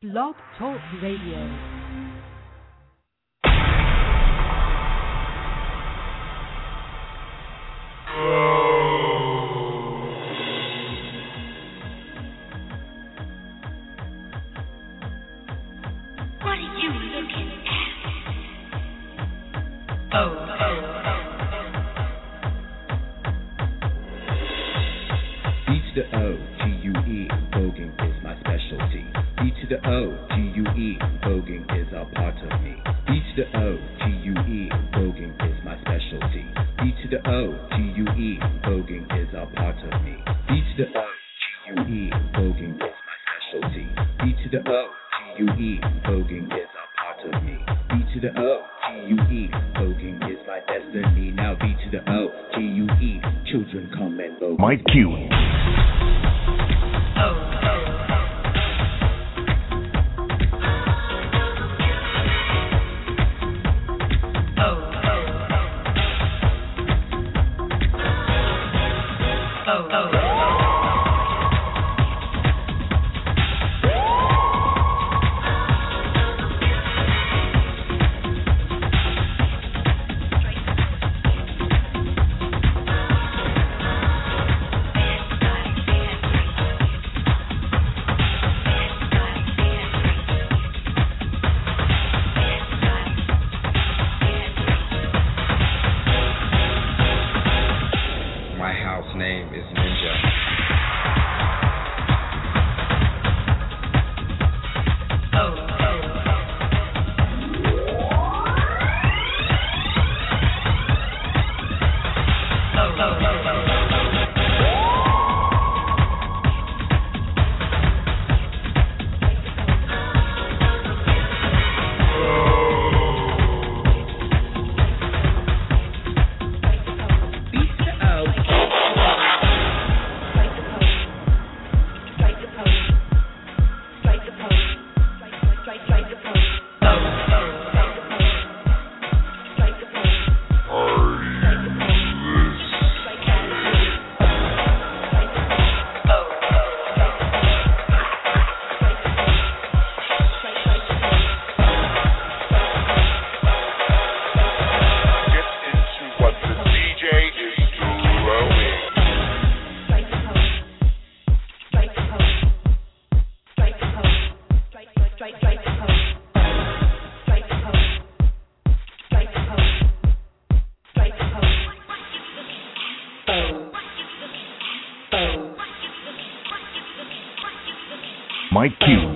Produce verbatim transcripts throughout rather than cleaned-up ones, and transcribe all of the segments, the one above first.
Blog Talk Radio. Mike Q.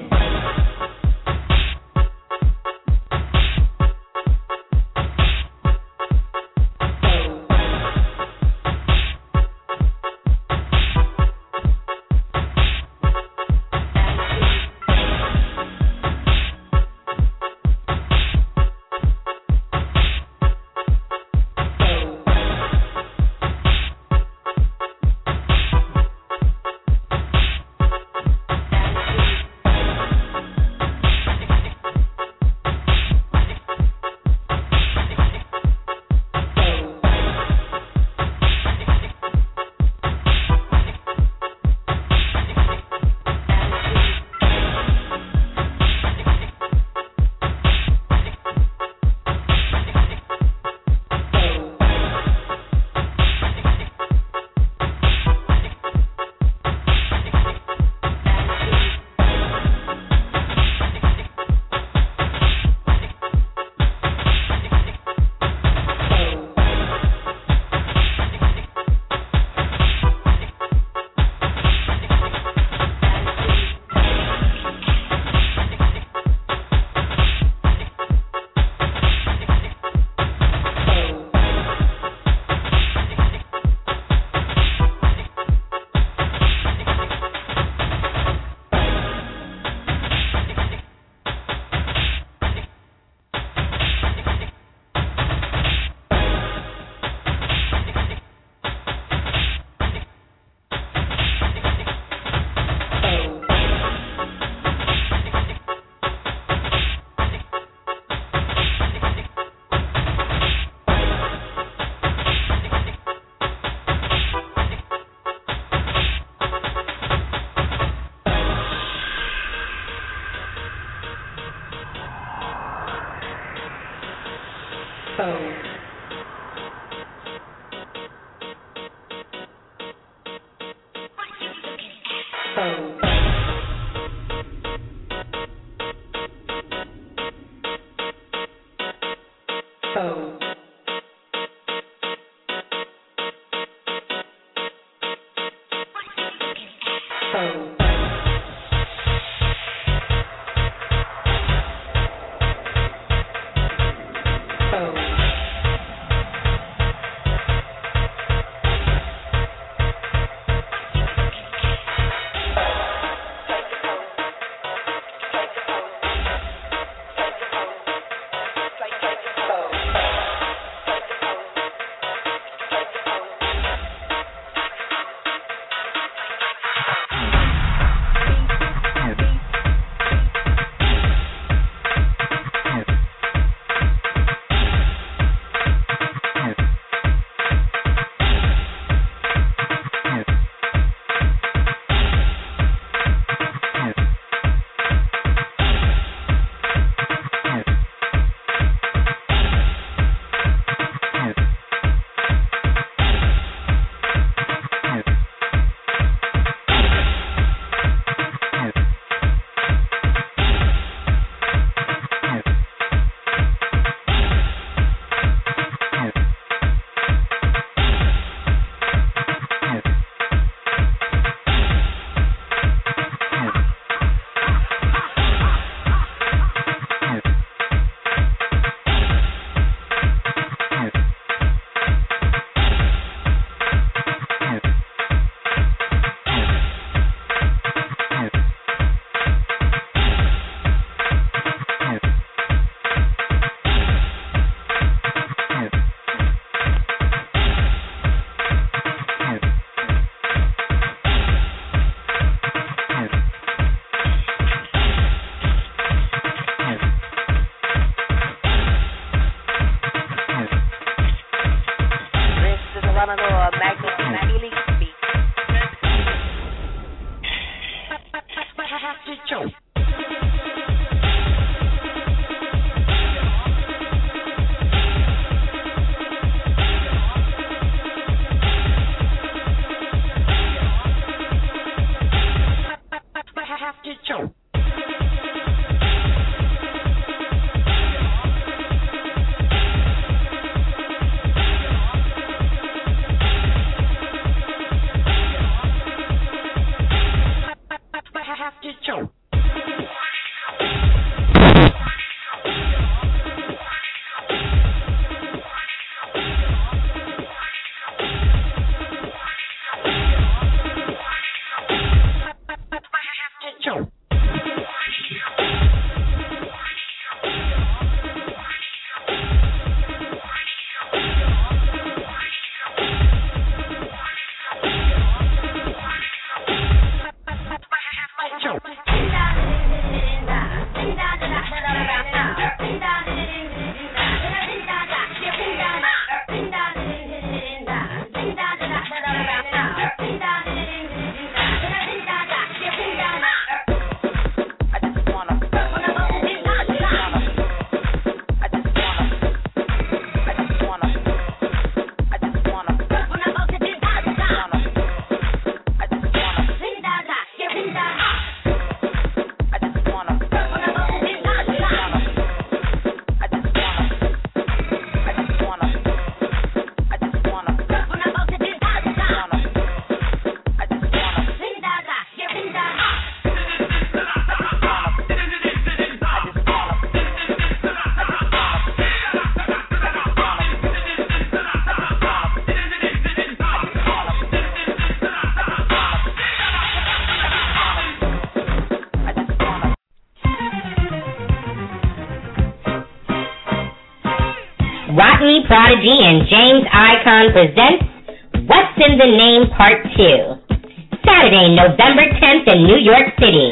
Rodney Prodigy and James Icon presents What's in the Name Part two. Saturday, November tenth in New York City.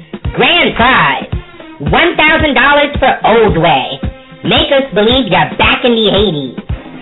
Grand prize, one thousand dollars for Old Way. Make us believe you're back in the eighties.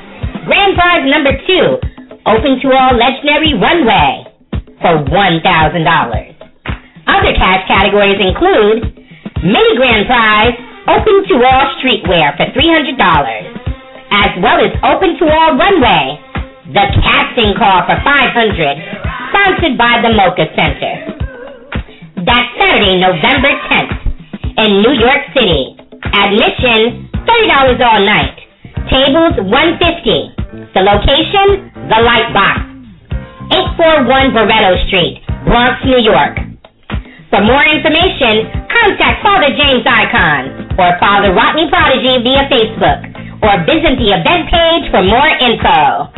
Grand prize number two, open to all legendary One Way for one thousand dollars. Other cash categories include mini grand prize, open to all streetwear for three hundred dollars. as well as Open to All Runway, The Casting Call for five hundred, sponsored by the Mocha Center. That's Saturday, November tenth, in New York City. Admission, thirty dollars all night. Tables, one hundred fifty dollars. The location, The Light Box, eight forty-one Barretto Street, Bronx, New York. For more information, contact Father James Icon or Father Rodney Prodigy via Facebook, or visit the event page for more info.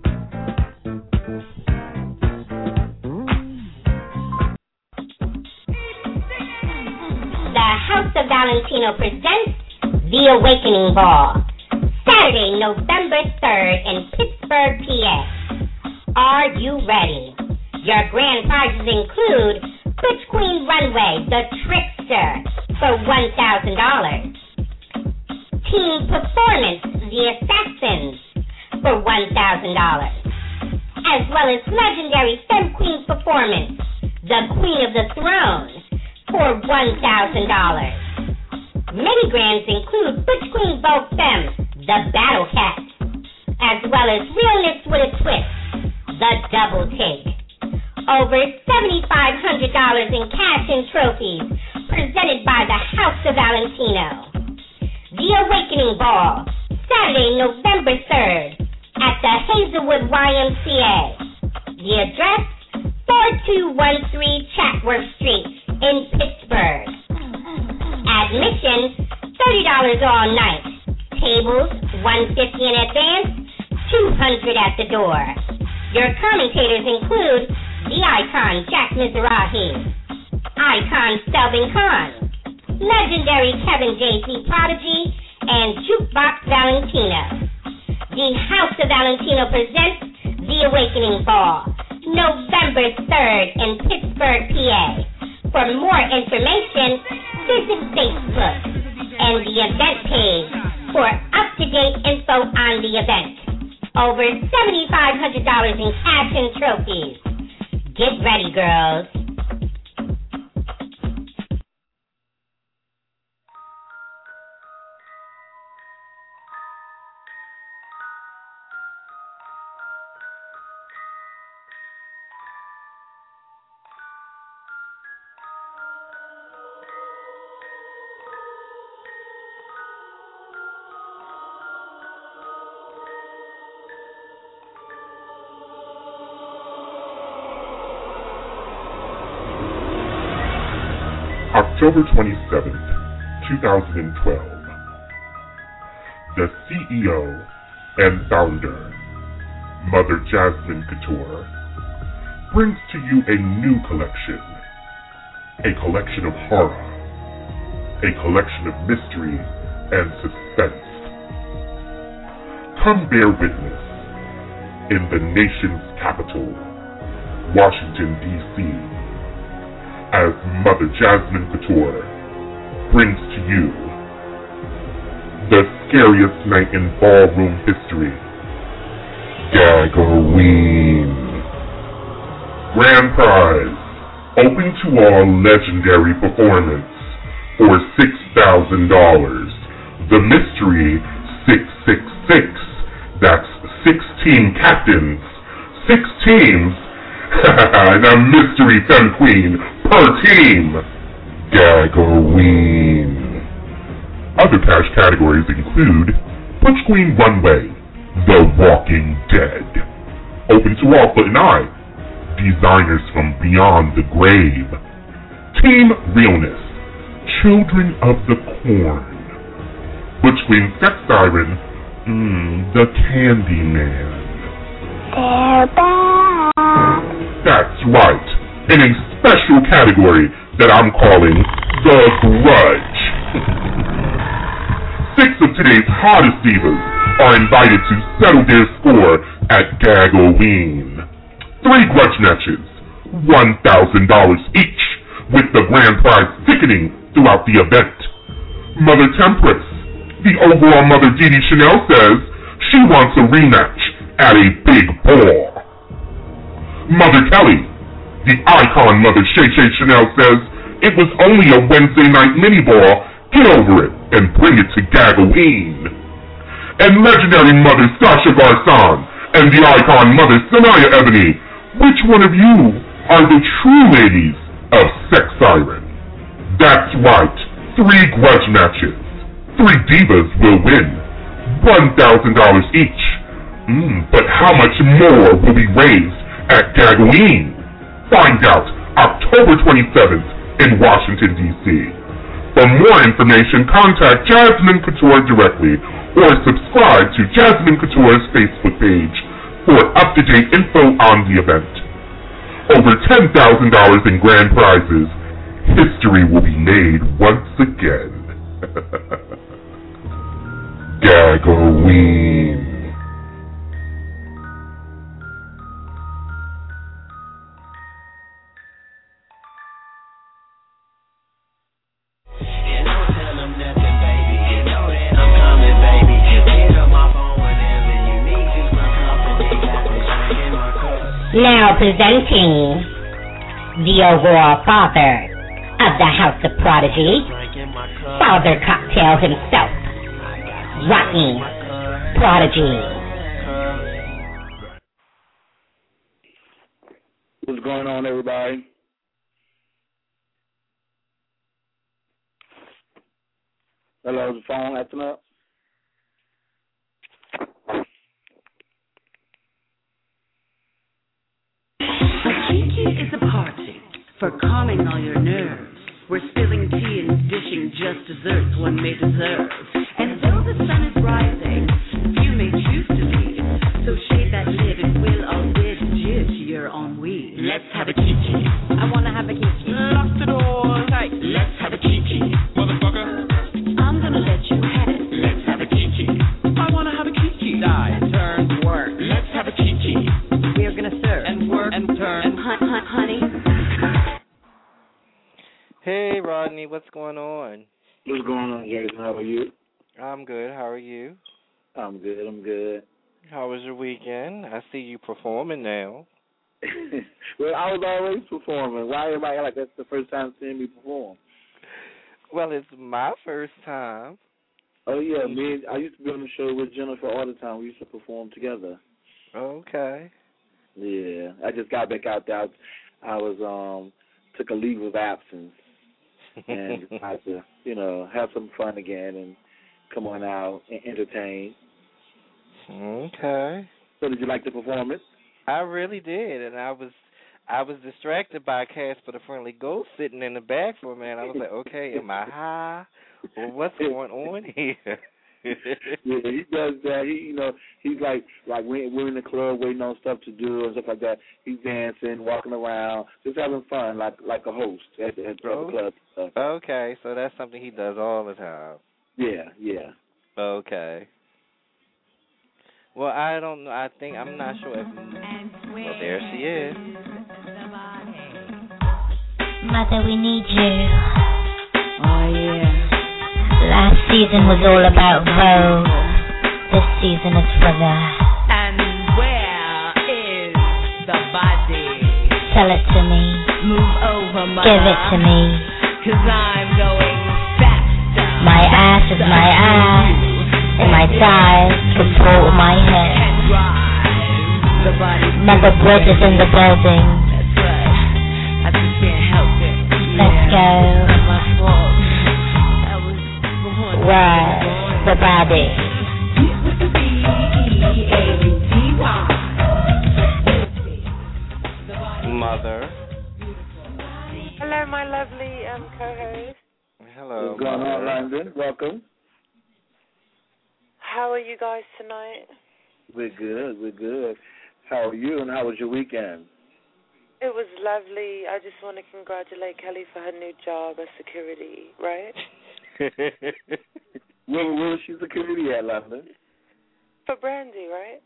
The House of Valentino presents The Awakening Ball, Saturday, November third in Pittsburgh, P A. Are you ready? Your grand prizes include Butch Queen Runway, The Trickster, for one thousand dollars. Team Performance, The Assassins, for one thousand dollars. As well as legendary Femme Queen Performance, The Queen of the Throne, for one thousand dollars. Many grands include Butch Queen Vogue Femme, The Battle Cat, as well as Realness with a Twist, The Double Take. Over seven thousand five hundred dollars in cash and trophies, presented by the House of Valentino. The Awakening Ball, Saturday, November third, at the Hazelwood Y M C A. The address, four two one three Chatworth Street in Pittsburgh. Admission, thirty dollars all night. Tables, one hundred fifty dollars in advance, two hundred dollars at the door. Your commentators include the Icon Jack Mizrahi, Icon Stelvin Khan, legendary Kevin J Z Prodigy, and Jukebox Valentino. The House of Valentino presents The Awakening Ball, November third in Pittsburgh, P A. For more information, visit Facebook and the event page for up-to-date info on the event. Over seven thousand five hundred dollars in cash and trophies. Get ready, girls. October twenty-seventh, twenty twelve. The C E O and founder, Mother Jasmine Couture, brings to you a new collection. A collection of horror. A collection of mystery and suspense. Come bear witness in the nation's capital, Washington, D C, as Mother Jasmine Couture brings to you the scariest night in ballroom history, Gagoween. Grand prize, open to all legendary performance for six thousand dollars. The Mystery six six six. That's sixteen captains, six teams, and a mystery femme queen per team. Gagoween. Other cash categories include Butch Queen Runway, The Walking Dead, Open to All Foot and Eye, Designers from Beyond the Grave, Team Realness, Children of the Corn, Butch Queen Sex Siren, mm, The Candyman. They're back. That's right, in a special category that I'm calling The Grudge. Six of today's hottest divas are invited to settle their score at Gagoween. Three grudge matches, one thousand dollars each, with the grand prize thickening throughout the event. Mother Tempress, the overall Mother Dee Dee Chanel, says she wants a rematch at a big ball. Mother Kelly, the icon Mother Shay Shay Chanel, says it was only a Wednesday night mini ball. Get over it and bring it to Gagoween. and legendary mother Sasha Garson and the icon mother Sanaya Ebony. Which one of you are the true ladies of Sex Siren? That's right, three grudge matches. Three divas will win. one thousand dollars each. Mm, but how much more will be raised at Gagaween? Find out October twenty-seventh in Washington, D C For more information, contact Jasmine Couture directly or subscribe to Jasmine Couture's Facebook page for up-to-date info on the event. Over ten thousand dollars in grand prizes. History will be made once again. Gagaween. Now presenting the overall father of the House of Prodigy, Father Cocktail himself, Rodney Prodigy. What's going on, everybody? Hello, is the phone acting up? Kiki is a party for calming all your nerves. We're spilling tea and dishing just desserts one may deserve. And though the sun is rising, you may choose to leave. So shade that lid and we'll all bid adieu to your ennui. Let's have a Kiki. I wanna have a Kiki. Lock the door tight. Let's have a Kiki. Motherfucker. I'm gonna let you have it. Let's have a Kiki. I wanna have a Kiki. Die, turn, work. Let's have a Kiki. We're gonna serve and work and turn and hunt, hunt, honey. Hey, Rodney, what's going on? What's going on, Jason? How are you? I'm good. How are you? I'm good. I'm good. How was your weekend? I see you performing now. Well, I was always performing. Why everybody act like that's the first time seeing me perform? Well, it's my first time. Oh, yeah. Me and, I used to be on the show with Jennifer all the time. We used to perform together. Okay. Yeah. I just got back out there. I was, um, took a leave of absence. And I had to, you know, have some fun again and come on out and entertain. Okay. So did you like the performance? I really did, and I was I was distracted by Casper the Friendly Ghost sitting in the back for a minute. I was like, okay, am I high? Well, what's going on here? Yeah, he does that. He, you know, he's like, like we're, we're in the club waiting on stuff to do and stuff like that. He's dancing, walking around, just having fun, like like a host at, at, at oh, the club. Stuff. Okay, so that's something he does all the time. Yeah, yeah. Okay. Well, I don't know. I think I'm not sure if. Well, there she is. Mother, we need you. Oh, yeah. Last season was all about Vogue. This season is for the. And where is the body? Tell it to me. Move over, mother. Give it to me. Cause I'm going faster. My ass is my ass. And my thighs support my head. And drive the body. Mother Bridge is in the building. That's right. I just can't help it. Let's yeah. go. That's my fault. I was born. Right. The body. Mother. Hello, my lovely um, co-host. Hello. What's going on, Mother. London? Welcome. How are you guys tonight? We're good. We're good. How are you, and how was your weekend? It was lovely. I just want to congratulate Kelly for her new job as security, right? Where, where was she security at, London? For Brandy, right?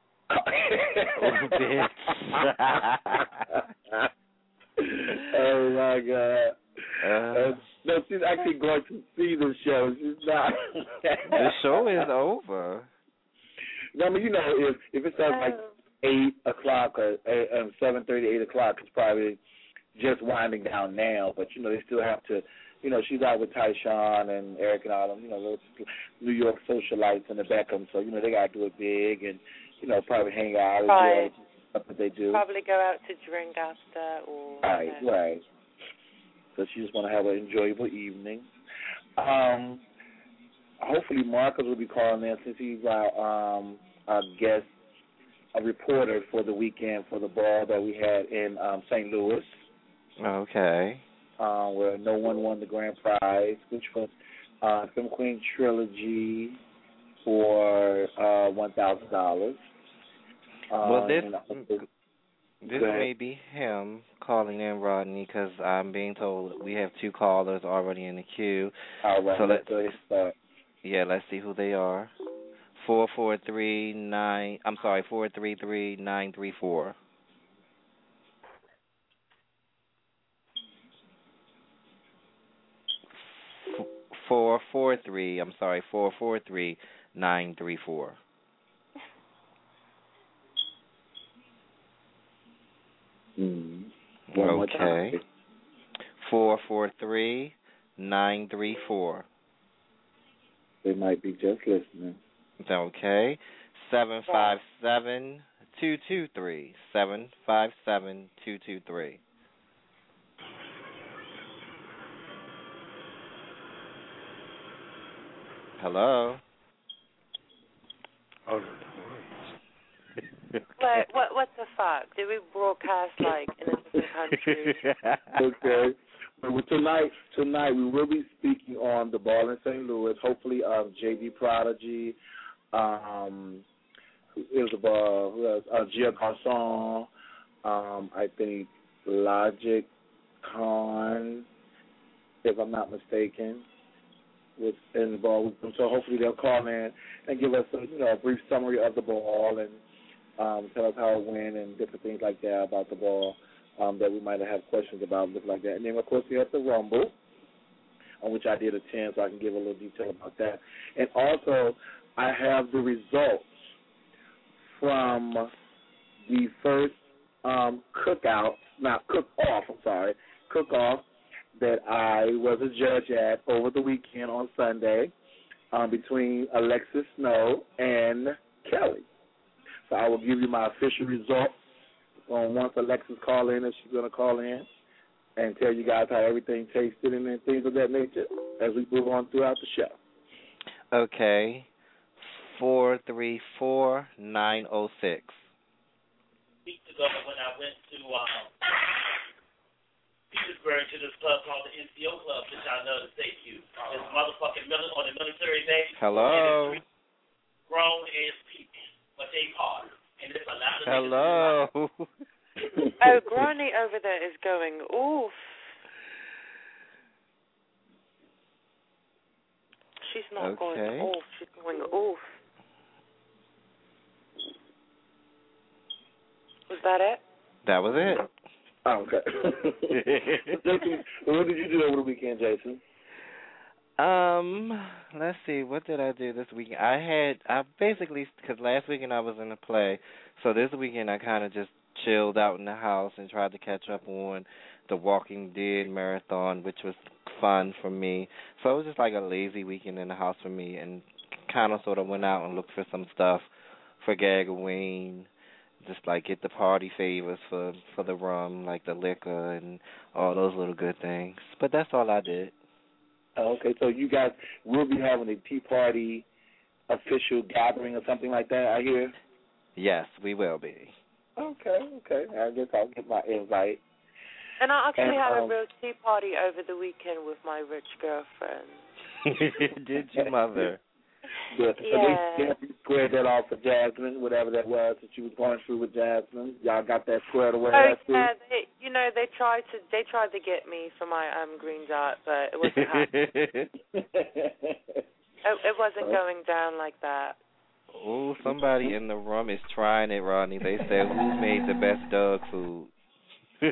Oh, my God. Uh, Uh, no, she's actually going to see the show. She's not. the show is over. I mean, you know, if if it starts like eight o'clock or eight, um, seven thirty, eight o'clock, it's probably just winding down now. But you know, they still have to you know, she's out with Tyshawn and Eric and all them, you know, those New York socialites and the Beckham. So, you know, they got to do it big and, you know, probably hang out and right. do stuff that they do. Probably go out to drink after or... Right, you know. right. So she just want to have an enjoyable evening. Um, hopefully Marcus will be calling in since he's our, um, our guest, a reporter for the weekend for the ball that we had in um, Saint Louis. Okay. Uh, where no one won the grand prize, which was uh, Film Queen Trilogy for uh, one thousand dollars. Uh, well, this also, this may be him calling in, Rodney, because I'm being told we have two callers already in the queue. All right, so let's let's go ahead and start. Yeah, let's see who they are. Four four three nine. I'm sorry, four three three nine three four. Four four three. I'm sorry, four four three nine three four. Mm. Okay. Four four three nine three four. They might be just listening. Okay. Seven five seven two two three. Seven five seven two two three. Hello. Oh. What, what, what the fuck? Did we broadcast, like, in a different country? Okay. Well, tonight, tonight we will be speaking on the ball in Saint Louis. Hopefully, um, J D Prodigy, um, Isabel, who else? Uh, Gia Garçon, um, I think Logic Khan, if I'm not mistaken, was involved with them. So hopefully they'll call in and give us a, you know, a brief summary of the ball and um, tell us how it went and different things like that about the ball um, that we might have questions about, stuff like that. And then, of course, we have the Rumble, on which I did attend, so I can give a little detail about that. And also, I have the results from the first um, cookout, not cook-off, I'm sorry, cook-off that I was a judge at over the weekend on Sunday um, between Alexis Snow and Kelly. So I will give you my official results on once Alexis call in, if she's going to call in, and tell you guys how everything tasted and things of that nature as we move on throughout the show. Okay. Four three four nine oh six. Weeks ago when I went to um, Petersburg to this club called the N C O Club, which I know to say to you. This motherfucking mili- on the military day. Hello. And it's grown as people, but they are. And it's a lot of Hello. Oh, Granny over there is going oof. She's not Okay. going oof. She's going oof. Was that it? That was it. Oh, okay. Jason, what did you do over the weekend, Jason? Um, let's see. What did I do this weekend? I had I basically because last weekend I was in a play, so this weekend I kind of just chilled out in the house and tried to catch up on the Walking Dead marathon, which was fun for me. So it was just like a lazy weekend in the house for me, and kind of sort of went out and looked for some stuff for Gagaween. Just like get the party favors for for the rum, like the liquor and all those little good things. But that's all I did. Okay, so you guys will be having a Tea Party official gathering or something like that, I hear? Yes, we will be. Okay, okay. I guess I'll get my invite. And I actually And, had um, a real tea party over the weekend with my rich girlfriend. Did you, mother? Yeah. Yeah. They, they squared that off for Jasmine, whatever that was that you was going through with Jasmine. Y'all got that squared away. Oh last yeah, week? they, you know they tried to they tried to get me for my um green dot, but it wasn't happening. it, it wasn't going down like that. Oh, somebody in the room is trying it, Rodney. They said, who made the best dog food? we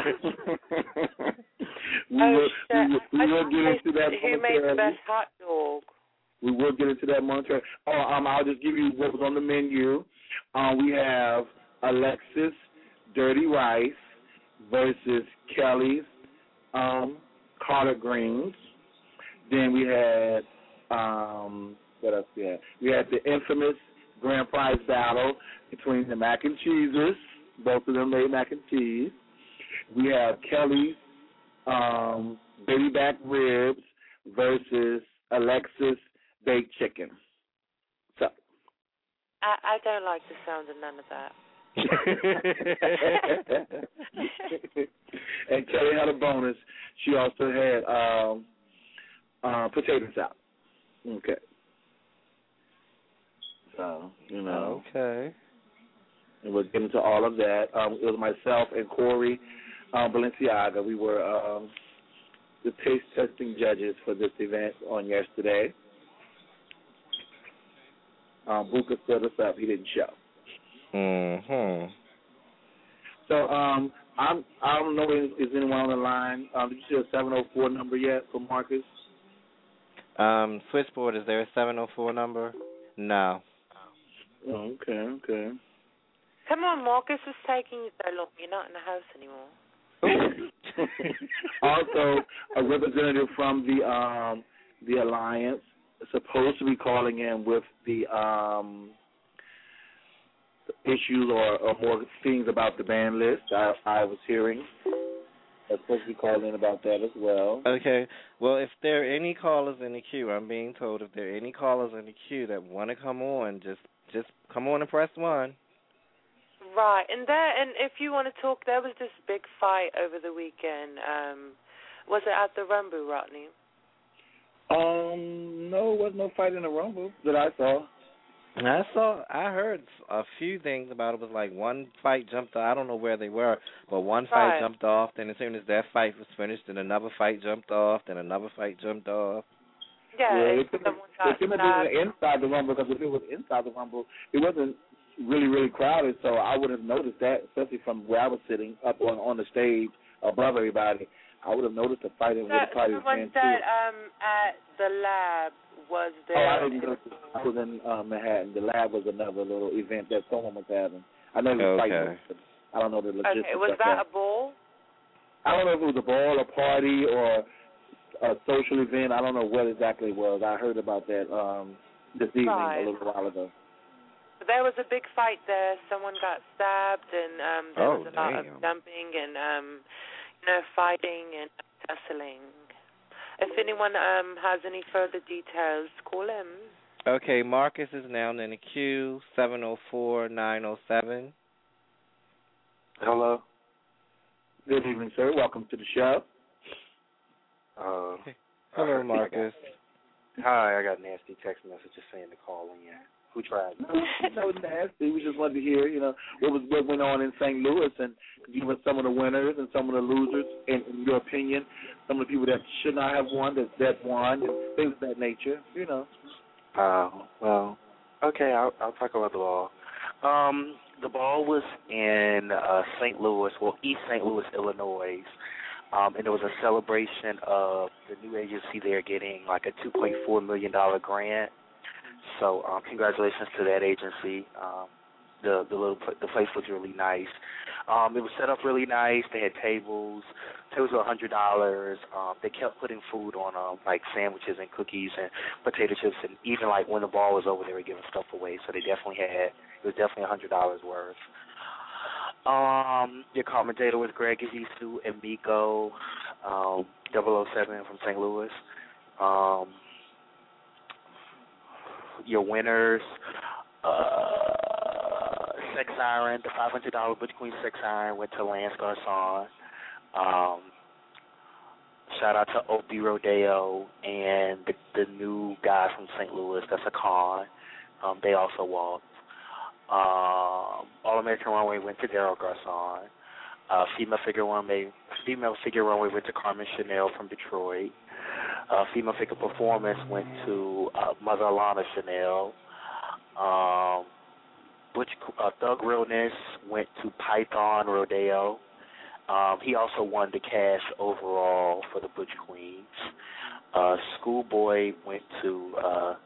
oh, will, shit. we will, we will get into that. Who made the best hot dog? We will get into that momentarily. Oh, um, I'll just give you what was on the menu. Um, we have Alexis Dirty Rice versus Kelly's um, collard greens. Then we had, um, what else we had? We had the infamous grand prize battle between the mac and cheeses. Both of them made mac and cheese. We have Kelly's um, baby back ribs versus Alexis baked chicken. So I, I don't like the sound of none of that. And Kelly had a bonus. She also had um, uh, potato salad. Okay. So, you know. Okay. And we'll get into all of that. Um, it was myself and Corey um, Balenciaga. We were um, the taste testing judges for this event on yesterday. Um, Buka stood us up. He didn't show. Mm-hmm. So um, I'm, I don't know if is anyone on the line. Um, did you see a seven oh four number yet for Marcus? Um, switchboard, is there a seven oh four number? No. Oh, okay, okay. Come on, Marcus is taking you so long. You're not in the house anymore. Also, a representative from the um, the Alliance is supposed to be calling in with the um, issues or, or more things about the ban list. I, I was hearing. They're supposed to be calling in about that as well. Okay. Well, if there are any callers in the queue, I'm being told if there are any callers in the queue that want to come on, just just come on and press one. Right, and there, and if you want to talk, there was this big fight over the weekend. Um, was it at the Rumble, Rodney? Um, no, there was no fight in the Rumble that I saw. I saw, I heard a few things about it. It was like one fight jumped off. I don't know where they were, but one fight right. jumped off. Then as soon as that fight was finished, then another fight jumped off. Then another fight jumped off. Yeah, yeah it couldn't have been inside the Rumble, because if it was inside the Rumble, it wasn't really, really crowded, so I would have noticed that, especially from where I was sitting up on, on the stage above everybody. I would have noticed the fight and so, where the party was someone ran said too. um, at the lab was there. Oh, I didn't know. I was in uh, Manhattan. The lab was another little event that someone was having. I know the okay. fight, but I don't know the logistics. Okay, was of that that a ball? I don't know if it was a ball, a party, or a social event. I don't know what exactly it was. I heard about that um, this evening right. a little while ago. There was a big fight there. Someone got stabbed, and um, there oh, was a lot damn. of jumping and um, you know, fighting and tussling. If anyone um, has any further details, call him. Okay, Marcus is now in the queue, seven oh four nine oh seven. Hello. Good evening, sir. Welcome to the show. Uh, Hello, Marcus. Hi, I got nasty text messages saying to call in. Who tried? No, nasty. We just wanted to hear, you know, what was what went on in Saint Louis, and give us some of the winners and some of the losers, in, in your opinion, some of the people that should not have won, that that won, and things of that nature. You know. Uh, well, okay, I'll, I'll talk about the ball. Um, the ball was in uh, Saint Louis, well, East Saint Louis, Illinois, um, and it was a celebration of the new agency there getting like a two point four million dollars grant. So um, congratulations to that agency. Um, the the little the place was really nice. Um, it was set up really nice. They had tables. Tables were a hundred dollars. Um, they kept putting food on them, like sandwiches and cookies and potato chips, and even like when the ball was over, they were giving stuff away. So they definitely had it was definitely a hundred dollars worth. Um, your commentator was Greg Evisu and Miko, um, double oh seven from Saint Louis. Um, your winners, uh, Sex Siren, the five hundred dollars Butch Queen Sex Siren went to Lance Garcon. Um, shout out to Opie Rodeo and the, the new guy from Saint Louis, that's a con. Um, they also walked. Um, All American Runway went to Daryl Garcon. Uh, female figure runway, female figure runway went to Carmen Chanel from Detroit. Uh, female figure performance went to uh, Mother Alana Chanel. Um, Butch uh, Thug Realness went to Python Rodeo. Um, he also won the cash overall for the Butch Queens. Uh, Schoolboy went to uh,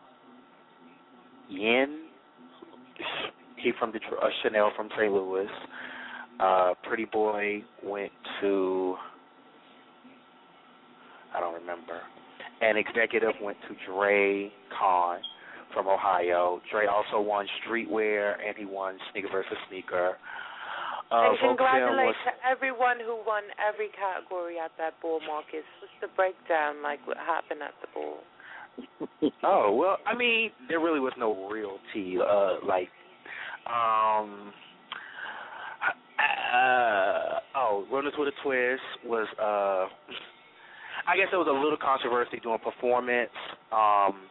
Yin. He from Detroit, uh, Chanel from Saint Louis. Uh, Pretty Boy went to, I don't remember. And executive went to Dre Kahn from Ohio. Dre also won streetwear, and he won sneaker versus sneaker. Uh, and congratulations was, to everyone who won every category at that ball, Marcus. What's the breakdown, like what happened at the ball? Oh, well, I mean, there really was no real tea. Uh, like, um, uh, oh, Runners with a Twist was, uh, I guess there was a little controversy during performance. Um,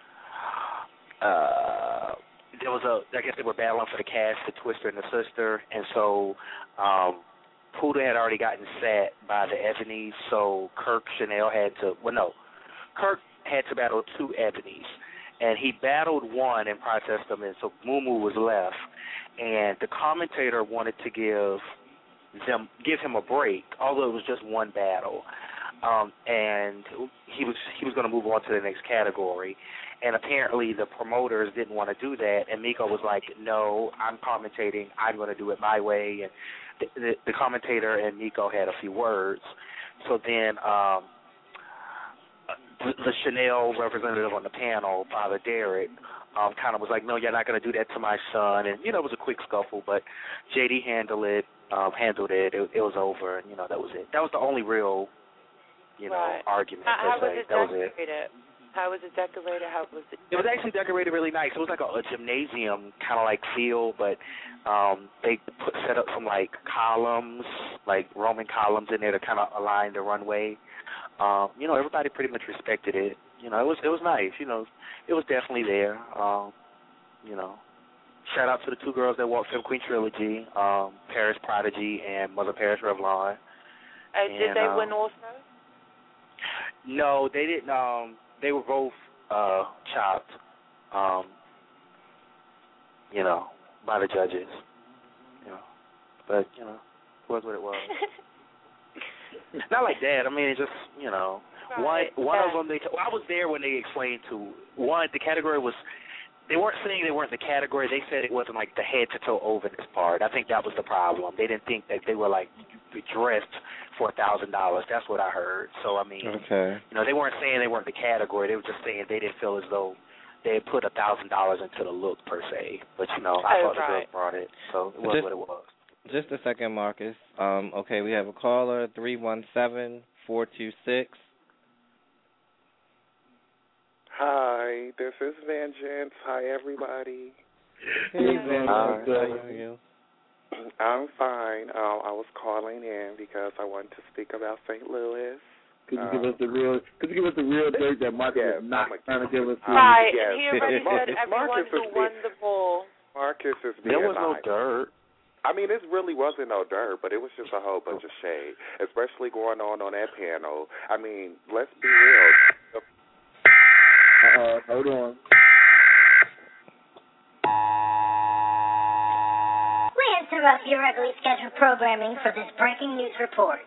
uh, there was a, I guess they were battling for the cast, the Twister and the Sister, and so um, Puda had already gotten set by the Ebonies, so Kirk Chanel had to, well, no, Kirk had to battle two Ebonies, and he battled one and processed them, and so Mumu was left, and the commentator wanted to give them, give him a break, although it was just one battle. Um, and he was he was going to move on to the next category, and apparently the promoters didn't want to do that, and Miko was like, no, I'm commentating, I'm going to do it my way, and the, the, the commentator and Miko had a few words. So then um, the, the Chanel representative on the panel, Father Derek, um, kind of was like, no, you're not going to do that to my son, and, you know, it was a quick scuffle, but J D handled it, um, handled it, it, it was over, and, you know, that was it. That was the only real you know, right. argument. How, how was it that decorated? Was it. How was it decorated? How was it? It was actually decorated really nice. It was like a, a gymnasium kind of like feel, but um, they put set up some like columns, like Roman columns in there to kind of align the runway. Um, you know, everybody pretty much respected it. You know, it was it was nice. You know, it was definitely there. Um, you know, shout out to the two girls that walked Film Queen Trilogy, um, Paris Prodigy and Mother Paris Revlon. Uh, did they um, win also? No, they didn't. Um, they were both uh, chopped, um, you know, by the judges. You know, but you know, it was what it was. Not like that. I mean, it just you know, right. one one yeah. of them. They, well, I was there when they explained to one the category was. They weren't saying they weren't the category. They said it wasn't like the head to toe overness part. I think that was the problem. They didn't think that they were like dressed for a thousand dollars. That's what I heard. So I mean, okay. you know, they weren't saying they weren't the category. They were just saying they didn't feel as though they had put a thousand dollars into the look per se. But you know, I oh, thought right. the girls brought it, so it was just, what it was. Just a second, Marcus. Um, okay, we have a caller three one seven four two six. Hi, this is Vengeance. Hi, everybody. Hey, Vengeance. How are you? I'm fine. Um, I was calling in because I wanted to speak about Saint Louis. Could you um, give us the real? Could you give us the real dirt that Marcus yes, is not trying to give us? Right. Yes. He already said everyone Marcus who won the ball. Marcus is being There was nice. no dirt. I mean, it really wasn't no dirt, but it was just a whole bunch of shade, especially going on on that panel. I mean, let's be real. Uh, hold on. We interrupt your regularly scheduled programming for this breaking news report.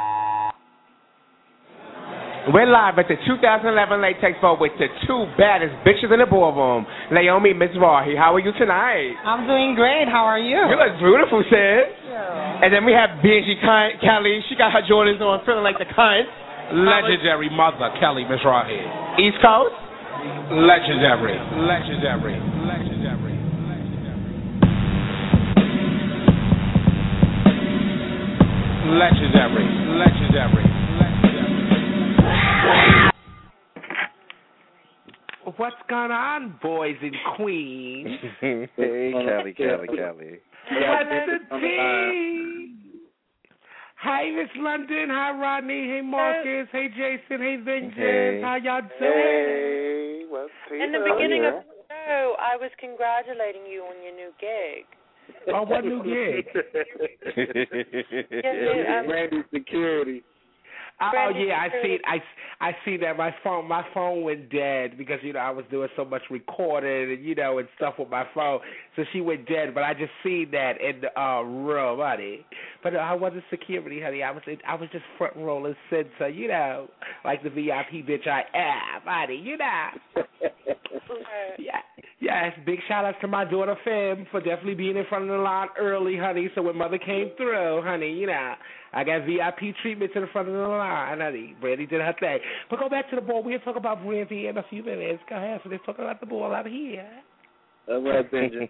We're live at the two thousand eleven Latex Bowl with the two baddest bitches in the ballroom, Naomi, Miss Rahi. How are you tonight? I'm doing great. How are you? You look beautiful, sis. Yeah. And then we have Benji Kelly. She got her Jordans on, feeling like the cunt. Legendary mother, Kelly, Miss Rahi. East Coast? Legendary. Legendary. Legendary. Legendary. Legendary. What's going on, boys and queens? Hey, Kelly, Kelly, Kelly. What's the tea? Hi, Miss London. Hi, Rodney. Hey, Marcus. Hey, Jason. Hey, Vengeance. Hey. How y'all doing? Hey, what's In the beginning of the show, I was congratulating you on your new gig. Oh, what new gig? Yes, um, Randy Security. Oh, oh yeah, I see. I, I see that my phone my phone went dead because you know I was doing so much recording and you know and stuff with my phone, so she went dead. But I just seen that in the uh, room, honey. But I wasn't security, honey. I was I was just front rolling censor, you know, like the V I P bitch I am, honey. You know. yeah, Yes, big shout outs to my daughter Fem for definitely being in front of the line early, honey. So when mother came through, honey, you know, I got V I P treatment to the front of the line, honey. Brandy did her thing. But go back to the ball. We'll talk about Brandy in a few minutes. Go ahead. So let's talk about the ball out here. All right, Benjamin.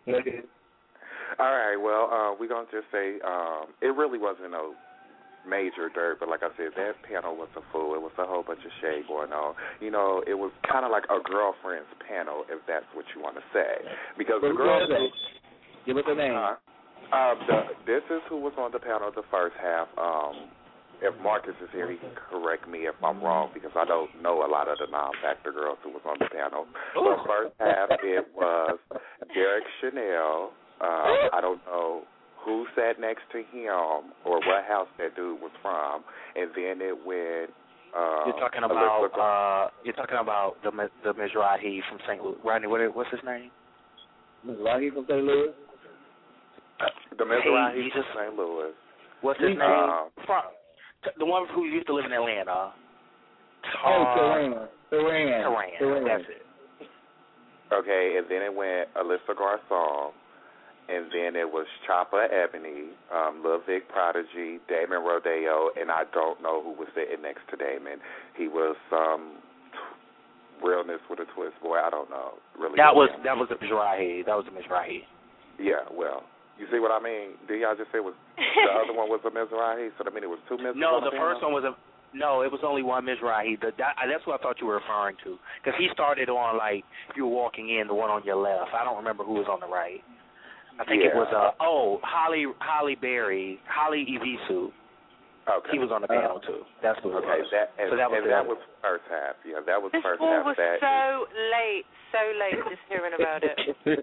All right, well, uh, we're going to just say um, it really wasn't no major dirt, but like I said, that panel was a fool. It was a whole bunch of shade going on. You know, it was kind of like a girlfriend's panel, if that's what you want to say. Because the girls... Give us the name. Uh, uh, the, this is who was on the panel the first half. Um, if Marcus is here, he can correct me if I'm wrong, because I don't know a lot of the non-factor girls who was on the panel. But first half, it was Derek Chanel. Uh, I don't know who sat next to him or what house that dude was from, and then it went. Uh, you're talking about uh, you're talking about the the Mizrahi from Saint Louis. Rodney, what what's his name? Mizrahi from Saint Louis. Uh, the Mizrahi hey, from Saint Louis. What's his uh, name? From, the one who used to live in Atlanta. Oh, Tehran. Tehran. Tehran. That's it. Okay, and then it went Alyssa Garcon. And then it was Chopper Ebony, um, Lil Vic Prodigy, Damon Rodeo, and I don't know who was sitting next to Damon. He was some um, realness with a twist, boy. I don't know. Really. That was that was the Mizrahi. That was the Mizrahi. Yeah, well, you see what I mean? Did y'all just say was the other one was a Mizrahi? So I mean it was two Mizrahi. No, the first one was a. No, it was only one Mizrahi. The, that, that's what I thought you were referring to, because he started on like if you were walking in, the one on your left. I don't remember who was on the right. I think yeah. it was, uh, oh, Holly Holly Berry, Holly Evisu. Okay. He was on the panel, too. That's what it okay, was. that, and, so that was, and that was first half. Yeah, that was this first ball half. was that so late, so late just hearing about it.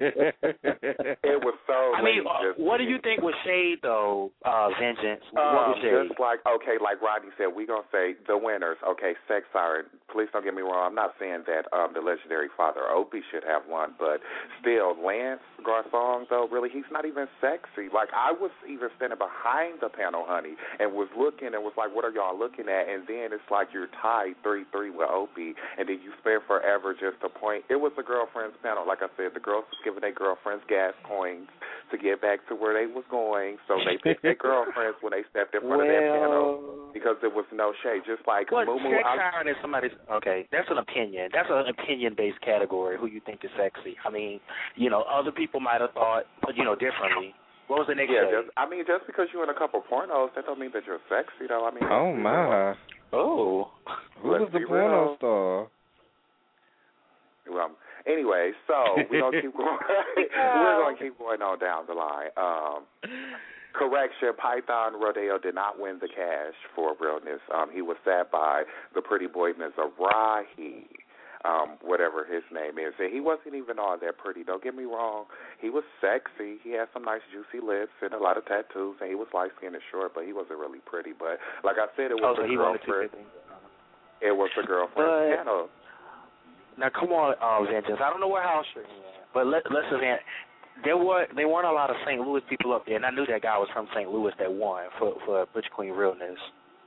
It was so I late. mean, uh, what do you think was shade, though, uh, Vengeance? Um, what was shade? Just like, okay, like Rodney said, we're going to say the winners. Okay, Sex Siren. Please don't get me wrong. I'm not saying that um, the legendary father Opie should have won, but still, Lance Garcon, though, really, he's not even sexy. Like, I was even standing behind the panel, honey, and was looking and was like, what are y'all looking at? And then it's like you're tied three three with Opie, and then you spend forever just to point. It was a girlfriend's panel. Like I said, the girls was giving their girlfriends gas coins to get back to where they was going, so they picked their girlfriends when they stepped in front well, of that panel because there was no shade. Just like what, Moo Moo, sex siren is somebody's, okay, that's an opinion. That's an opinion-based category, who you think is sexy. I mean, you know, other people might have thought, you know, differently. What was the next yeah, shade? just, I mean, just because you're in a couple pornos, that don't mean that you're sexy, though. I mean, oh, my. Oh. Who was the porno star? Well, anyway, so we're going to keep going. We're going to keep going on down the line. Um, correction, Python Rodeo did not win the cash for realness. Um, he was sat by the pretty boy Mizrahi, um, whatever his name is. And he wasn't even all that pretty. Don't get me wrong. He was sexy. He had some nice juicy lips and a lot of tattoos, and he was light-skinned and short, but he wasn't really pretty. But like I said, it was oh, so a he girlfriend. It was a girlfriend but, panel. Now, come on, uh, Vengeance. I don't know where house you're in, but let, let's event. There were there weren't a lot of Saint Louis people up there, and I knew that guy was from Saint Louis that won for for Butch Queen Realness.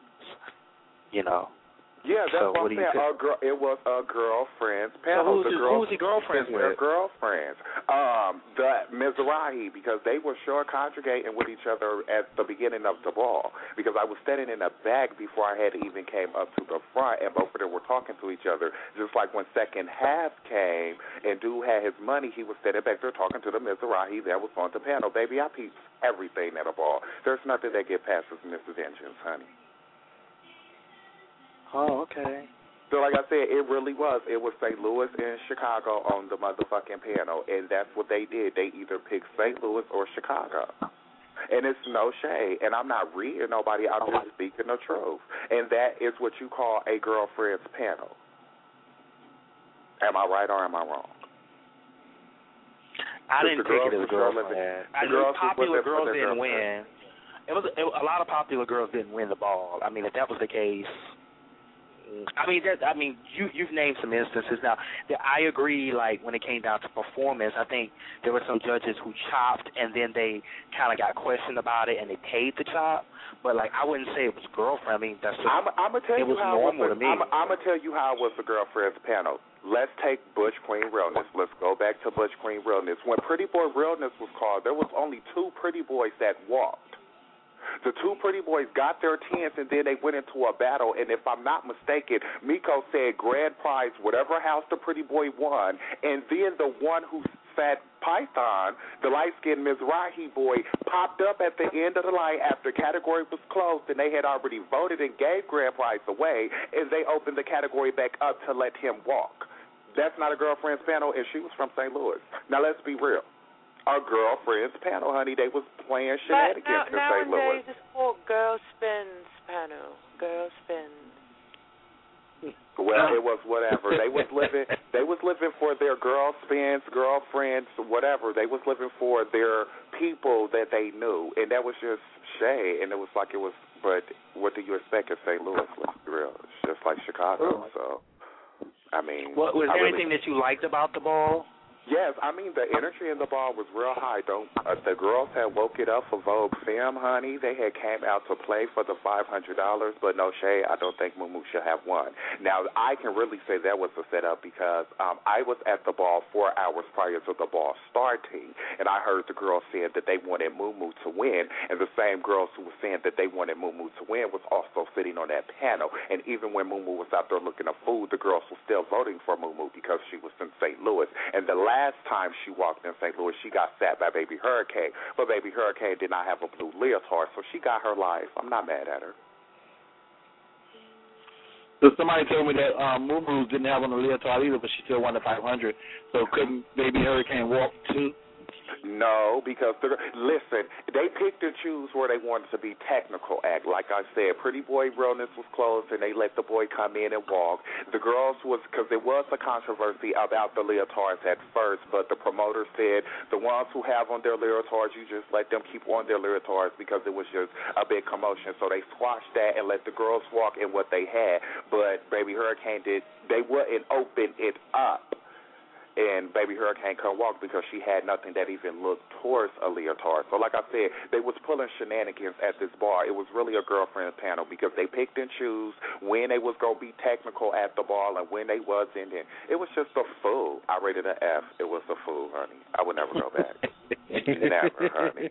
You know. Yeah, that's so what I'm saying. A girl, it was a girlfriend's panel. So who's, the his, girl, who's he girlfriends with? Their girlfriends. Um, the Mizrahi, because they were sure congregating with each other at the beginning of the ball. Because I was standing in the back before I had even came up to the front, and both of them were talking to each other. Just like when second half came and dude had his money, he was standing back there talking to the Mizrahi that was on the panel. Baby, I peeped everything at a ball. There's nothing that get past this Missus Vengeance, honey. Oh, okay. So like I said, it really was. It was Saint Louis and Chicago on the motherfucking panel, and that's what they did. They either picked Saint Louis or Chicago. And it's no shade. And I'm not reading nobody. I'm just speaking the truth. And that is what you call a girlfriend's panel. Am I right or am I wrong? I didn't think it was a girlfriend. I knew popular girls didn't win. It was it, a lot of popular girls didn't win the ball. I mean, if that was the case, I mean, that, I mean, you you've named some instances. Now, I agree. Like when it came down to performance, I think there were some judges who chopped, and then they kind of got questioned about it, and they paid the chop. But like, I wouldn't say it was girlfriend. I mean, that's just, I'm, I'm gonna tell it you was how normal it was to me. I'm, I'm gonna tell you how it was the girlfriend's panel. let's take Butch Queen Realness. Let's go back to Butch Queen Realness. When Pretty Boy Realness was called, there was only two pretty boys that walked. The two pretty boys got their tens, and then they went into a battle. And if I'm not mistaken, Miko said grand prize, whatever house the pretty boy won. And then the one who sat Python, the light-skinned Mizrahi boy, popped up at the end of the line after category was closed, and they had already voted and gave grand prize away, and they opened the category back up to let him walk. That's not a girlfriend's panel, and she was from Saint Louis. Now, let's be real. Our girlfriend's panel, honey, they was playing shenanigans now, in Saint Louis. Nowadays, it's called Girl Spins panel. Girl Spins. Well, it was whatever. They was living. They was living for their girl spins, girlfriends, whatever. They was living for their people that they knew, and that was just shade. And it was like it was. But what do you expect in Saint Louis? Let's be real. It's just like Chicago. So, I mean, what was there really, anything that you liked about the ball? Yes, I mean, the energy in the ball was real high. Don't uh, the girls had woke it up for Vogue Femme, honey. They had came out to play for the five hundred dollars, but no shade, I don't think Mumu should have won. Now, I can really say that was a setup because um, I was at the ball four hours prior to the ball starting, and I heard the girls saying that they wanted Mumu to win, and the same girls who were saying that they wanted Mumu to win was also sitting on that panel. And even when Mumu was out there looking at food, the girls were still voting for Mumu because she was in Saint Louis. And the last Last time she walked in Saint Louis, she got sat by Baby Hurricane, but Baby Hurricane did not have a blue leotard, so she got her life. I'm not mad at her. So somebody told me that um, Mumu didn't have on the leotard either, but she still won the five hundred. So couldn't Baby Hurricane walk too? No, because the, listen, they picked and choose where they wanted to be technical act. Like I said, Pretty Boy Realness was closed, and they let the boy come in and walk. The girls was, because there was a controversy about the leotards at first, but the promoter said the ones who have on their leotards, you just let them keep on their leotards because it was just a big commotion. So they squashed that and let the girls walk in what they had. But Baby Hurricane did, they wouldn't open it up. And Baby Hurricane couldn't walk because she had nothing that even looked towards a leotard. So like I said, they was pulling shenanigans at this bar. It was really a girlfriend panel because they picked and choose when they was going to be technical at the ball and when they wasn't. And it was just a fool. I rated an F. It was a fool, honey. I would never go back. Never, honey.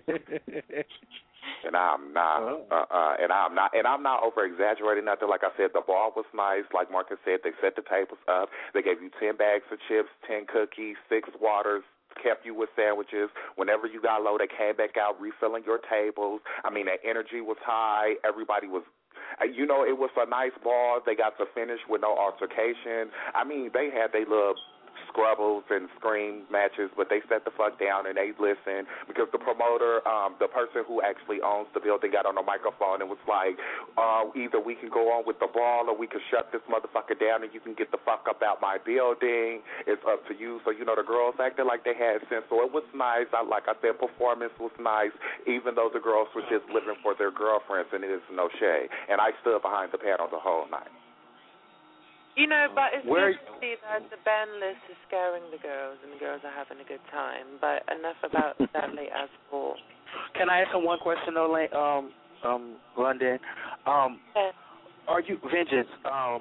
And I'm not, uh, uh, and I'm not, and I'm not over exaggerating nothing. Like I said, the ball was nice. Like Marcus said, they set the tables up. They gave you ten bags of chips, ten cookies, six waters, kept you with sandwiches. Whenever you got low, they came back out refilling your tables. I mean, the energy was high. Everybody was, you know, it was a nice ball. They got to finish with no altercation. I mean, they had their little scrubbles and scream matches, but they sat the fuck down and they listened because the promoter, um, the person who actually owns the building, got on the microphone and was like, uh, either we can go on with the ball or we can shut this motherfucker down and you can get the fuck up out my building. It's up to you. So, you know, the girls acted like they had sense. So it was nice. I, like I said, performance was nice, even though the girls were just living for their girlfriends, and it is no shade. And I stood behind the panel the whole night. You know, but it's Where, good to see that the band list is scaring the girls and the girls are having a good time. But enough about that late as ball. Can I ask him one question though, um, um, London? Um, yeah. Are you Vengeance? Um,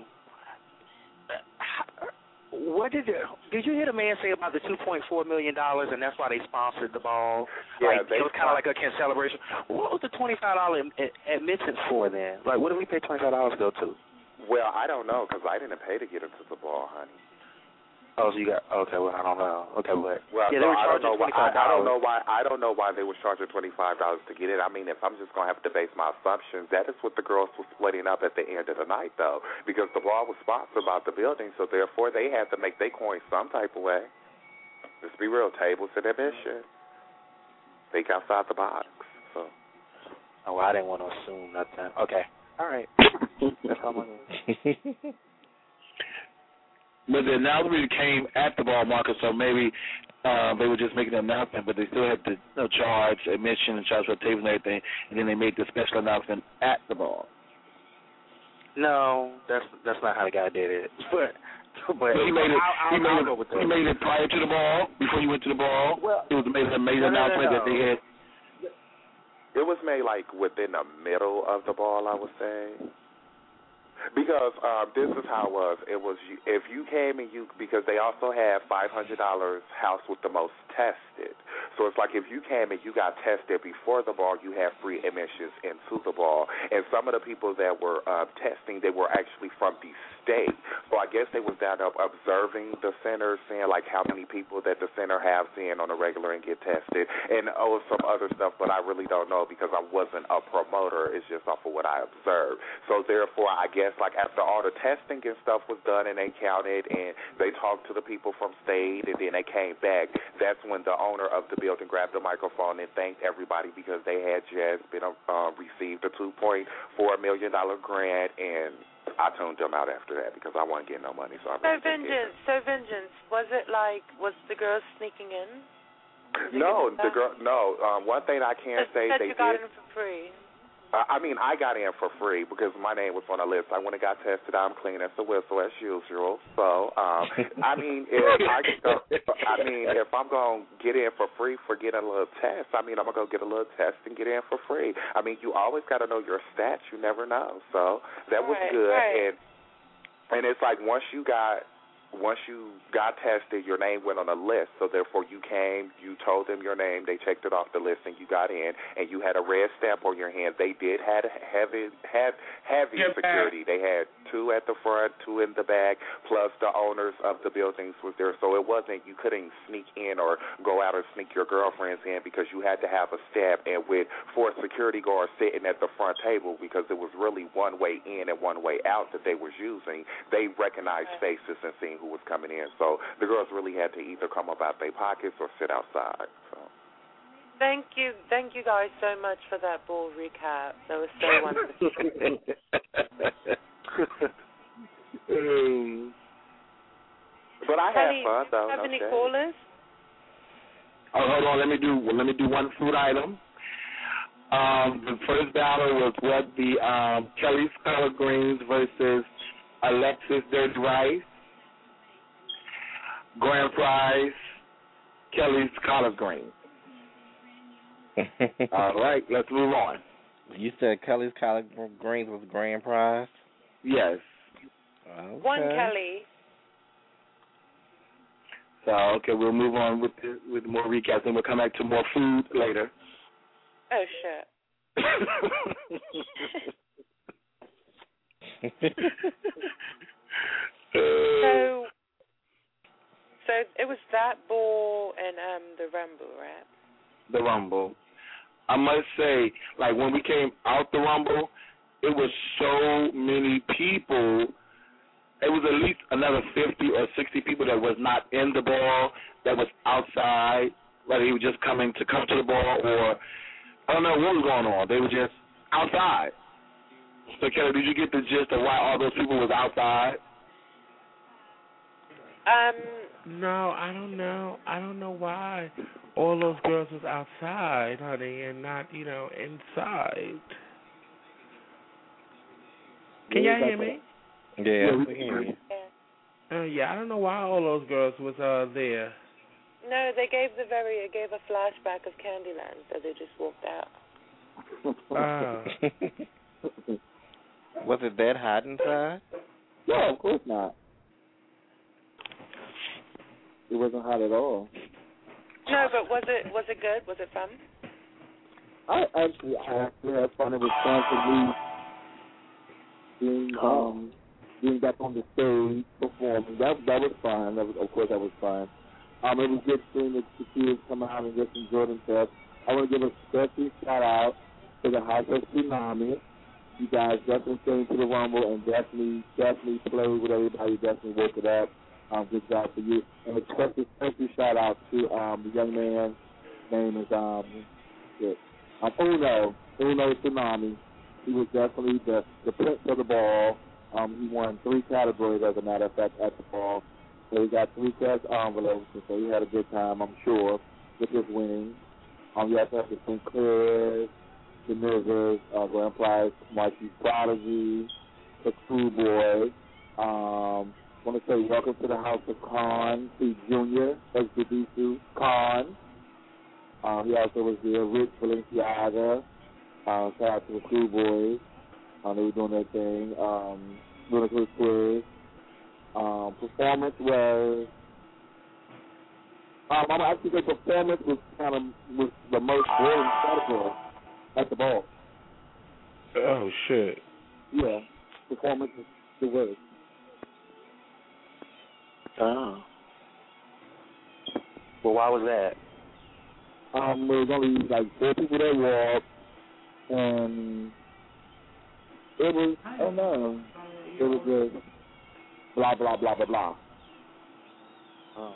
what did you, did you hear the man say about the two point four million dollars and that's why they sponsored the ball? Yeah, like, it was kind of like a celebration. What was the twenty-five dollars admittance for then? Like, what did we pay twenty-five dollars to go to? Well, I don't know because I didn't pay to get into the ball, honey. Oh, so you got okay. Well, I don't know. Okay, but well, yeah, so they were I don't know why. I, I don't know why. I don't know why they were charging twenty five dollars to get it. I mean, if I'm just gonna have to base my assumptions, that is what the girls were splitting up at the end of the night, though, because the ball was sponsored by the building, so therefore they had to make their coin some type of way. Let's be real, tables and admission. Think outside the box. So. Oh, well, I didn't want to assume nothing. Okay. All right. That's how I'm But the announcement came at the ball marker, so maybe um, they were just making an announcement, but they still had to you know, charge admission and charge for tables and everything, and then they made the special announcement at the ball. No, that's that's not how the guy did it. But but so he made it. I'll, I'll, he made, I'll it, he made it prior to the ball, before you went to the ball. Well, it was made a made no, an announcement no, no, no. that they had. It was made like within the middle of the ball, I would say. Because um, this is how it was. It was you- if you came and you because they also had five hundred dollars house with the most tested. So it's like if you came and you got tested before the ball, you had free admissions into the ball. And some of the people that were uh, testing, they were actually from the state. So I guess they was down up observing the center, seeing like how many people that the center has in on a regular and get tested, and oh some other stuff. But I really don't know because I wasn't a promoter. It's just off of what I observed. So therefore, I guess like after all the testing and stuff was done and they counted and they talked to the people from state and then they came back, that's when the owner of the building grabbed the microphone and thanked everybody because they had just been uh, received a two point four million dollar grant, and I tuned them out after that because I wasn't getting no money. So, I so vengeance, so vengeance. Was it like was the girl sneaking in? No, the girl. No. Um, one thing I can so say said they you got did. in for free. Uh, I mean, I got in for free because my name was on the list. I went and got tested. I'm clean as a whistle as usual. So, um, I mean, if I go, I mean, if I'm gonna get in for free for getting a little test, I mean, I'm gonna go get a little test and get in for free. I mean, you always got to know your stats. You never know. So that was right, good. Right. And and it's like once you got. Once you got tested, your name went on a list. So therefore, you came, you told them your name, they checked it off the list, and you got in, and you had a red stamp on your hand. They did have heavy, have heavy Get security. back. They had two at the front, two in the back, plus the owners of the buildings was there. So it wasn't you couldn't sneak in or go out and sneak your girlfriends in because you had to have a stamp. And with four security guards sitting at the front table, because it was really one way in and one way out that they was using, they recognized faces and seen who was coming in. So the girls really had to either come up out their pockets or sit outside. So. Thank you, thank you guys so much for that ball recap. That was so wonderful. um, but I Kelly, had fun though. Have no any shade. callers? Oh, hold on. Let me do. Well, let me do one food item. Um, the first battle was what the um, Kelly's collard greens versus Alexis Dirty Rice. Grand prize, Kelly's collard greens. All right, let's move on. You said Kelly's collard greens was grand prize? Yes. Okay. One Kelly. So okay, we'll move on with the, with more recaps, and we'll come back to more food later. Oh shit. so, so it was that ball and um the Rumble, right? The Rumble. I must say, like when we came out the Rumble, it was so many people. It was at least another fifty or sixty people that was not in the ball, that was outside, whether he was just coming to come to the ball or I don't know what was going on. They were just outside. So, Kelly, did you get the gist of why all those people was outside? Um. No, I don't know. I don't know why all those girls was outside, honey, and not, you know, inside. Can y'all hear me? Yeah, we can hear you. Uh, yeah, I don't know why all those girls was uh there. No, they gave the very it gave a flashback of Candyland, so they just walked out. Oh. Was it that hot inside? No, of course not. It wasn't hot at all. No, but was it was it good? Was it fun? I actually, I actually had fun. It was fun for me being um being back on the stage performing. That that was fun. That was, of course, that was fun. Um, it was good seeing the, the kids come out and just enjoy themselves. I want to give a special shout out to the House of Tsunami. You guys definitely came to the Rumble and definitely, definitely played with everybody. Definitely woke it up. Um, good job for you. And a special, special shout out to um, the young man. His name is um, shit, um, Uno, Uno Tsunami. He was definitely the, the prince of the ball. Um, he won three categories, as a matter of fact, at the ball. So he got three cash envelopes, and so he had a good time, I'm sure, with his winning. Um, you also have the Sinclairs, the Nivers, uh, Grand Prize, Marquis Prodigy, the Crew Boy. Um, I want to say welcome to the House of Khan, C. Junior, Expedition Khan. Um, he also was there, Rich Valenciaga. Uh, shout out to the Crew Boys. Um, they were doing their thing. Um, Ludacris quiz. Um, performance was. Um, I'm actually say performance was kind of was the most boring category at the ball. Oh shit. Yeah, performance was the worst. Oh. Well, why was that? Um, there was only like four people that walked, and it was, I don't know, it was just blah, blah, blah, blah, blah. Oh.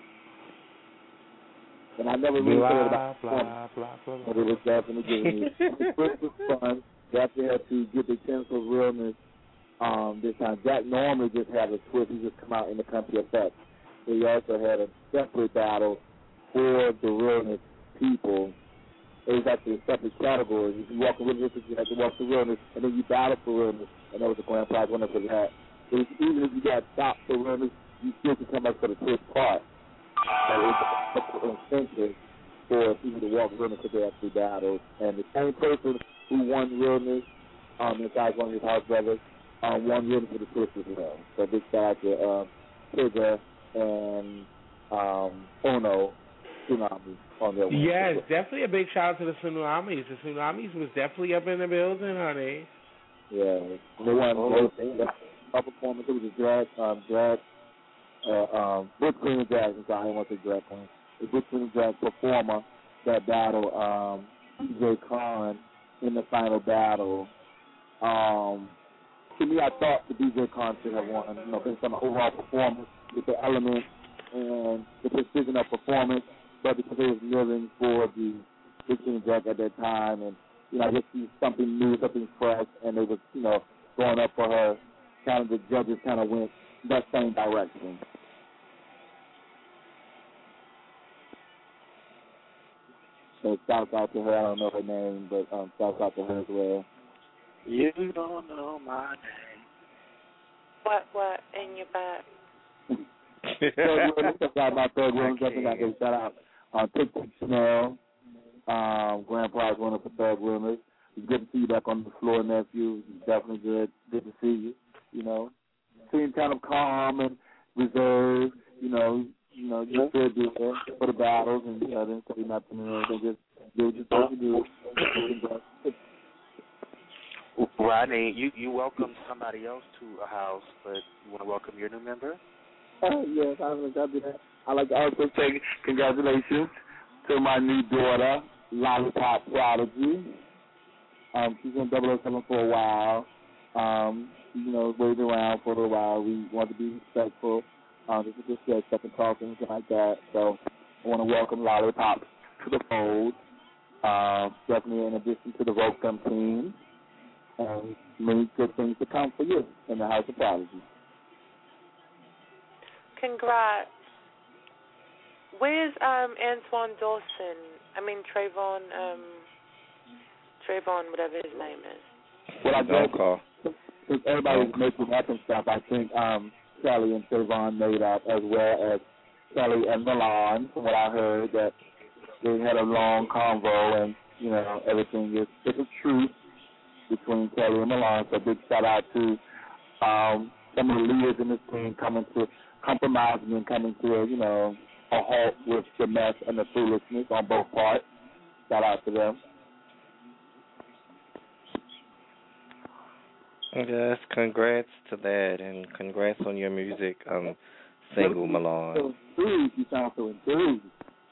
And I never really blah, cared about blah, blah, blah, blah, blah. but it was definitely good. The first was fun. They actually had to get the sense of realness um, this time. Jack normally just had a twist. He just come out in the country effect. But he also had a separate battle for the realness people. It was actually a separate category. If you walk the realness, you had to walk the realness, and then you battle for realness, and that was the grand prize winner for that. But if, even if you got stopped for realness, you still can come back for the twist part. So it was an incentive for people to walk realness because they actually battled. And the same person who won realness, um, besides one of his house brothers, um, won realness for the twist as well. So big shout out to uh, Tigger and um, Ono Tsunami on their one. Yes, definitely a big shout out to the Tsunamis. The Tsunamis was definitely up in the building, honey. Yeah, they won oh, both performance. It was a drag, um, drag, uh, um, Brooklyn Queen and Drag. I'm sorry, I didn't want to say drag queen. The Brooklyn Queen and Drag performer that battled um, D J Khan in the final battle. Um, to me, I thought the D J Khan should have won. You know, based on the overall performance, with the elements and the precision of performance, but because it was kneeling for the Brooklyn and Drag at that time, and you know, just see something new, something fresh, and they was, you know, going up for her. Kind of the judges kind of went that same direction. So shout out to her. I don't know her name, but um, shout out to her as well. You don't know my name. What, what in your back? Third Williams, shout out my Third Williams. Definitely got to shout out uh, Tick Tick Chanel, um, grand prize winner for Third Williams. It's good to see you back on the floor, nephew. It's definitely good. Good to see you. You know, seem kind of calm and reserved. You know, you know, you should do it for the battles, and you know, didn't say nothing or anything. Just do what you're supposed to do. Rodney, you you welcome somebody else to a house, but you want to welcome your new member? Oh yes, I would love to do that. I'd like to also say congratulations to my new daughter, Lollipop Prodigy. Um, she's in double oh seven for a while. Um, you know, waited around for a little while. We want to be respectful. Um, this is just a second talk and anything like that. So I want to welcome Lollipop to the fold. Um, definitely in addition to the Volcom team. And many good things to come for you in the House of Prodigy. Congrats. Where's um, Antoine Dawson? I mean, Trayvon, um, Trayvon, whatever his name is. Well, I Don't guess, call. since everybody's making up and stuff, I think um, Kelly and Trayvon made up, as well as Kelly and Milan, from what I heard, that they had a long convo, and, you know, everything is, it's a truth between Kelly and Milan. So big shout out to um, some of the leaders in this team coming to compromising and coming to a, you know, a halt with the mess and the foolishness on both parts. Shout out to them. Yes, congrats to that, and congrats on your music um, single, Milan. So enthused. You sound so enthused.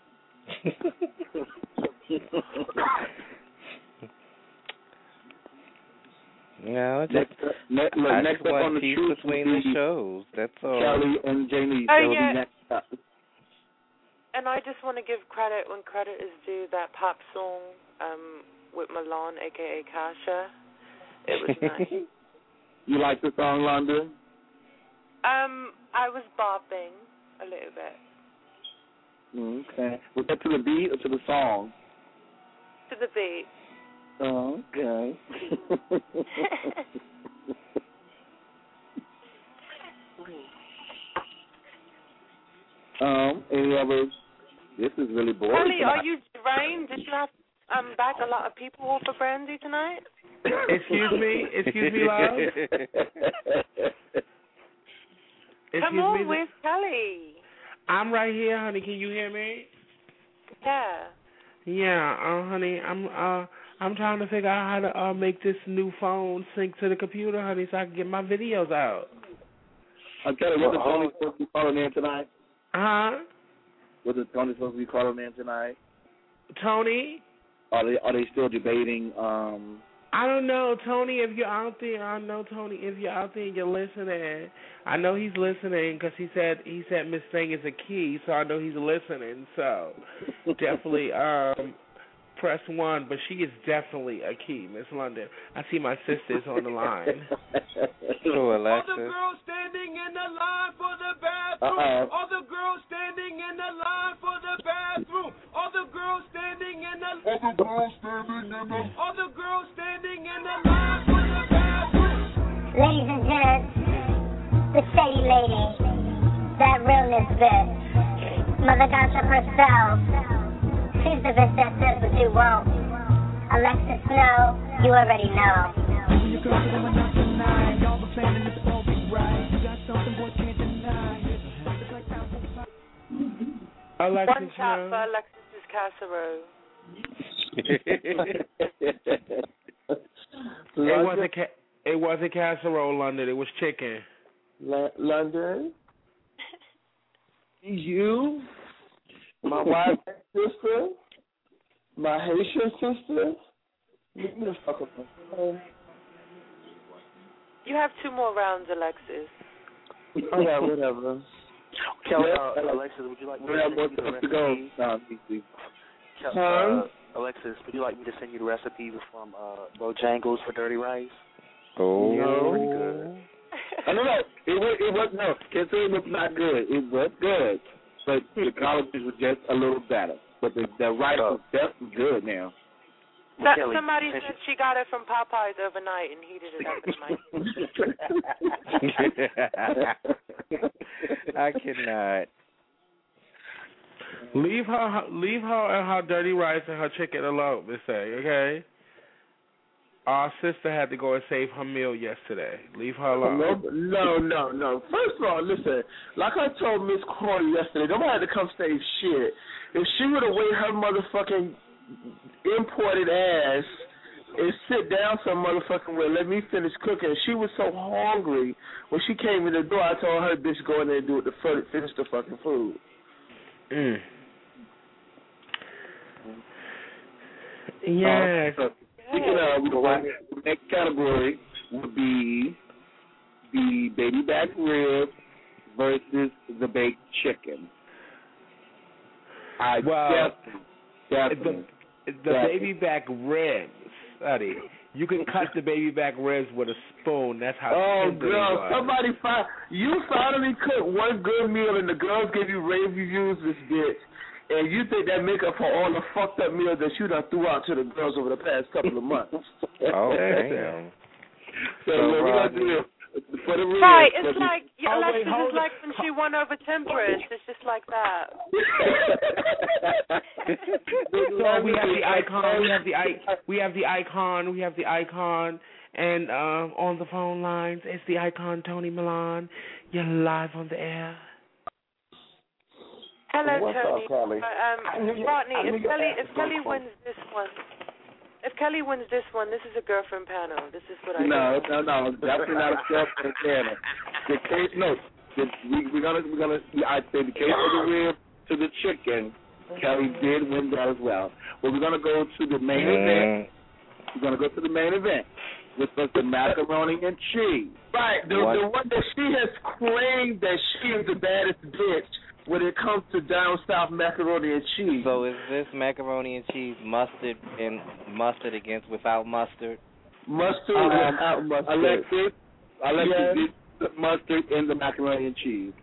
No, just next, next, look, I next just up want on the peace truth between the shows. That's all. Kelly and Jamie. Oh, yeah. Next up. And I just want to give credit when credit is due. That pop song um, with Milan, a k a. Kasha, it was nice. You like the song, London? Um, I was bopping a little bit. Okay. Was that to the beat or to the song? To the beat. Oh, okay. um, any other? This is really boring. Kelly, are you drained? Did you have um back a lot of people for Brandy tonight? Excuse me? Excuse me, love? Excuse Come on, me? where's Kelly? I'm right here, honey. Can you hear me? Yeah. Yeah, uh, honey. I'm uh I'm trying to figure out how to uh make this new phone sync to the computer, honey, so I can get my videos out. I'm telling you, what Tony supposed to be calling in tonight? Huh? What is Tony supposed to be calling in tonight? Tony? Are they are they still debating? Um, I don't know, Tony. If you're out there, I know Tony. If you're out there and you're listening, I know he's listening because he said he said Miss Thing is a key, so I know he's listening. So definitely um, press one. But she is definitely a key, Miss London. I see my sisters on the line. So All the Alexis. girls standing in the line for the bathroom. Uh-oh. All the girls standing in the line for the bathroom. All the girls standing in the All the girls standing in the All the girls standing in the line for the bathroom. Ladies and gents, the shady lady, that realness bitch, Mother Gossip herself. She's the bitch that says what you won't. Alexis Snow, you already know. You girls are coming out tonight. Y'all the fan and it's all be right. You got something boys can't deny. It's like apple pie. Alexis One shot for Alexis's casserole. It wasn't ca- it wasn't casserole, London. It was chicken. L- London, you, my wife's sister, my Haitian sister. Leave me the fuck alone. You have two more rounds, Alexis. Yeah, whatever. Kelly, uh, Alexis, would you like me to Yeah, send you the what's to go? recipe? No, please. Kel- Huh? uh, Alexis, would you like me to send you the recipe from uh, Bojangles for dirty rice? Oh. No. Pretty good. I don't know. It was, it was no. Can't say it was not good. It was good, but the colleges were just a little better. But the the rice was definitely good now. So, somebody said she got it from Popeyes overnight and heated it up in the I cannot. Leave her, leave her and her dirty rice and her chicken alone, Miss A. Okay. Our sister had to go and save her meal yesterday. Leave her alone. No, no, no, no. First of all, listen. Like I told Miss Corey yesterday, nobody had to come save shit. If she would have waited her motherfucking imported ass and sit down some motherfucking way, let me finish cooking. She was so hungry when she came in the door. I told her, bitch, go in there and do it to finish the fucking food. Mm. Yes. Uh, so, speaking of, the next category would be the baby back rib versus the baked chicken. I well, definitely, the, the baby back ribs, buddy. You can cut the baby back ribs with a spoon. That's how. Oh, tender girl, they are. somebody find you finally cooked one good meal, and the girls give you rave reviews, this bitch. And you think that make up for all the fucked up meals that you done threw out to the girls over the past couple of months? Oh, damn. So, So, so we're Rodney. gonna do it for the real. Right, it's like Oh, Alexis wait, hold is like when she won over Temperance. It's just like that. So we have the icon. We have the I, We have the icon. We have the icon. And um, on the phone lines, it's the icon Tony Milan. You're live on the air. Hello, What's Tony. up, Kelly? Um, Rodney, if Kelly if Kelly wins this one, if Kelly wins this one, this is a girlfriend panel. This is what I. No, do. no, no, definitely not a girlfriend panel. The case, no, the, we, we're gonna, we're gonna. I say the case of the rib to the chicken. Kelly did win that as well. But we're gonna go to the main event. We're gonna go to the main event, which was the macaroni and cheese. Right, the, the one that she has claimed that she is the baddest bitch when it comes to down south macaroni and cheese. So is this macaroni and cheese mustard and mustard against without mustard? Mustard Um, without mustard. Alexis, Alexis Yes. did put mustard in the macaroni and cheese.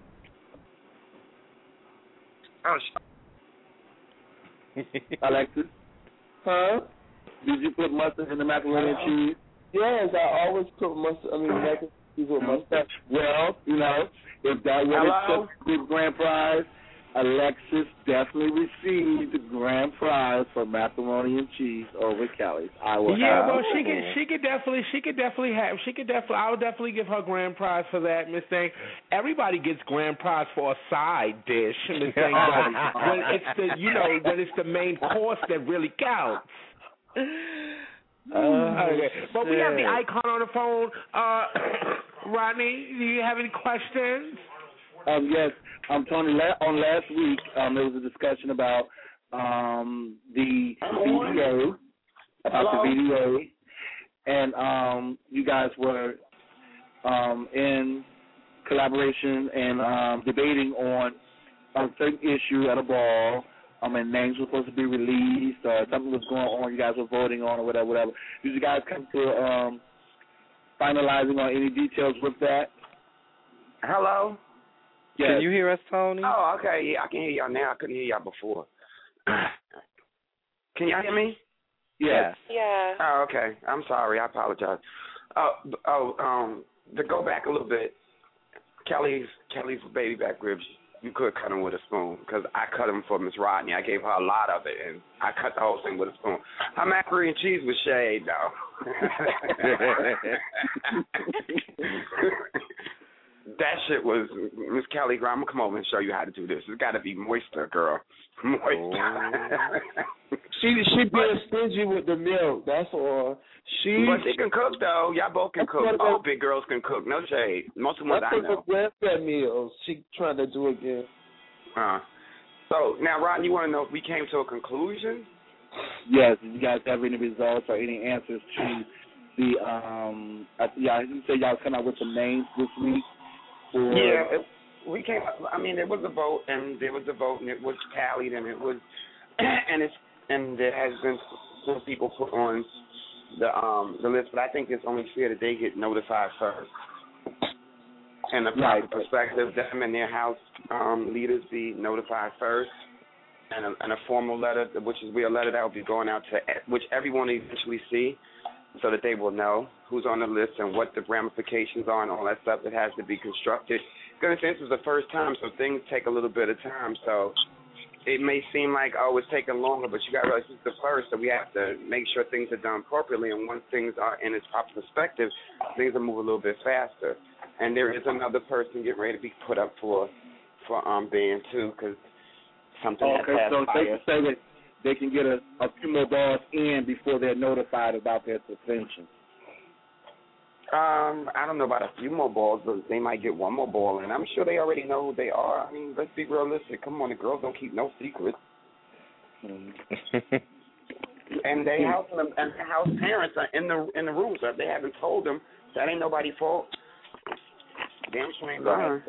Alexis? Huh? Did you put mustard in the macaroni and cheese? Yes, I always put mustard, I mean, macaroni and cheese with mustard. Well, you know, if that would have took the grand prize, Alexis definitely received the grand prize for macaroni and cheese over Kelly's. I will yeah, have well, she could, she could definitely, she could definitely have, she could definitely, I would definitely give her grand prize for that, Miss Thing. Everybody gets grand prize for a side dish, Miss Thing, but when it's the, you know, when it's the main course that really counts. Oh, okay. But we have the shit. icon on the phone. Uh, Rodney, do you have any questions? Um, yes, um, Tony. La- on last week, um, there was a discussion about um, the V D A, about Hello? the V D A, and um, you guys were um, in collaboration and um, debating on a certain issue at a ball. Um, and names were supposed to be released, or something was going on. You guys were voting on, or whatever, whatever. Did you guys come to um, finalizing on any details with that? Hello? Yes. Can you hear us, Tony? Oh, okay. Yeah, I can hear y'all now. I couldn't hear y'all before. Can y'all hear me? Yes. Yeah. Oh, okay. I'm sorry. I apologize. Oh, oh, um, to go back a little bit, Kelly's Kelly's baby back ribs. You could cut them with a spoon because I cut them for Miss Rodney. I gave her a lot of it, and I cut the whole thing with a spoon. Her macaroni and cheese was shade, though. That shit was, Miss Kelly, girl, I'm going to come over and show you how to do this. It's got to be moister, girl. Moister. she she being stingy with the milk, that's all. She, but she can cook, though. Y'all both can cook. All big girls can cook. No shade. Most of them I know. Bread meals. She trying to do it again. Uh, so, now, Ron, you want to know if we came to a conclusion? Yes. Did you guys have any results or any answers to the, um, uh, yeah, you said y'all come out with some names this week? For... Yeah, it, we came. I mean, there was a vote, and there was a vote, and it was tallied, and it was, and it's, and there has been some people put on the um the list, but I think it's only fair that they get notified first, and the proper right. perspective, them and their house um leaders be notified first, and a, and a formal letter, which is a letter that will be going out to which everyone will eventually see, so that they will know who's on the list and what the ramifications are and all that stuff that has to be constructed. Because this is the first time, so things take a little bit of time. So it may seem like, oh, it's taking longer, but you got to realize this is the first, so we have to make sure things are done appropriately. And once things are in its proper perspective, things will move a little bit faster. And there is another person getting ready to be put up for for um ban too, because something okay, has so passed. they can say that they can get a, a few more balls in before they're notified about their suspension. Um, I don't know about a few more balls, but they might get one more ball, and I'm sure they already know who they are. I mean, let's be realistic. Come on, the girls don't keep no secrets. and they house and the house parents are in the in the room, so if they haven't told them, that ain't nobody's fault. Damn sure ain't mine.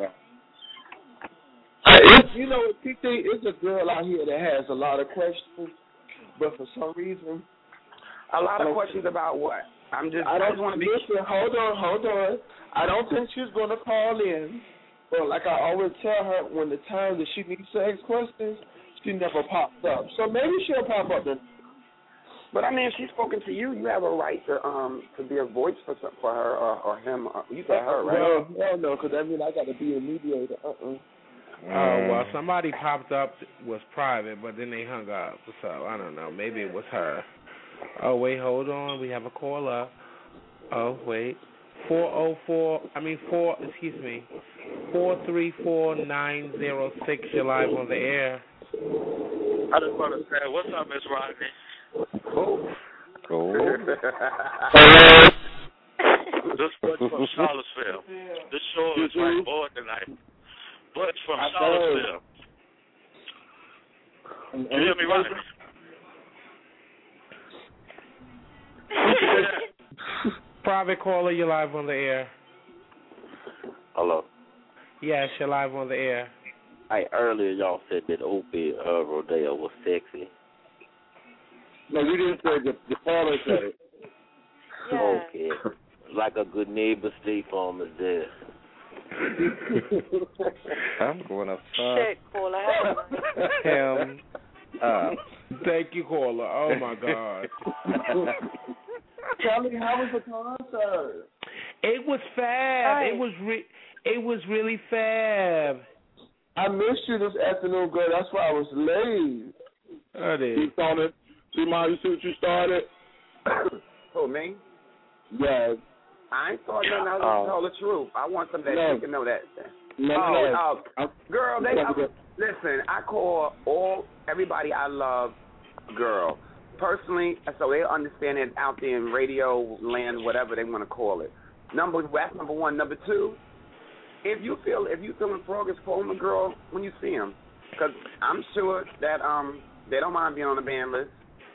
You know, T T is a girl out here that has a lot of questions, but for some reason, a lot of questions about what? I'm just. I don't I just want to be. Listen, hold on, hold on. I don't think she's going to call in. But like I always tell her, when the time that she needs to ask questions, she never pops up. So maybe she'll pop up then. But I mean, if she's spoken to you, you have a right to um to be a voice for for her or, or him. Or, you said her, right? No, no, no, because I mean I got to be a mediator. Uh uh-uh. uh. Oh, well, somebody popped up, was private, but then they hung up. So, I don't know. Maybe it was her. Oh, wait, hold on. We have a caller. Oh, wait. four oh four, I mean, four, excuse me, four three four nine oh six. You're live on the air. I just want to say, what's up, Miss Rodney? Cool. Cool. This Butch from Charlottesville. This show is right board tonight. Butch from Charlottesville. You hear me, Rodney? Private caller, you're live on the air. Hello. Yes, you're live on the air. Hey, earlier y'all said that Opie uh, Rodeo was sexy. No, you didn't say it. The caller said it. Yeah. Okay. Like a good neighbor, State Farm is there. I'm going to fuck Shit, caller. him up. Thank you, caller. Oh, my God. Charlie, how was the concert? It was fab. Right. It was re- It was really fab. I missed you this afternoon, girl. That's why I was late. Oh, there. You started. See, Ma, you see what you started? Who, me? Yeah. I ain't thought nothing. I was Oh. just told the truth. I want some that No. you can know that. No, oh, no. uh, girl, they I, listen. I call all everybody I love, girl. Personally, so they understand it out there in radio land, whatever they want to call it. Number that's number one. Number two, if you feel if you feeling froggish, call them a girl when you see them, because I'm sure that um they don't mind being on the band list.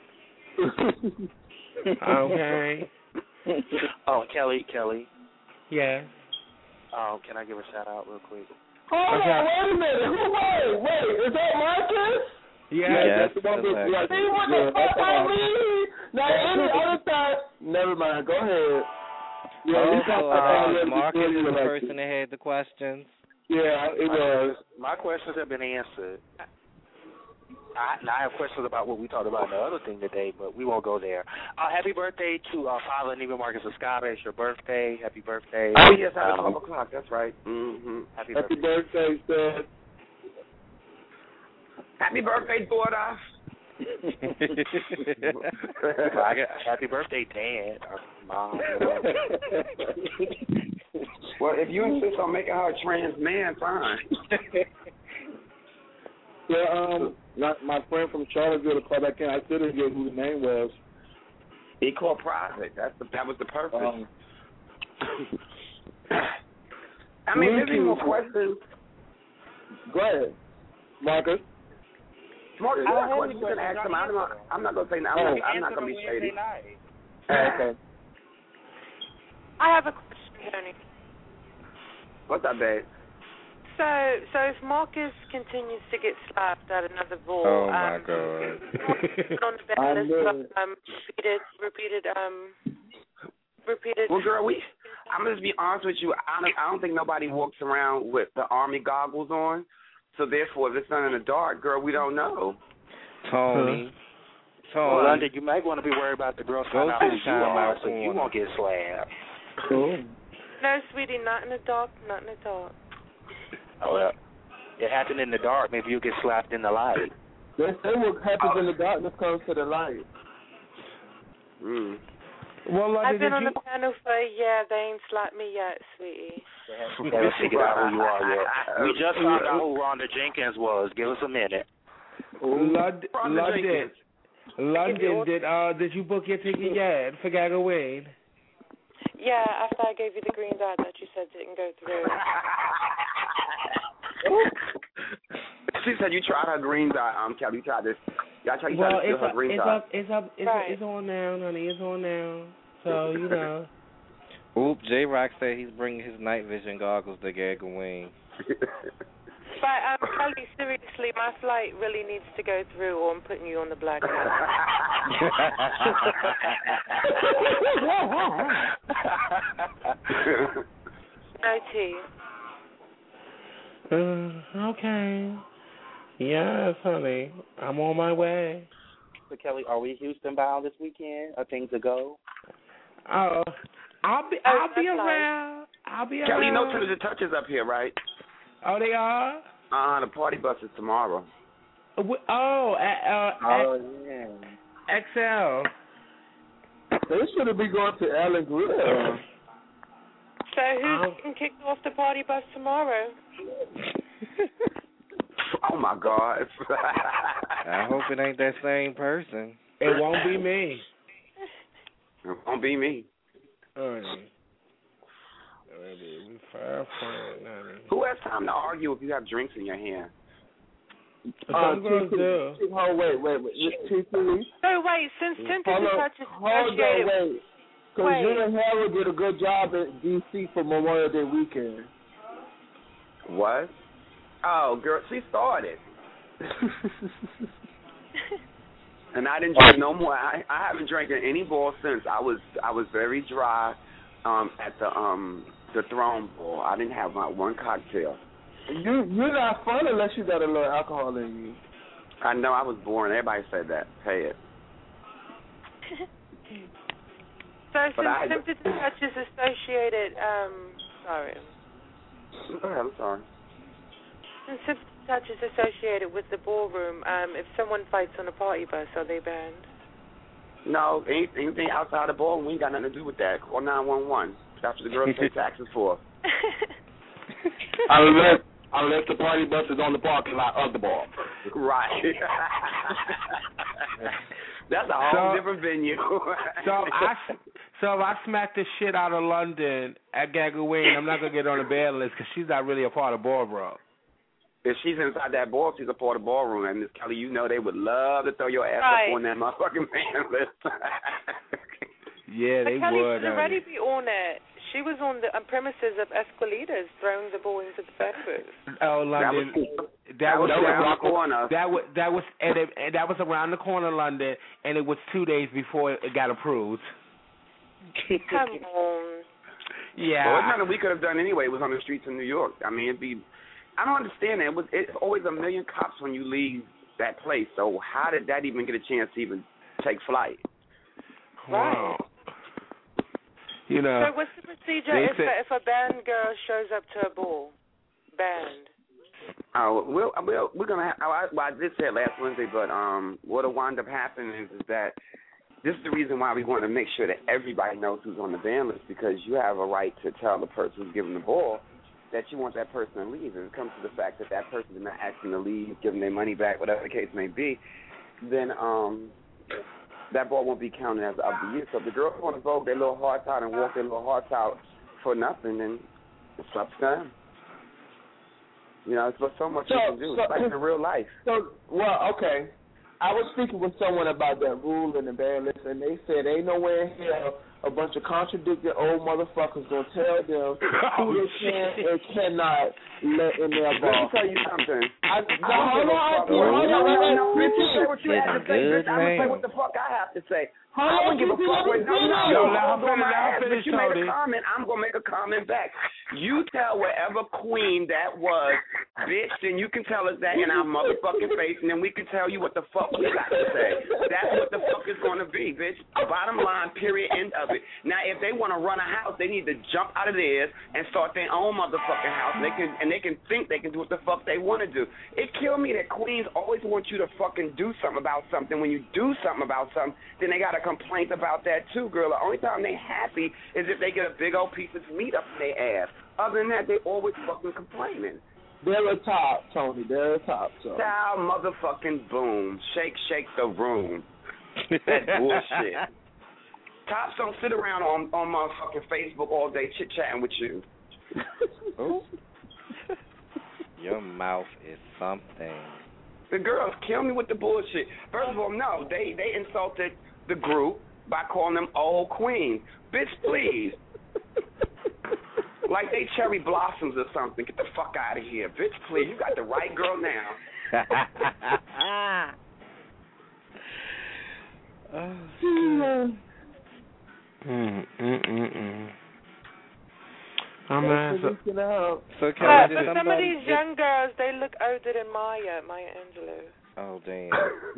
Okay. Oh, Kelly, Kelly. Yeah. Um, can I give a shout out real quick? Hold Okay. on, wait a minute. Who, wait, wait. Is that Marcus? Yeah. Yes, that's the one that's with, Marcus. see what Yeah, the that's fuck I all. mean? Now, any other time, never mind. Go ahead. Yeah, Oh, you so got uh, already Marcus before is you the elected. person that had the questions. Yeah, it my, was. My questions have been answered. I, now I have questions about what we talked about in the other thing today, but we won't go there. Uh, happy birthday to uh, Father Neva Marcus Escada. It's your birthday. Happy birthday. Oh yes, at Um, twelve o'clock. That's right. Mm-hmm. Happy, Happy birthday. birthday, Seth. Happy birthday, daughter. I got, happy birthday, Dad or Mom. Well, if you insist on making her a trans man, fine. Yeah, um, my, my friend from Charlottesville to call back in. I still didn't get who the name was. He called private. That's the, that was the purpose. Um, I mean, Thank maybe you. more questions. Go ahead, Marcus. Marcus, I you don't got have questions any you can questions. ask him. I'm not, I'm not going to say no. I'm Oh. not, I'm not going to be shady. Okay. I have a question, Tony. What's up, babe? So, so if Marcus continues to get slapped at another ball, Oh my um, God. on the I band list, know. but, um, repeated, repeated, um, repeated. Well, girl, we. I'm gonna just be honest with you. I don't, I don't think nobody walks around with the army goggles on. So therefore, if it's done in the dark, girl, we don't know. Tony. Well, Tony. London, you might want to be worried about the girls Go finding out to who the you are, timeout so you corner. won't get slapped. Cool. No, sweetie, not in the dark, not in the dark. Oh, well, it happened in the dark. Maybe you'll get slapped in the light. They say what happens in the darkness comes to the light. Mm. Well, London, I've been did on you? the panel for a year. They ain't slapped me yet, sweetie. We haven't figured out who you are yet. We just found out who Rhonda Jenkins was. Give us a minute. London, Rhonda London, Jenkins. London. Did uh did you book your ticket yet for Gagaween? Yeah, after I gave you the green dot that you said didn't go through. She said you tried her green dot, um, Kelly. You tried this. Y'all tried, you tried Well, to steal it's her up, green it's dot. up, it's up, it's, Right. it's on now, honey. It's on now. So you know. Oop, J Rock said he's bringing his night vision goggles to Gagaween. But um, Kelly, seriously, my flight really needs to go through, or I'm putting you on the blacklist. No tea. Uh, okay. Yes, honey. I'm on my way. So, Kelly, are we Houston bound this weekend? Are things to go? Oh, I'll be, Oh, I'll be that's nice. around. I'll be Kelly, you know around. Trinity Touch is up here, right? Oh, they are. Uh, the party bus is tomorrow. Uh, wh- Oh, uh, uh, Oh, yeah. X L. They should be going to Allen Grill. So who's Um, getting kicked off the party bus tomorrow? Oh my God! I hope it ain't that same person. It won't be me. It won't be me. Honey. Baby, five point nine. Who has time to argue if you have drinks in your hand? Some girls do. Oh, wait, wait, wait. T T. No, wait, since Tinted Hold on, Touch is hold on, associated wait. Because Wait. you and Harold did a good job at D C for Memorial Day weekend. What? Oh, girl, she started. And I didn't drink no more. I, I haven't drank any ball since. I was I was very dry um, at the um the Throne Ball. I didn't have my one cocktail. You you're not fun unless you got a little alcohol in you. I know I was boring. Everybody said that. Pay it. So But since I- Tinted Touch is associated, um, sorry. Go ahead, I'm sorry. Since Tinted touches associated with the ballroom. Um, if someone fights on a party bus, are they banned? No, any, anything outside the ballroom, we ain't got nothing to do with that. Call nine one one. That's what the girls pay taxes for. unless, unless the party bus is on the parking lot of the bar. Right. That's a whole So- different venue. So I, so if I smack the shit out of London at Gagaway, I'm not gonna get on the ban list because she's not really a part of ballroom. If she's inside that ball, she's a part of the ballroom. And Miss Kelly, you know they would love to throw your ass Right. up on that motherfucking fan list. Yeah, they But Kelly would. should honey. already be on it. She was on the on premises of Esquilitas throwing the ball into the fan booth. Oh, London. that was- that was around around the corner. That was that was and, it, and that was around the corner, London, and it was two days before it got approved. Come on. Yeah. Well, it's nothing we could have done anyway. It was on the streets of New York. I mean, it'd be. I don't understand that. It was. It's always a million cops when you leave that place. So how did that even get a chance to even take flight? Wow. You know. So what's the procedure they if, said- a, if a band girl shows up to a ball? Band. Oh, we'll, we'll, we're gonna. Have, I, well, I did say it last Wednesday, but um, what'll wind up happening is, is that this is the reason why we want to make sure that everybody knows who's on the ban list, because you have a right to tell the person who's giving the ball that you want that person to leave. If it comes to the fact that that person did not ask them to leave, give them their money back, whatever the case may be, then um, that ball won't be counted as of the year. So if the girls want to vote their little hearts out and walk their little hearts out for nothing, then it's up to them. You know, it's but so much So- you can do. so- It's like in real life. So, well, okay. I was speaking with someone about that rule in the ban list, and they said ain't nowhere in hell a bunch of contradicted old motherfuckers gonna tell them who they can and cannot let in their Let ball. me tell you something. I, I hold don't on, give a fuck. hold on, No, no, no, hold no. on. Bitch, you say what you have to say, Good bitch. I'm gonna say man. what the fuck I have to say. Hold I on, don't give a Kiki, fuck let what. me No, no, finish. no. Yo, let her Hold on, finish, my let her ass. But finish, you made Tony. a comment. I'm gonna make a comment back. You tell whatever queen that was, bitch, then you can tell us that in our motherfucking face, and then we can tell you what the fuck we got to say. That's what the fuck it's gonna be, bitch. Bottom line, period, end of it. Now, if they want to run a house, they need to jump out of theirs and start their own motherfucking house. And they can and they can think they can do what the fuck they want to do. It killed me that queens always want you to fucking do something about something. When you do something about something, then they got a complaint about that too, girl. The only time they happy is if they get a big old piece of meat up in their ass. Other than that, they always fucking complaining. They're a top, Tony. They're a top. So. Style motherfucking boom. Shake, shake the room. That bullshit. Tops don't sit around on on motherfucking Facebook all day chit chatting with you. Your mouth is something. The girls kill me with the bullshit. First of all, no, they they insulted the group by calling them old queens. Bitch, please. Like they cherry blossoms or something. Get the fuck out of here. Bitch, please. You got the right girl now. Oh, mm, mm, mm, mm. I'm That's so, what we can have. So can But, I but just some of these young girls, they look older than Maya, Maya Angelou. Oh damn.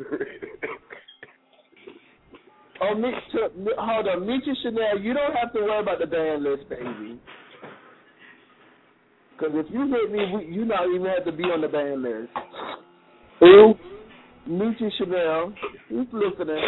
Oh, me, to, me, hold on, Meet You Chanel, you don't have to worry about the ban list, baby. Because if you hit me, we, you not even have to be on the ban list. Who? Meet You Chanel. Who's listening?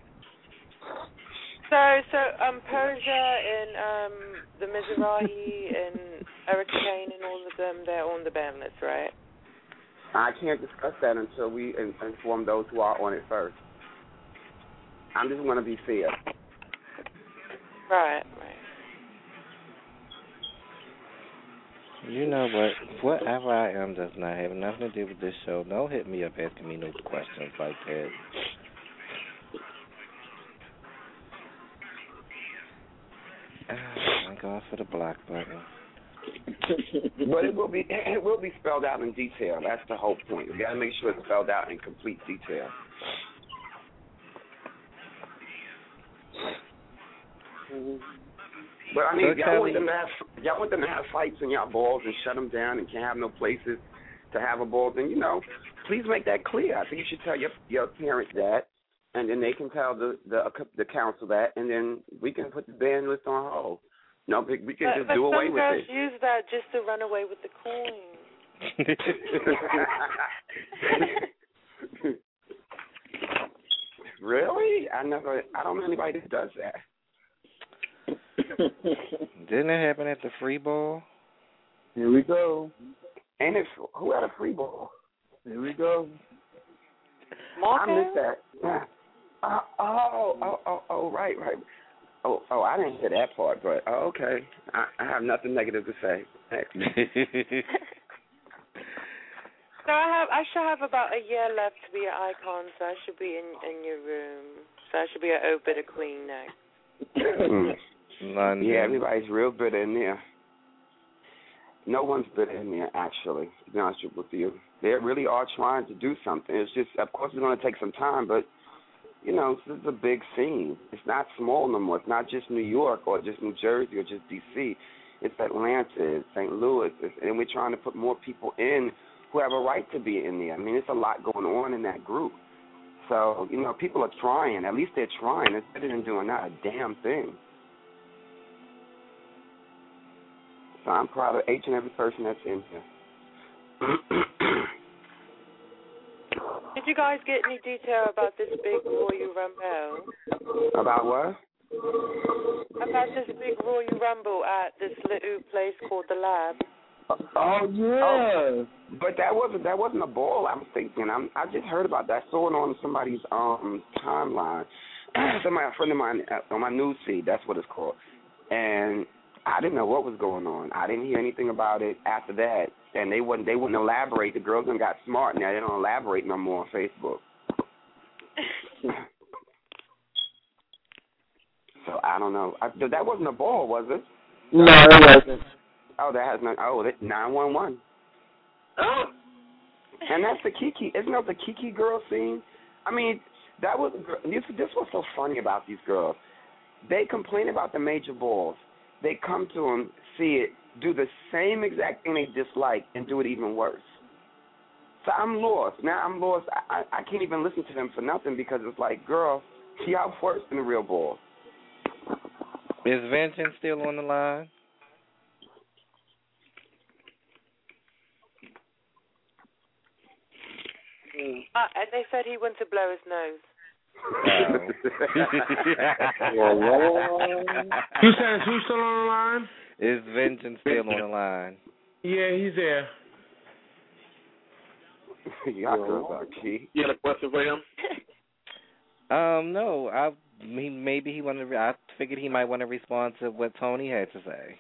So, so um, Persia and um, the Mizrahi and Eric Kane and all of them, they're on the ban list, right? I can't discuss that until we in, inform those who are on it first. I'm just going to be fair. Right, right. You know what? Whatever I am does not have nothing to do with this show. Don't hit me up asking me no questions like that. I'm going for the block button. But it will be it will be spelled out in detail. That's the whole point. We got to make sure it's spelled out in complete detail. But I mean, So y'all Kelly- want them to have y'all want them to have fights in y'all balls and shut them down and can't have no places to have a ball. Then you know, please make that clear. I think you should tell your your parents that, and then they can tell the the the council that, and then we can put the ban list on hold. No, we we can But, just but do away some with girls it. use that just to run away with the coin. Really? I never. I don't know anybody that does that. Didn't it happen at the free ball? Here we go. And if who had a free ball? Here we go. I missed that. Yeah. Uh, oh, oh, oh, oh, right, right. Oh, oh, I didn't hear that part, but oh, okay. I, I have nothing negative to say. So I have, I should have about a year left to be an icon, so I should be in, in your room. So I should be an O bitter queen next. Yeah, everybody's real bitter in there. No one's bitter in there, actually, to be honest with you. They really are trying to do something. It's just, of course, it's going to take some time, but, you know, this is a big scene. It's not small no more. It's not just New York or just New Jersey or just D C. It's Atlanta, it's Saint Louis, it's, and we're trying to put more people in who have a right to be in there. I mean, it's a lot going on in that group. So, you know, people are trying. At least they're trying. It's better than doing not a damn thing. So I'm proud of each and every person that's in here. Did you guys get any detail about this big Royal Rumble? About what? About this big Royal Rumble at this little place called The Lab. Oh yeah, oh, but that wasn't that wasn't a ball. I'm thinking. I'm I just heard about that. I saw it on somebody's um timeline. Somebody, a friend of mine on my news feed. That's what it's called. And I didn't know what was going on. I didn't hear anything about it after that. And they wouldn't they wouldn't elaborate. The girls done got smart now. They don't elaborate no more on Facebook. So I don't know. I, that wasn't a ball, was it? No, it wasn't. Oh, that has not. Oh, nine one one. Oh, and that's the Kiki. Isn't that the Kiki girl scene? I mean, that was this. This was so funny about these girls. They complain about the major balls. They come to them, see it, do the same exact thing they dislike, and do it even worse. So I'm lost. Now I'm lost. I, I, I can't even listen to them for nothing because it's like, girl, y'all worse than the real balls. Is Vengeance still on the line? Uh, and they said he went to blow his nose. Who says who's still on the line? Is Vengeance still on the line? Yeah, he's there. Y'all girls are key. You got a question for him? Um, no. I he, maybe he wanted. To, I figured he might want to respond to what Tony had to say.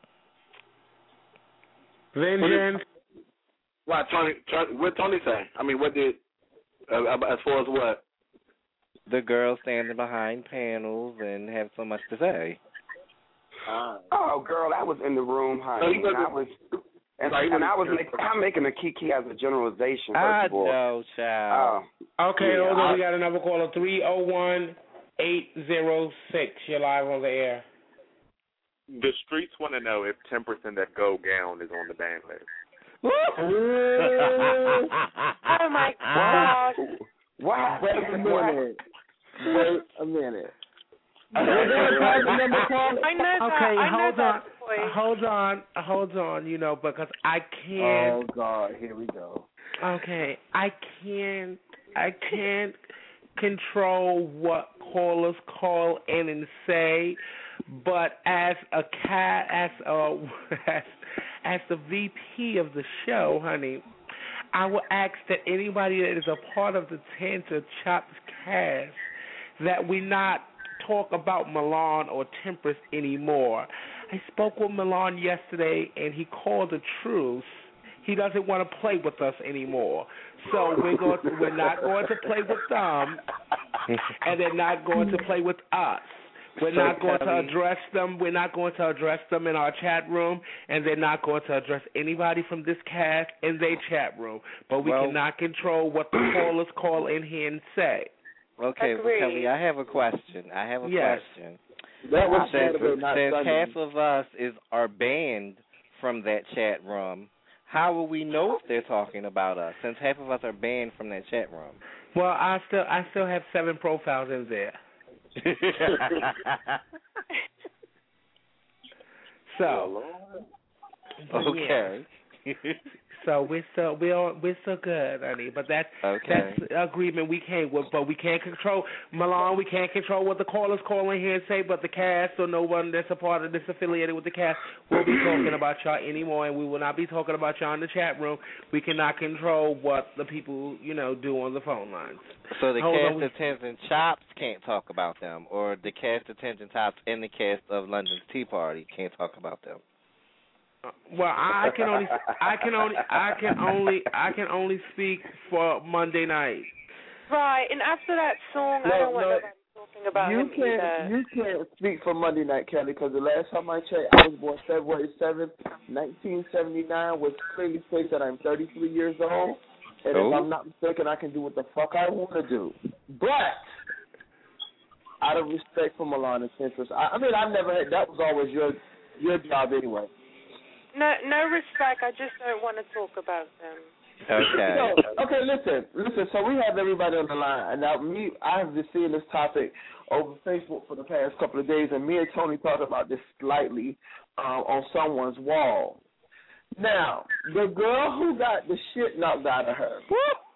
Vengeance. Why, Tony? Tony what Tony say? I mean, what did uh, as far as what? The girl standing behind panels and have so much to say. Uh, oh, girl, I was in the room, honey. So and I was, and, and I was making, I'm making a kiki as a generalization. First I of all. know, child. Oh, okay, yeah, hold on. I, We got another caller. Three oh one eight zero six. You're live on the air. The streets want to know if Temperance in that gold gown is on the band list. Oh my gosh! What? Wait a minute. Wait a minute. I know that. Okay, I know hold that on, boy. hold on, hold on. You know, because I can't. Oh God, here we go. Okay, I can't. I can't control what callers call in and say, but as a cat, as a as, as the V P of the show, honey, I will ask that anybody that is a part of the Tanta Chops cast that we not talk about Milan or Temperance anymore. I spoke with Milan yesterday, and he called a truce. He doesn't want to play with us anymore. So we're going to, we're not going to play with them, and they're not going to play with us. We're so not going Kelly, to address them. We're not going to address them in our chat room, and they're not going to address anybody from this cast in their chat room. But we well, cannot control what the callers call in here and say. Okay, well, Kelly, I have a question. I have a yes. question. That was since Saturday, not since Sunday. half of us is are banned from that chat room, how will we know if they're talking about us? Since half of us are banned from that chat room. Well, I still I still have seven profiles in there. So. Okay. So we're still we're we're still good, honey. But that's okay. that's the agreement we came with. But we can't control Milan. We can't control what the callers call in here and say. But the cast or no one that's a part of this affiliated with the cast will be talking about y'all anymore, and we will not be talking about y'all in the chat room. We cannot control what the people you know do on the phone lines. So the Hold cast on. attendant chops can't talk about them, or the cast attendant chops and the cast of London's Tea Party can't talk about them. Well, I can only, I can only, I can only, I can only speak for Monday night. Right, and after that song, No, I don't want no, nobody talking about you him can't, either. you can't speak for Monday Night, Kelly, because the last time I checked, I was born February seventh, nineteen seventy-nine, which clearly states that I'm thirty-three years old, and Oh. if I'm not mistaken, I can do what the fuck I want to do. But out of respect for Milana's interest, I, I mean, I've never had, that was always your your job anyway. No, no respect. I just don't want to talk about them. Okay. So, okay, listen, listen. So we have everybody on the line, and now me, I have just seen this topic over Facebook for the past couple of days, and me and Tony talked about this slightly uh, on someone's wall. Now, the girl who got the shit knocked out of her.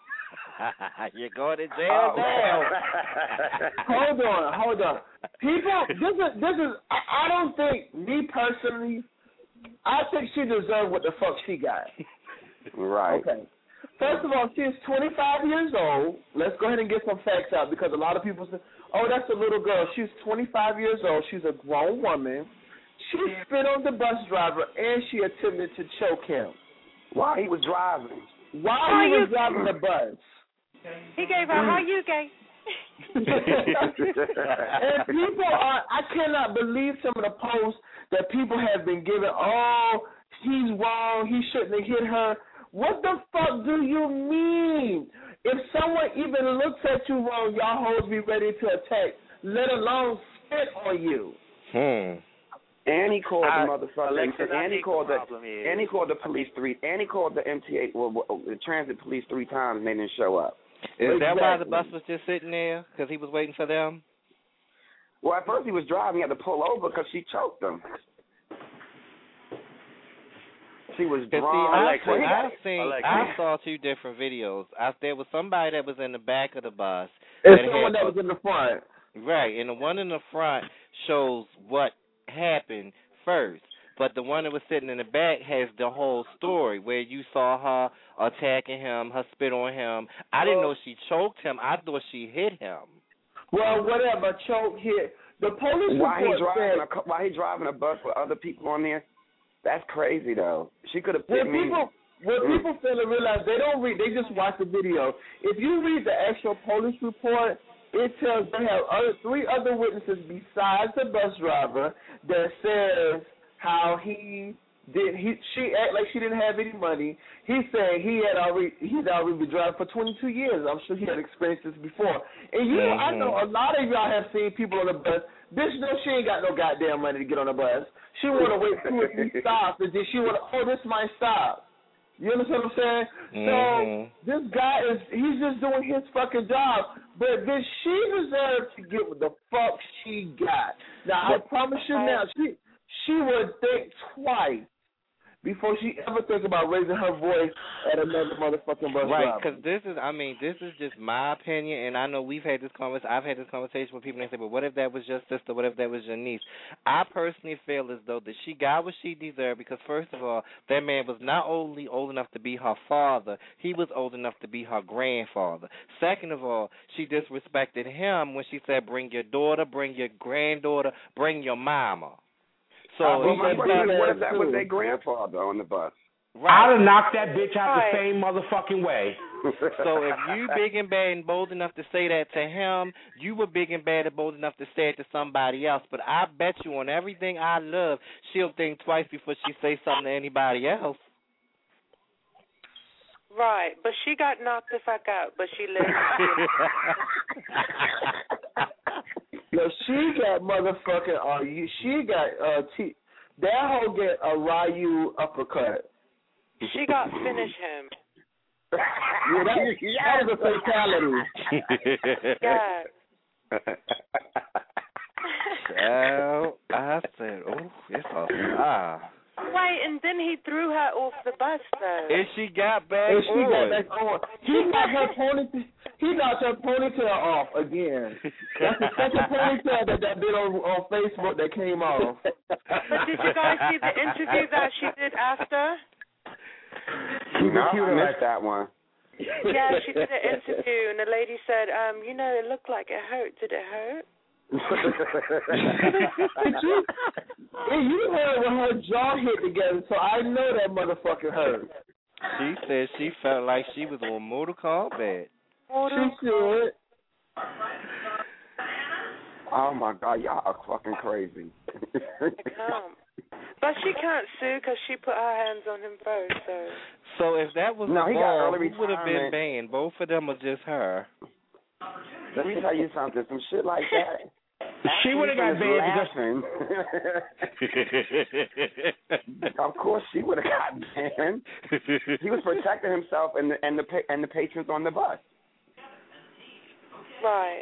You're going to jail Oh, now. hold on, hold on. People, this is this is. I, I don't think me personally. I think she deserved what the fuck she got. Right. Okay. First of all, she is twenty-five years old. Let's go ahead and get some facts out because a lot of people say, "Oh, that's a little girl." She's twenty-five years old. She's a grown woman. She spit on the bus driver and she attempted to choke him while he was driving. While How he you- was driving the bus. He gave her, how you gay? And people are, I cannot believe some of the posts that people have been giving, oh, he's wrong, he shouldn't have hit her. What the fuck do you mean? If someone even looks at you wrong, y'all hoes be ready to attack, let alone spit on you. Hmm. And he called I, the motherfucker. Alexis, and, and he I think called the the, problem is- and he called the police three. And he called the M T A, well, well, the transit police three times, and they didn't show up. Is that why the Exactly. bus was just sitting there? Because he was waiting for them? Well, at first he was driving, he had to pull over because she choked him. She was Cause drunk. see, Alexa, I, I've seen, Alexa. I saw two different videos. I, there was somebody that was in the back of the bus. And that someone had, that was in the front. Right, and the one in the front shows what happened first. But the one that was sitting in the back has the whole story where you saw her attacking him, her spit on him. I didn't know she choked him. I thought she hit him. Well, whatever, choke, hit. The police Why he report driving said, a why he driving a bus with other people on there? That's crazy though. She could have when picked me. people, when Mm. people fail to realize, they don't read, they just watch the video. If you read the actual police report, it tells they have other, three other witnesses besides the bus driver that says how he did. He she act like she didn't have any money. He said he had already he's already been driving for twenty-two years. I'm sure he had experienced this before. And you, Mm-hmm. I know a lot of y'all have seen people on the bus. Bitch, no, she ain't got no goddamn money to get on the bus. She want to wait two or three stops, and then she want to, oh, this might stop. You understand what I'm saying? Mm-hmm. So this guy is, he's just doing his fucking job. But then she deserves to get what the fuck she got. Now, I promise you now, she she would think twice before she ever thinks about raising her voice at another motherfucking bus Right, driver. because this is, I mean, this is just my opinion, and I know we've had this conversation, I've had this conversation with people, and they say, well, what if that was your sister, what if that was your niece? I personally feel as though that she got what she deserved, because first of all, that man was not only old enough to be her father, he was old enough to be her grandfather. Second of all, she disrespected him when she said, bring your daughter, bring your granddaughter, bring your mama. So Uh, well, my if question is, what if that was too. their grandfather on the bus? I'd have knocked that bitch out Right. the same motherfucking way. So if you big and bad and bold enough to say that to him, you were big and bad and bold enough to say it to somebody else. But I bet you on everything I love, she'll think twice before she say something to anybody else. Right, but she got knocked the fuck out, but she lived. No, she got motherfucking, uh, you, she got, uh, T, that whole get a Ryu uppercut. She got finish him. Yeah, that, that was a fatality. Yeah. Well, I said, oh, it's a ah. Wait, Right, and then he threw her off the bus, though. And she got back And she on. got back on. He knocked her ponytail. He knocked her ponytail off again. That's the second ponytail that that bit on on Facebook that came off. But did you guys see the interview that she did after? No, I missed that one. Yeah, she did an interview, and the lady said, um, you know, it looked like it hurt. Did it hurt? Did you, yeah, you heard when her jaw hit together, so I know that motherfucker hurt. She said she felt like she was on Mortal Kombat. She should. Oh my God, y'all are fucking crazy. Um, but she can't sue because she put her hands on him first. So, so if that was no, a he got ball, early who would have been retirement. banned? Both of them or just her? Let me tell you something. Some shit like that. She would have got banned because. Of course, she would have got banned. He was protecting himself and the and the and the patrons on the bus. right.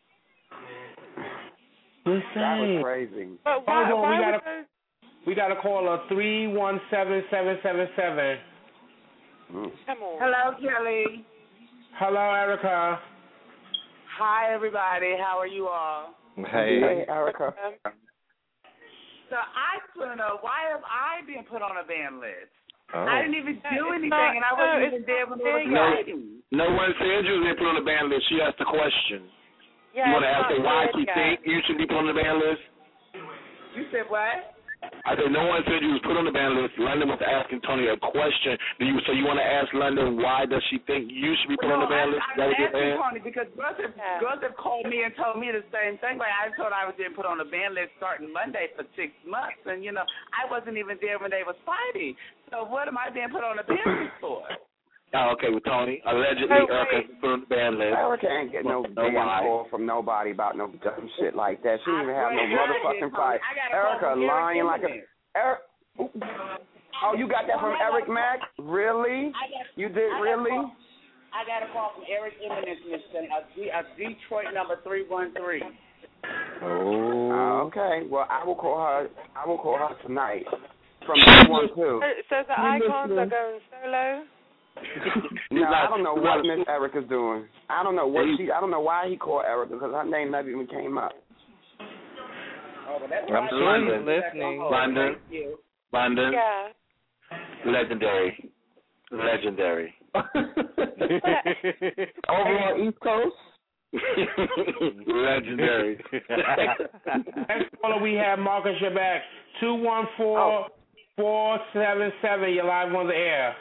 That was crazy. But why, Hold on, why we got would a those, we got a caller three one seven seven seven seven. come on. Hello, Kelly. Hello, Erica. Hi, everybody. How are you all? Hey, Hey, Erica. So I want to know, why have I been put on a ban list? Oh. I didn't even do It's anything, not- and I no, wasn't it's even there when they were No. fighting. No one said you was being put on the ban list. She asked the question. Yeah, you want to it's ask her not why good she yet. think you should be put on the ban list? You said what? I said no one said you was put on the ban list. London was asking Tony a question. Do you so you want to ask London why does she think you should be put on No, the ban I, list? I, That I'm was your asking saying? Tony because girls have, Yeah. girls have called me and told me the same thing. Like I told I was being put on the ban list starting Monday for six months, and you know I wasn't even there when they was fighting. So what am I being put on the ban list for? Oh, okay, with Tony. Allegedly, Oh, Erica wait. put on the ban list. Erica ain't get no No damn why. call from nobody about no dumb shit like that. She didn't even have no I swear to motherfucking God, fight. I got a call Erica from Eric lying like a Jimenez. Eric. Oh, you got that from Eric Mack? Really? I got, You did I got really? a call- I got a call from Eric Jimenez, Mister A, D- a Detroit number three one three. Oh. Okay. Well, I will call her. I will call her tonight from three one two. So, so the icons are going solo? No, I don't know what Miss Erica's doing. I don't know what she. I don't know why he called Erica because her name never even came up. Oh, well, that's I'm sure he's listening. London. Thank you. London. Yeah. Legendary. Legendary. Over on East Coast. Legendary. Next caller we have Marcus Shabak two one four four seven seven. You're live on the air.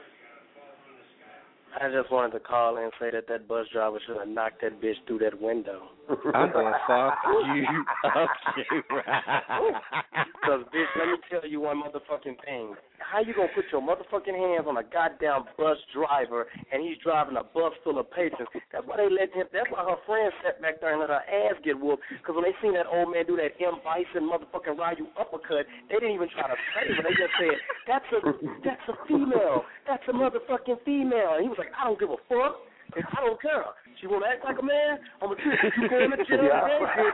I just wanted to call in and say that that bus driver should have knocked that bitch through that window. I'm going to fuck you up, Because, bitch, let me tell you one motherfucking thing. How you going to put your motherfucking hands on a goddamn bus driver and he's driving a bus full of patrons? That's why they let him, that's why her friends sat back there and let her ass get whooped. Because when they seen that old man do that M. Bison motherfucking Ryu uppercut, they didn't even try to save her. They just said, that's a, that's a female. That's a motherfucking female. And he was like, I don't give a fuck. And I don't care. She want to act like a man? I'm going to tell you, you going to jail today, bitch.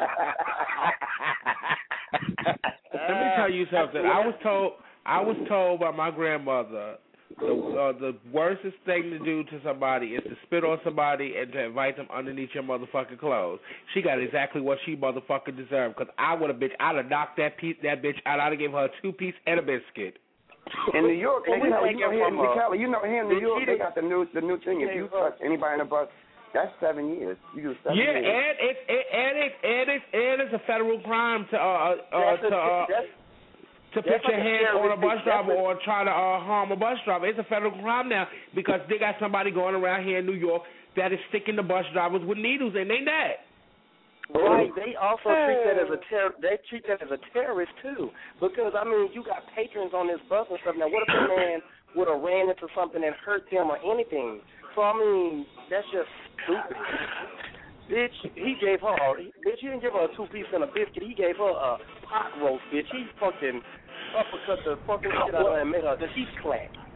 Let me tell you something. I was told I was told by my grandmother the uh, the worstest thing to do to somebody is to spit on somebody and to invite them underneath your motherfucking clothes. She got exactly what she motherfucking deserved. Because I would have bitch, I'd have knocked that piece, that bitch out. I'd have given her a two piece and a biscuit. In New York, Well, you know, we you know, take it here, from, uh, Kelly, you know, here in New York, they got the new, the new thing. If you Yeah, touch anybody in a bus, that's seven years. You do seven Yeah, years. and it's it, and it and it's and it's a federal crime to uh, uh That's a- to uh, that's- to put that's your like a hands on a bus terrorist- driver that's a- or try to uh, harm a bus driver. It's a federal crime now because they got somebody going around here in New York that is sticking the bus drivers with needles and they not. Right, they also treat that as a ter- they treat that as a terrorist too. Because I mean, you got patrons on this bus and stuff. Now, what if a man would have ran into something and hurt them or anything? So I mean, that's just stupid. Bitch, he gave her, bitch, he didn't give her a two piece and a biscuit. He gave her a pot roast, bitch. He fucking uppercut the fucking shit out of her and made her the sheet clap. This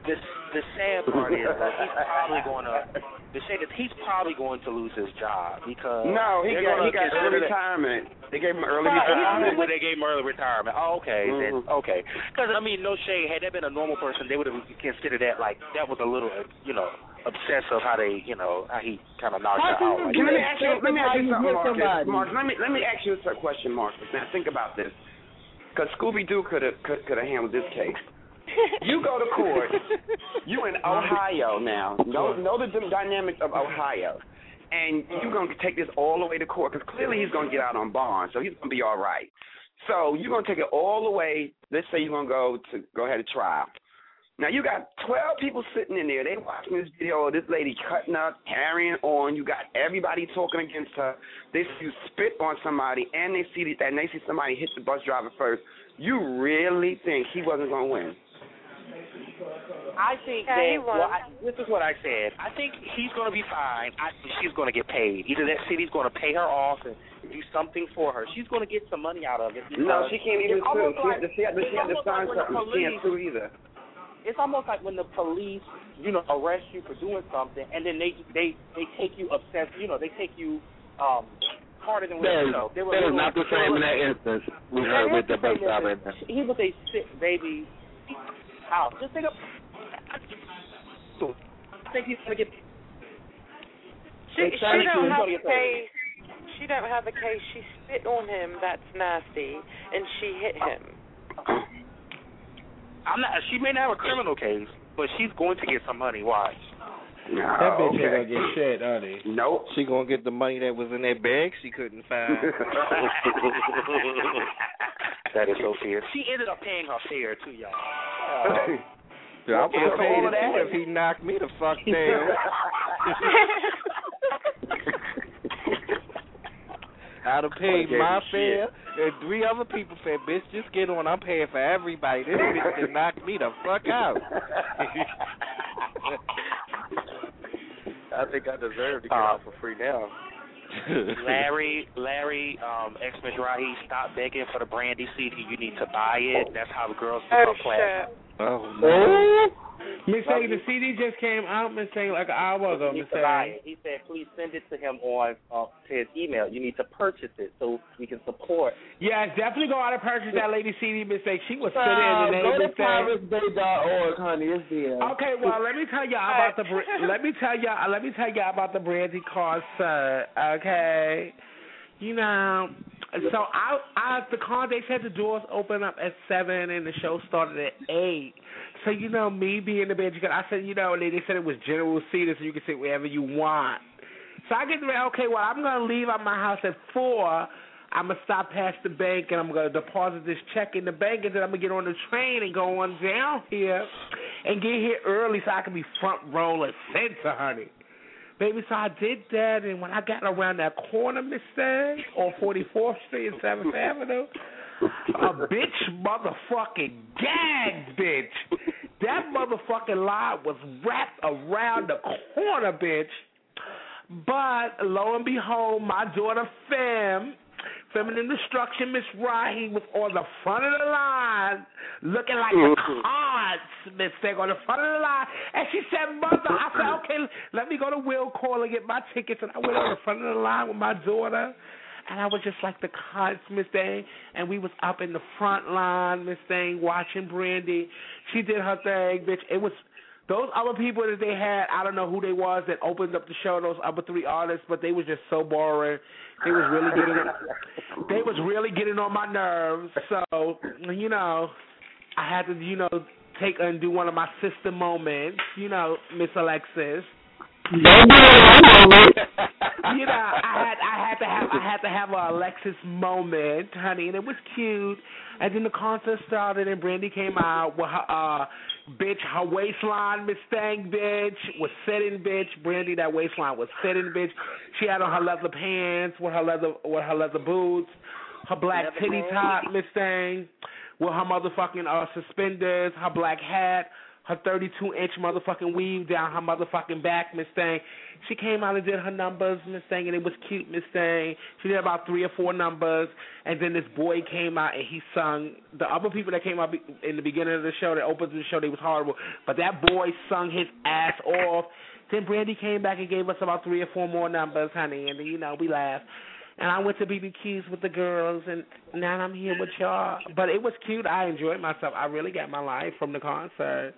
the sad part is that he's probably going to. The shade is he's probably going to lose his job because no, he got he got early retirement. They gave him early right, retirement. Well, they gave him early retirement. Oh, okay, mm-hmm. then, okay. Because I mean, no shade. Had that been a normal person, they would have considered that like that was a little, you know, obsessive how they, you know, how he kind of knocked her out. Like, let me ask you, let me ask you something, Marcus. somebody. Marcus, let me let me ask you a question, Marcus. Now think about this, because Scooby Doo could have could could have handled this case. You go to court. You in Ohio now. Know know the dynamics of Ohio, and you're gonna take this all the way to court because clearly he's gonna get out on bond, so he's gonna be all right. So you're gonna take it all the way. Let's say you're gonna go to go ahead to trial. Now you got twelve people sitting in there. They watching this video of this lady cutting up, carrying on. You got everybody talking against her. They see you spit on somebody, and they see that, and they see somebody hit the bus driver first. You really think he wasn't gonna win? I think yeah, that, well, I, this is what I said. I think he's going to be fine. I think she's going to get paid. Either that city's going to pay her off and do something for her. She's going to get some money out of it. No, she can't even sue. Like, she had to, she had to sign like something. She can't sue either. It's almost like when the police, you know, arrest you for doing something, and then they they they take you obsessed. You know, they take you um harder than we know. They were that is not the same in that instance we heard with the bus driver. He was a sick baby. Out. Just think of. I think he's gonna get. She, she don't have the case. She don't have the case. She spit on him. That's nasty, and she hit him. I'm not. She may not have a criminal case, but she's going to get some money. Watch. No, that bitch okay. ain't gonna get shit, honey. Nope. She gonna get the money that was in that bag she couldn't find. That is so fierce. She ended up paying her fare too, y'all. Uh, Dude, I would have paid it too if he knocked me the fuck down. I'd have paid my fare and three other people said, bitch, just get on. I'm paying for everybody. This bitch just knocked me the fuck out. I think I deserve to get uh, out for free now. Larry, Larry, um, ex-Mizrahi, stop begging for the Brandy C D. You need to buy it. That's how the girls become oh, class. Oh, no. Miss A, the C D just came out, Miss A, like an hour ago, Miss A. He said, please send it to him on uh, to his email. You need to purchase it so we can support. Yeah, definitely go out and purchase that lady C D, Miss A. She was uh, sitting in the name Go to Miss A. pirates bay dot org, honey. It's there. Okay, well, let me tell y'all about the let me tell y'all let me tell y'all about the Brandy concert. Okay, you know. So I, I, the con, they said the doors open up at seven and the show started at eight. So you know, me being the bed, I said, you know, they, they said it was general seating, so you can sit wherever you want. So I get to okay, well, I'm gonna leave out my house at four. I'm gonna stop past the bank and I'm gonna deposit this check in the bank, and then I'm gonna get on the train and go on down here and get here early so I can be front row and center, honey. Baby, so I did that, and when I got around that corner, Miss Thing, on forty-fourth Street and seventh Avenue, a bitch motherfucking gagged, bitch. That motherfucking line was wrapped around the corner, bitch. But lo and behold, my daughter Fem, Feminine Destruction, Miss Rahi, was on the front of the line, looking like the cards, Miss Thing, on the front of the line. And she said, mother, I said, okay, let me go to Will Call and get my tickets. And I went on the front of the line with my daughter. And I was just like the cards, Miss Thing. And we was up in the front line, Miss Thing, watching Brandy. She did her thing, bitch. It was those other people that they had, I don't know who they was that opened up the show, those other three artists, but they was just so boring. They was really getting on, they was really getting on my nerves. So, you know, I had to, you know, take and do one of my sister moments, you know, Miss Alexis. You know, I had I had to have I had to have a Alexis moment, honey, and it was cute. And then the concert started, and Brandy came out with her uh, bitch, her waistline, Miss Thang, bitch, was sitting, bitch. Brandy, that waistline was sitting, bitch. She had on her leather pants with her leather with her leather boots, her black titty top, Miss Thang, with her motherfucking uh, suspenders, her black hat, her thirty-two inch motherfucking weave down her motherfucking back, Miss Thing. She came out and did her numbers, Miss Thing, and it was cute, Miss Thing. She did about three or four numbers, and then this boy came out and he sung. The other people that came out in the beginning of the show, that opened the show, they was horrible. But that boy sung his ass off. Then Brandy came back and gave us about three or four more numbers, honey, and then, you know, we laughed. And I went to B B Q's with the girls, and now I'm here with y'all. But it was cute. I enjoyed myself. I really got my life from the concert.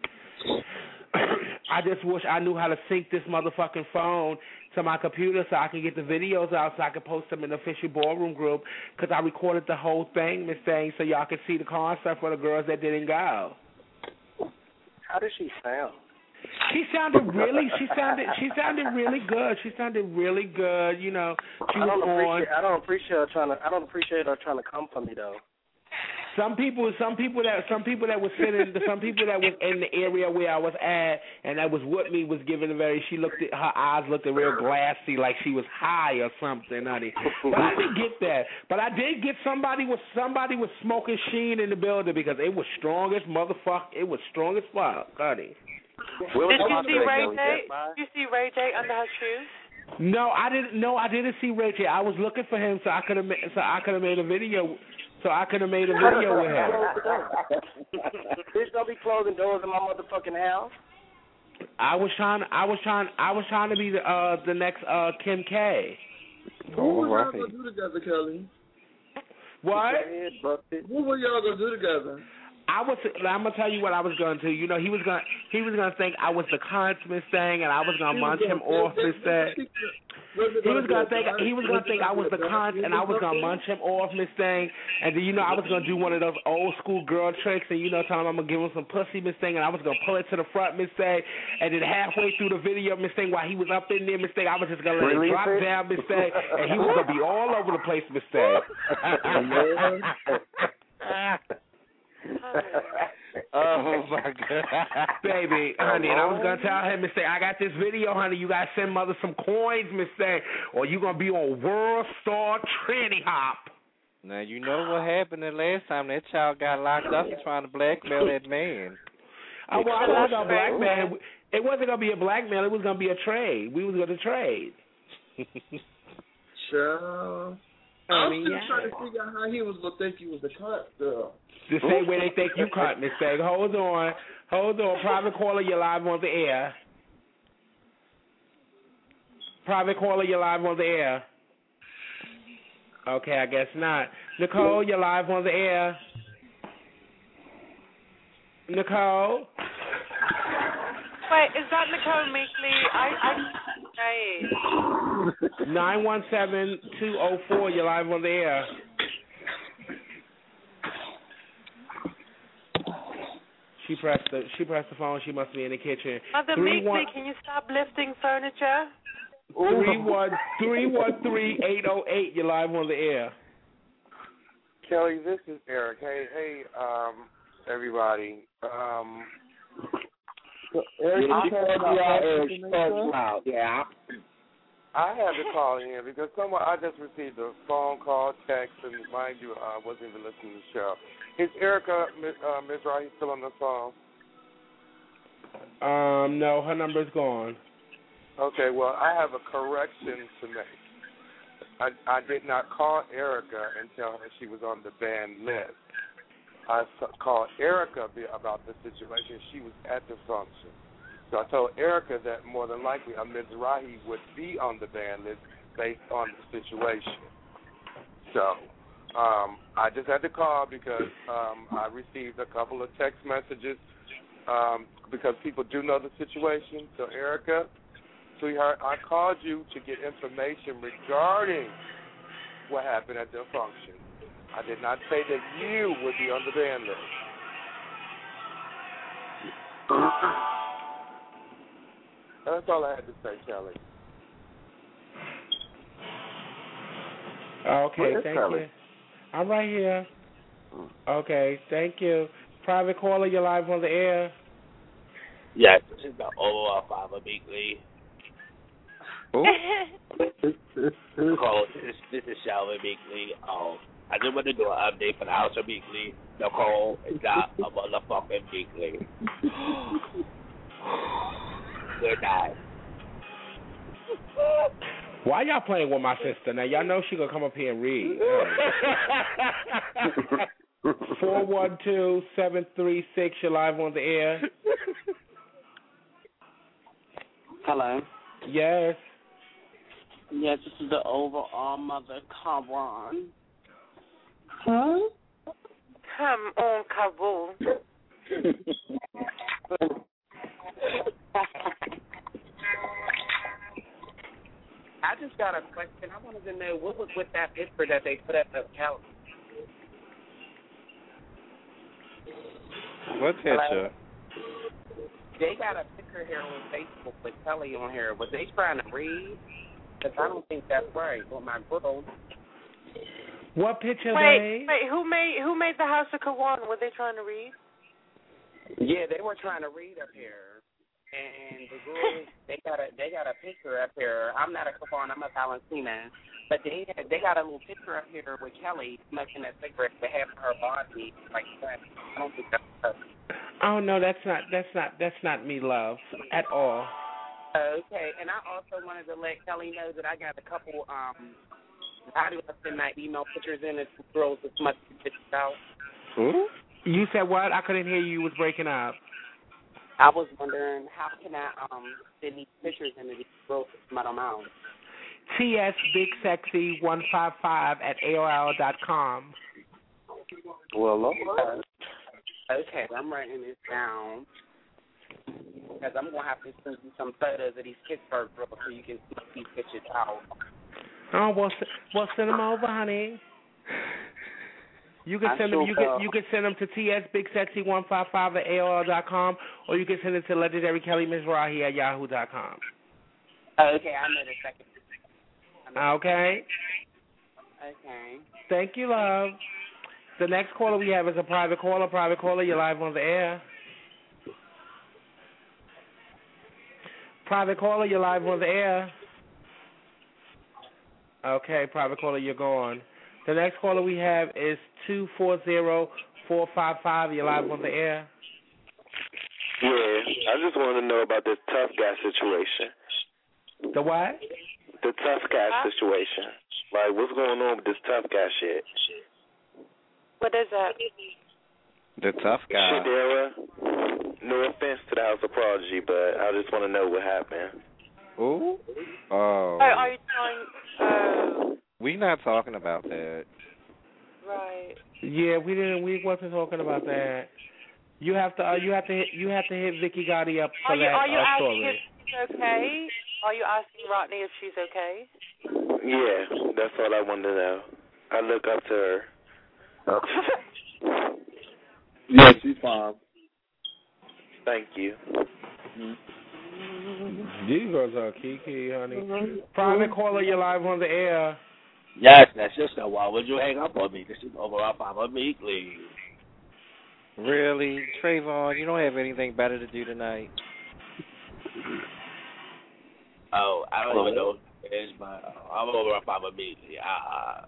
I just wish I knew how to sync this motherfucking phone to my computer so I can get the videos out so I can post them in the official ballroom group, because I recorded the whole thing, Miss Thing, so y'all can see the concert for the girls that didn't go. How does she sound? She sounded really. She sounded. She sounded really good. She sounded really good. You know. She I don't was appreciate. on. I don't appreciate her trying to. I don't appreciate her trying to come for me though. Some people, some people that, some people that was sitting, some people that was in the area where I was at, and that was with me, was giving a very. She looked at her eyes looked at real glassy, like she was high or something, honey. But I didn't get that. But I did get somebody was somebody was smoking sheen in the building because it was strong as motherfucker. It was strong as fuck, honey. Did you see Ray J? Did you see Ray J under her shoes? No, I didn't. No, I didn't see Ray J. I was looking for him, so I could have. So I could have made a video. So I could have made a video with him. Bitch, don't be closing doors in my motherfucking house. I was trying. I was trying. I was trying to be the uh, the next uh, Kim K. What were y'all gonna do together, Kelly? What? What were y'all gonna do together? I was. I'm gonna tell you what I was gonna do. You know, he was gonna. He was gonna think I was the cunt, Miss Thing, and I was gonna munch him off, Miss Thing. He was gonna think. He was gonna think I was the cunt, and I was gonna munch him off, Miss Thing. And then, you know, I was gonna do one of those old school girl tricks, and you know, tell him I'm gonna give him some pussy, Miss Thing, and I was gonna pull it to the front, Miss Thing. And then halfway through the video, Miss Thing, while he was up in there, Miss Thing, I was just gonna let him drop down, Miss Thing, and he was gonna be all over the place, Miss Thing. Oh my God, baby, honey, and I was gonna tell him, Miss Thing, I got this video, honey. You gotta send mother some coins, Miss Thing, or you gonna be on World Star Tranny Hop. Now you know what happened the last time that child got locked up and trying to blackmail that man. Oh, well, I wasn't gonna blackmail. It wasn't gonna be a blackmail. It was gonna be a trade. We was gonna trade. Sure. I I'm mean, still yeah. trying to figure out how he was gonna think he was the cunt, girl. The same way they think you cunt, Miss Thing. Hold on. Hold on. Private caller, you're live on the air. Private caller, you're live on the air. Okay, I guess not. Nicole, you're live on the air. Nicole? Wait, is that Nicole Meekley? I, I, nine one seven, two oh four, you're live on the air. She pressed the she pressed the phone. She must be in the kitchen. Mother Three Meekley, one can you stop lifting furniture? three one three one three eight oh eight. You're live on the air. Kelly, this is Eric. Hey, hey, um, everybody. Um, Eric, I, you called me out, Eric. You called you out. Yeah. I had to call in because someone I just received a phone call, text, and mind you, I wasn't even listening to the show. Is Erica, uh, Miz Rahi, still on the phone? Um, no, her number's gone. Okay, well, I have a correction to make. I, I did not call Erica and tell her she was on the banned list. I called Erica about the situation. She was at the function. So I told Erica that more than likely a Miz Rahi would be on the banned list based on the situation. So um, I just had to call because um, I received a couple of text messages um, because people do know the situation. So Erica, sweetheart, I called you to get information regarding what happened at the function. I did not say that you would be on the banned list. That's all I had to say, Kelly. Okay, thank Kelly? you. I'm right here. Okay, thank you. Private caller, you're live on the air. Yes, this is the O R Father Meekley. Call this, this is Shalvin Meekley. Um, I I just want to do an update for the House of Weekly. Nicole got a motherfucking weekly. Good night. Why y'all playing with my sister? Now y'all know she gonna come up here and read. Four one two seven three six. You're live on the air. Hello. Yes. Yes, this is the overall mother, Kawan. Huh? Come on, Kabul. I just got a question. I wanted to know what was with that picture that they put up of Kelly. What picture? They got a picture here on Facebook with Kelly on here. Was they trying to read? Because I don't think that's right. Well, my girl. What picture Wait, wait, who made who made the House of Kawan? Were they trying to read? Yeah, they were trying to read up here. And the girls, they got a they got a picture up here. I'm not a Kawan, I'm a Valentina. But they they got a little picture up here with Kelly smoking a cigarette with half of her body. Like, I don't think that's her. Oh no, that's not that's not that's not me, love, at all. Okay, and I also wanted to let Kelly know that I got a couple. Um, how do I send my email pictures in? It's girls with much pictures out. Who? You said what? I couldn't hear you. You was breaking up. I was wondering how can I um send these pictures into these girls with smut on mouth. T S Big Sexy one five five at A O L dot com. Well, Lord. Okay, I'm writing this down because I'm gonna have to send you some photos of these Pittsburgh girls so you can see these pictures out. Oh, well, well, send them over, honey. You can I'm send sure them. You can you can send them to T S Big Sexy one five five at A O L dot com, or you can send it to Legendary Kelly Mizrahi at Yahoo dot com. Okay, I know the second. Okay. Okay. Thank you, love. The next caller we have is a private caller. Private caller, you're live on the air. Private caller, you're live on the air. Okay, private caller, you're gone. The next caller we have is two four zero four five five. You're live on the air. Yeah, I just want to know about this tough guy situation. The what? The tough guy situation. Like, what's going on with this tough guy shit? What is that? The tough guy. Shit, era. No offense to the House of Prodigy, but I just want to know what happened. Ooh? Oh. Are, are you trying? Uh, we not talking about that. right. Yeah, we didn't. We wasn't talking about that. You have to. Uh, you have to. Hit, you have to hit Vicky Gotti up for Are you, that are you uh, asking story. if she's okay? Are you asking Rodney if she's okay? Yeah, that's all I wanted to know. I look up to her. Yeah, she's fine. Thank you. These girls are kiki, honey. Private caller, you're live on the air. Yes, that's just a why would you hang up on me? This is overall Papa Weekly. Really? Trayvon, you don't have anything better to do tonight? Oh, I don't even know what it is, but uh, I'm over on Papa Weekly. Uh,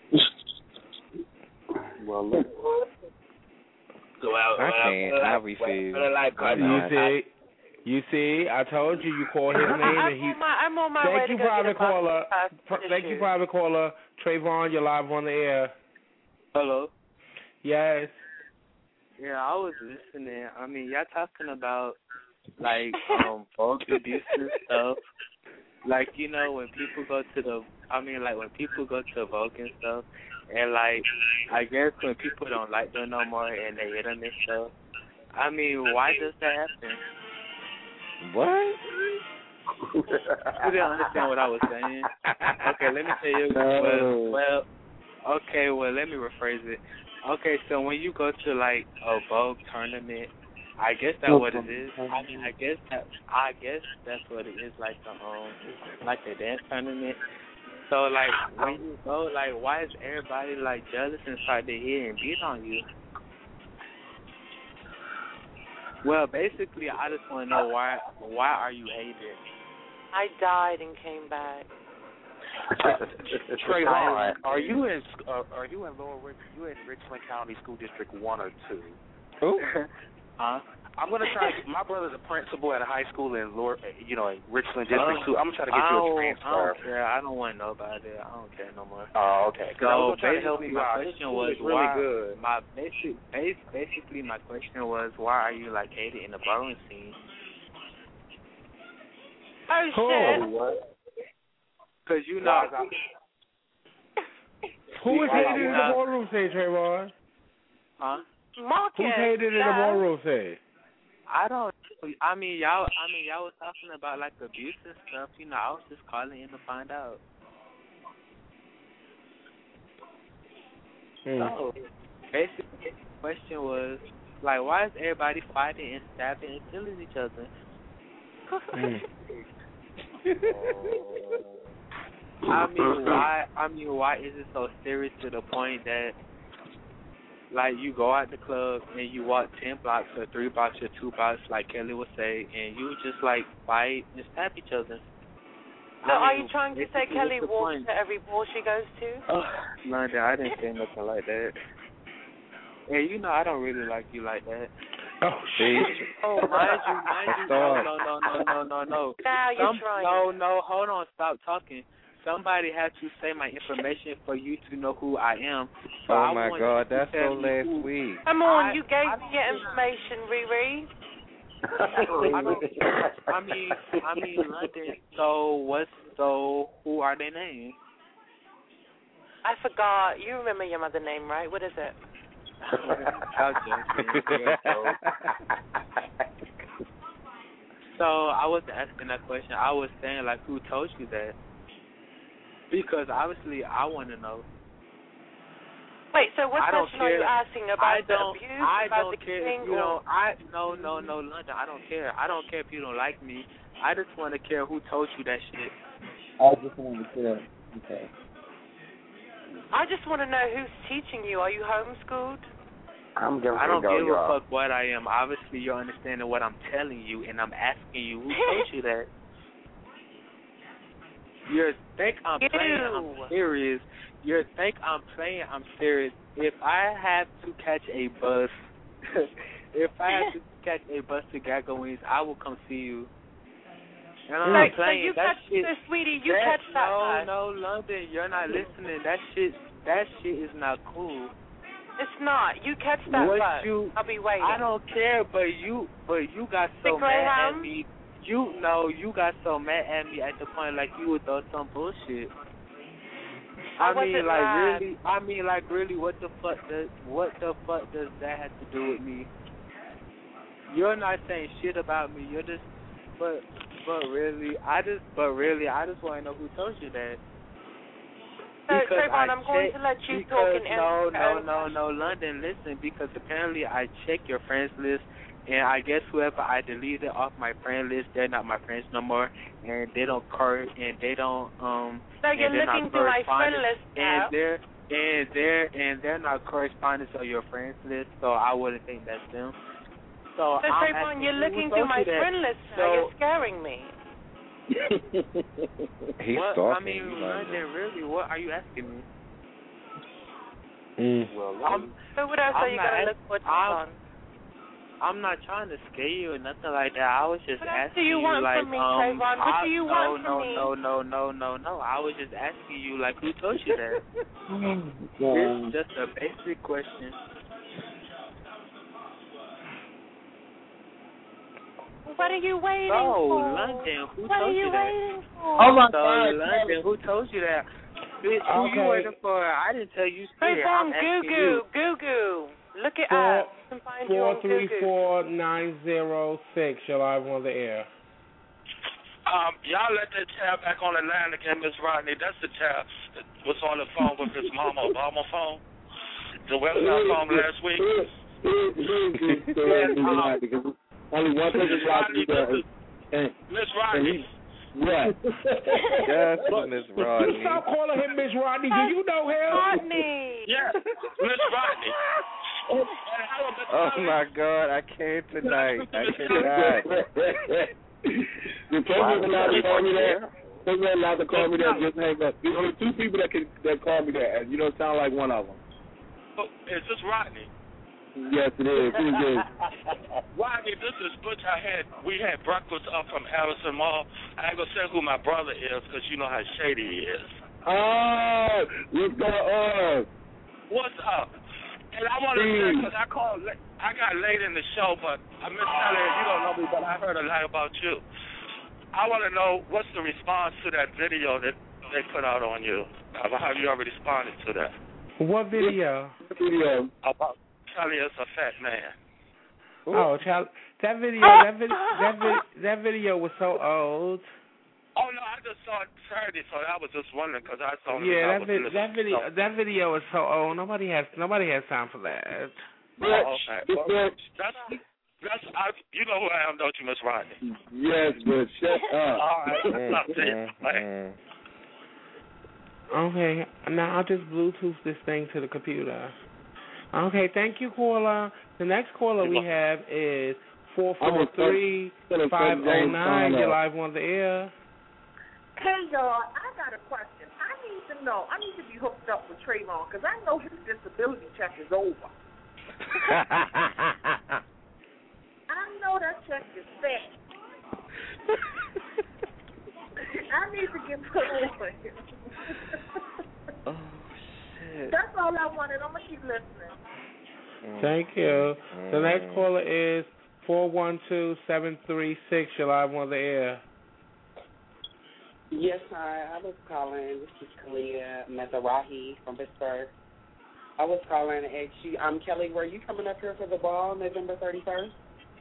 well, look. So, well, I well, can't. well, I well, refuse. well, like, You see, you see, I told you. You called his name, I'm and he. on my, I'm on my Thank way you, to go private get a box caller. of pasta Pr- thank you, tissues. private caller. Trayvon, you're live on the air. Hello. Yes. Yeah, I was listening. I mean, y'all talking about like um folk abuse and stuff. Like, you know, when people go to the, I mean, like when people go to Vogue and stuff, and like, I guess when people don't like them no more and they hit them and stuff. I mean, why does that happen? What? You didn't understand what I was saying. Okay, let me tell you. No. Well, well, okay, well, let me rephrase it. Okay, so when you go to like a Vogue tournament, I guess that's what it is. I mean, I guess that I guess that's what it is, like the um, like the dance tournament. So like when you go, like why is everybody like jealous and start to hit and beat on you? Well, basically, I just want to know why why are you hated? I died and came back. Trayvon, are you in uh, are you in Lower Rich, you in Richland County School District one or two? Who? Huh? I'm gonna try to get my brother's a principal at a high school in Lower, you know, in Richland District two. I'm gonna try to get you a transfer. I don't care. I don't want to know about it. I don't care no more. Oh, okay. So I was trying to help basically, you my out. question This was is really why. good. My basic, base, basically, my question was why are you like hated in the ballroom scene? Oh shit! What? Cause you know. Who is hated in the Uh, ballroom scene, Trayvon? Huh? Marcus. Who's hated in the ballroom scene? I don't. I mean, y'all. I mean, y'all was talking about like abuse and stuff. You know, I was just calling in to find out. Hmm. So, basically, the question was like, why is everybody fighting and stabbing and killing each other? Hmm. I mean, why? I mean, why is it so serious to the point that, like, you go out the club and you walk ten blocks or three blocks or two blocks, like Kelly would say, and you just like fight and stab each other? So I are mean, you trying to say basically, Kelly what's the walks point? to every ball she goes to? Oh, London, I didn't say nothing like that. And you know, I don't really like you like that. Oh, see? Oh, mind you, mind you, no, no, no, no, no, no, no. Now you're Some, trying. no, no, hold on, stop talking. Somebody had to say my information for you to know who I am. So Oh I my want God, you to that's tell so me last who- week. Come on, I- you gave I me your information, Riri. I, don't, I mean, I mean, London. So what's so? Who are their names? I forgot. You remember your mother name, right? What is it? I'll just- So I wasn't asking that question. I was saying like, who told you that? Because obviously I want to know. Wait, so what I don't question are you care. asking I about the don't. abuse? I about don't the care. killing, If you or- know, I no no no London. I don't care. I don't care if you don't like me. I just want to care who told you that shit. I just want to tell. Okay. I just want to know who's teaching you. Are you homeschooled? I'm giving I don't go, give y'all. a fuck what I am. Obviously, you're understanding what I'm telling you, and I'm asking you who told you that. You think I'm playing? I'm serious. You think I'm playing? I'm serious. If I have to catch a bus, if I have to catch a bus to Gaggo Wings, I will come see you. And I'm So, not so playing. you that catch, shit. so sweetie, you that, catch that no, bus. no, London, you're not listening. That shit, that shit is not cool. It's not. You catch that What bus. you- I'll be waiting. I don't care, but you, but you got so The mad at Greyhound? me. You know, you got so mad at me at the point like you would throw some bullshit. I I mean, wasn't like mad. really. I mean, like really. What the fuck does what the fuck does that have to do with me? You're not saying shit about me. You're just, but but really, I just but really, I just want to know who told you that. So, Because Trayvon, I I'm going check- to let you because talk and no, answer no, your no, own no, London, listen, because apparently I checked your friends list, and I guess whoever I deleted off my friend list, they're not my friends no more, and they don't cor- and they don't um. So and you're they're looking not through my friend corresponding- list and now. they're and they're and they're not correspondents of your friends list, so I wouldn't think that's them. So, So, I'm Trayvon, asking you're you, looking who through told my you that? friend list now. So- You're scaring me. He's what, stalking I mean, you, London, really, what are you asking me? Mm. Well, I'm, So what else I'm are you not going to ask- look for, I'm- Trayvon? I'm not trying to scare you or nothing like that. I was just What else asking do you want like, from me, um, Trayvon? What I, do you no, want no, from me? No, no, no, no, no, no. I was just asking you, like, who told you that? Yeah. It's just a basic question. What are you waiting So, for? London, who what told are you, you that? waiting for? Oh my so, God, London, who told you that? Bitch, who Okay. you waiting for? I didn't tell you shit. Trayvon, I'm goo asking goo, you. goo goo. Look it Four- up. You can find you Four on three Goo Goo. four nine zero six. You're live on the air. Um, y'all let that child back on the line again, Miss Rodney. That's the child that was on the phone with his mama, Obama phone. The webinar phone last week. Because only one person Miss watched Rodney, it. uh, this is- And, Miss and Rodney. he, what? Just Miss Rodney. Stop calling him Miss Rodney. Do you know him? Rodney. Yeah, Miss Rodney. Oh my God, I can't tonight. I cannot. The president allowed to call me that. There's not allowed to call me that. Just hang up. There's only two people that can that call me that, and you don't sound like one of them. Oh, is this Rodney? Yes, it is. Who's this? Rodney, this is Butch. I had we had breakfast up from Allison Mall. I ain't gonna say who my brother is because you know how shady he is. Oh, what's going on? What's up? And I want to say because I called, I got late in the show, but I Miss Elliott, you don't know me, but I heard a lot about you. I want to know what's the response to that video that they put out on you. Have you already responded to that? What video? What video? About Charlie is a fat man. Oh, Charlie, that video, that video, that, vi- that video was so old. Oh no, I just saw it Saturday, so I was just wondering because I saw it. Yeah, that, vi- that video, that video is so old. Nobody has, nobody has time for that. Oh, okay. Well, that's, that's, I, you know who I am, don't you, Miss Rodney? Yes, but shut up. All right, what's up to you? Like, okay, now I'll just Bluetooth this thing to the computer. Okay, thank you, caller. The next caller we have is four four three, five oh nine. You're live on the air. Hey, y'all, I got a question. I need to know, I need to be hooked up with Trayvon because I know his disability check is over. I know that check is set. I need to get put on. Oh, shit. That's all I wanted. I'm going to keep listening. Thank you. The next caller is four one two, seven three six. You're live on the air. Yes, hi. I was calling. This is Kalia Mezarahi from Pittsburgh. I was calling to ask you, um, Kelly, were you coming up here for the ball November thirty-first?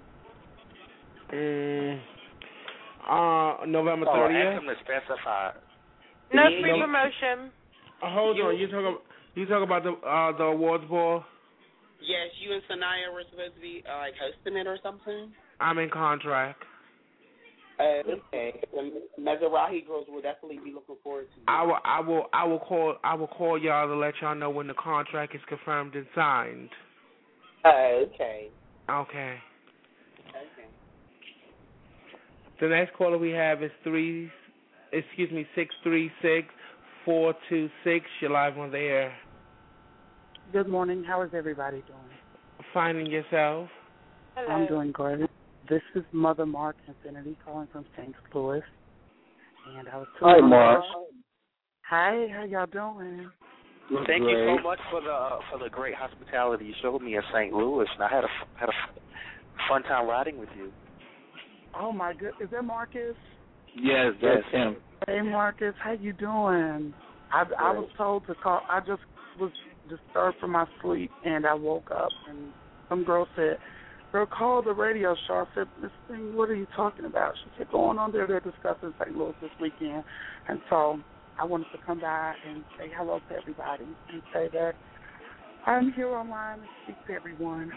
Mm, uh, November Oh, thirtieth? ask him to specify. No Yeah. free promotion. Uh, hold You- on. You talk about you talk about the uh, the awards ball? Yes, you and Sanaya were supposed to be uh, like hosting it or something. I'm in contract. Uh, okay. The Mezarahi girls will definitely be looking forward to it. I will I will I will call I will call y'all to let y'all know when the contract is confirmed and signed. Uh, okay. Okay. Okay. The next caller we have is three, excuse me, six three six four two six. You're live on the air. Good morning. How is everybody doing? Finding yourself. Hello. I'm doing great. This is Mother Mark Infinity calling from Saint Louis, and I was. Hi, Mark. Hi. How y'all doing? Thank Great. you so much for the uh, for the great hospitality you showed me in Saint Louis, and I had a had a fun time riding with you. Oh my good. Is that Marcus? Yes, that's him. Hey Marcus, how you doing? I I was told to call. I just was disturbed from my sleep, and I woke up, and some girl said, "Girl, call the radio show." I said, "Miss Thing, what are you talking about?" She said, "Going on there, they're discussing Saint Louis this weekend," and so I wanted to come by and say hello to everybody and say that I'm here online to speak to everyone.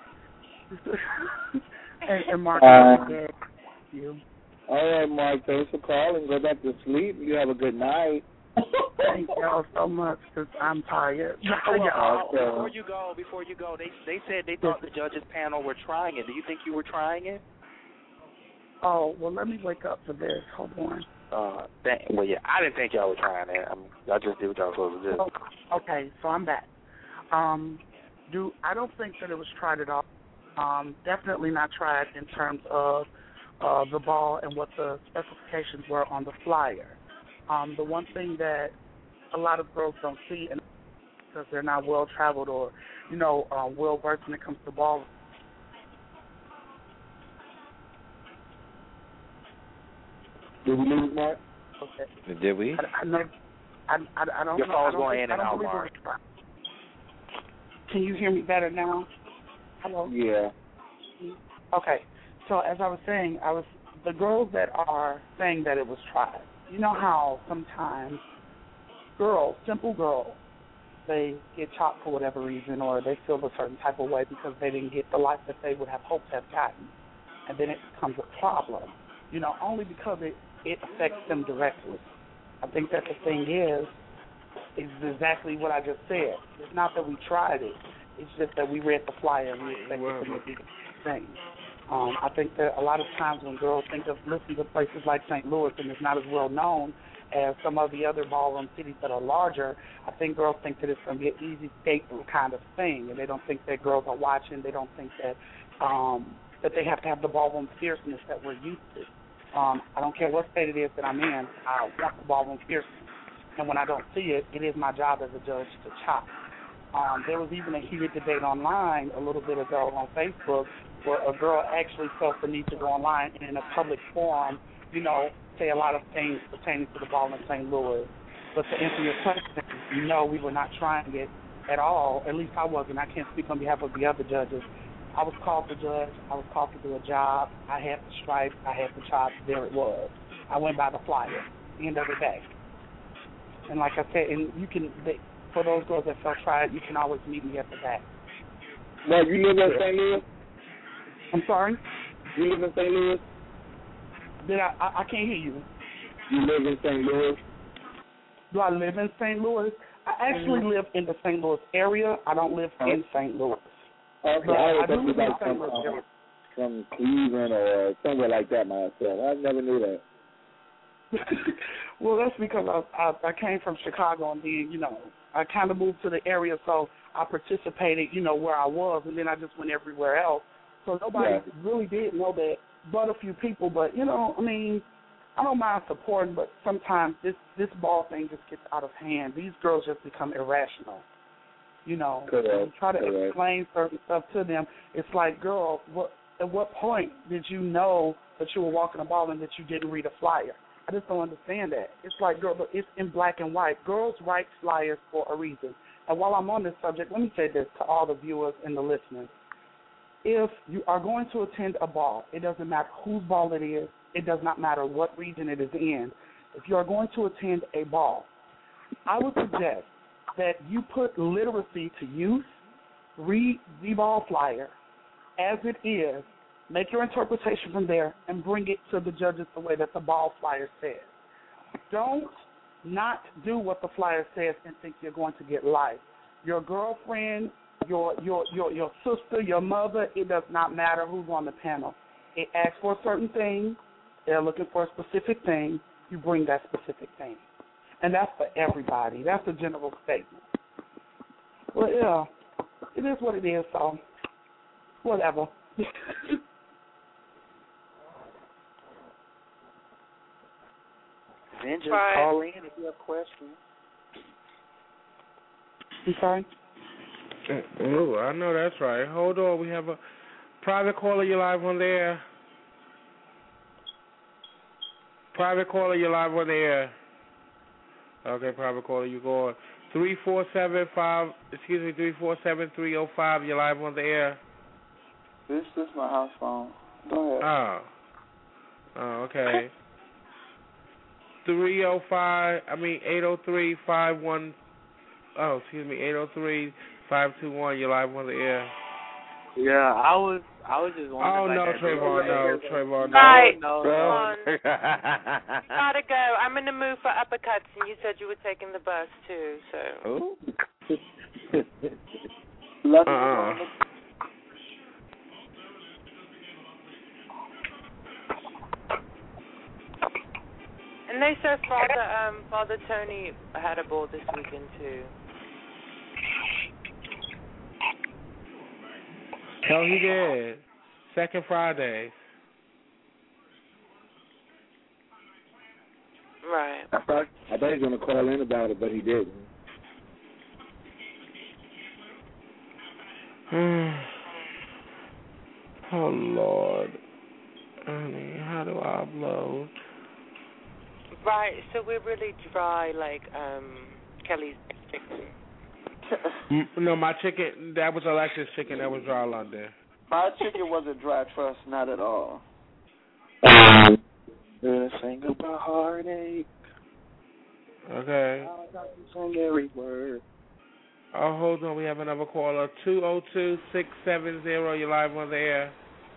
and, and Mark, Uh, thank you. All right, Mark. Thanks for calling. Go back to sleep. You have a good night. Thank y'all so much because I'm tired. Well, Y'all. before you go, before you go, they they said they thought the judges panel were trying it. Do you think you were trying it? Oh, well, let me wake up for this. Hold on. Uh, thank, well, yeah, I didn't think y'all were trying it. I mean, y'all just did what y'all were supposed to do. Okay, so I'm back. Um, do I don't think that it was tried at all. Um, definitely not tried in terms of uh, the ball and what the specifications were on the flyer. Um, the one thing that a lot of girls don't see, and because they're not well traveled or, you know, uh, well versed when it comes to ball. Did we lose Mark? Okay. Did we? I, I know. I, I, I don't Your know. phone's I don't going think, in I and don't out, believe it Mark. was tried. Can you hear me better now? Hello? Yeah. Okay. So as I was saying, I was the girls that are saying that it was tried. You know how sometimes girls, simple girls, they get chopped for whatever reason, or they feel a certain type of way because they didn't get the life that they would have hoped to have gotten, and then it becomes a problem. You know, only because it it affects them directly. I think that the thing is, is exactly what I just said. It's not that we tried it. It's just that we read the flyer and we expected them to be the same. Um, I think that a lot of times when girls think of listening to places like Saint Louis and it's not as well known as some of the other ballroom cities that are larger, I think girls think that it's going to be an easy skateboard kind of thing, and they don't think that girls are watching. They don't think that um, that they have to have the ballroom fierceness that we're used to. Um, I don't care what state it is that I'm in, I want the ballroom fierceness. And when I don't see it, it is my job as a judge to chop. Um, there was even a heated debate online a little bit ago on Facebook where a girl actually felt the need to go online and in a public forum, you know, say a lot of things pertaining to the ball in Saint Louis. But to answer your question, no, we were not trying it at all. At least I wasn't. I can't speak on behalf of the other judges. I was called to judge. I was called to do a job. I had the stripes. I had the chops. There it was. I went by the flyer. End of the day. And like I said, and you can, they, for those girls that felt tried, you can always meet me at the back. Now, you live in Saint Louis? I'm sorry? You live in Saint Louis? Did I, I, I can't hear you. You live in Saint Louis? Do I live in Saint Louis? I actually mm-hmm. live in the Saint Louis area. I don't live in Saint Louis. Okay, but I, I do live in Saint Louis area. From Cleveland or somewhere like that myself. I never knew that. Well, that's because I, I I came from Chicago, and then, you know, I kind of moved to the area, so I participated, you know, where I was, and then I just went everywhere else. So nobody yeah. really did know that but a few people. But, you know, I mean, I don't mind supporting, but sometimes this, this ball thing just gets out of hand. These girls just become irrational. You know, Correct. when you try to Correct. explain certain stuff to them, it's like, girl, what, at what point did you know that you were walking a ball and that you didn't read a flyer? I just don't understand that. It's like, girl, but it's in black and white. Girls write flyers for a reason. And while I'm on this subject, let me say this to all the viewers and the listeners. If you are going to attend a ball, it doesn't matter whose ball it is. It does not matter what region it is in. If you are going to attend a ball, I would suggest that you put literacy to use, read the ball flyer as it is, make your interpretation from there, and bring it to the judges the way that the ball flyer says. Don't not do what the flyer says and think you're going to get life. Your girlfriend, your your your your sister, your mother, it does not matter who's on the panel. It asks for a certain thing. They're looking for a specific thing. You bring that specific thing. And that's for everybody. That's a general statement. Well, yeah, it is what it is, so whatever. Then just right. call in if you have questions. I'm sorry? Oh, I know that's right. Hold on, we have a private caller. You live on the air. Private caller, you live on the air. Okay, private caller, you go on. Three four seven five. Excuse me, three four seven three zero five. You live on the air. This is my house phone. Go ahead. Oh. Oh, okay. Three oh five. I mean eight oh three five one. Oh, excuse me, eight oh three five two one. You live on the air. Yeah, I was. I was just wondering. Oh no, like, Trayvon, no, Trayvon, no. Right, no, come no. on. Gotta go. I'm in the mood for uppercuts, and you said you were taking the bus too. So. Ooh. Love uh-uh. And they said Father um, Father Tony had a ball this weekend too. Hell, he did. Second Friday. Right. I thought I thought he was gonna call in about it, but he didn't. Oh Lord, honey, how do I upload? Right. So we're really dry, like um, Kelly's chicken. No, my chicken, that was Alexa's chicken, that was dry London. My chicken wasn't dry, trust, not at all. Um, the single by heartache. Okay. I got to sing every word. Oh, hold on, we have another caller. two oh two six seven zero, you're live on the air.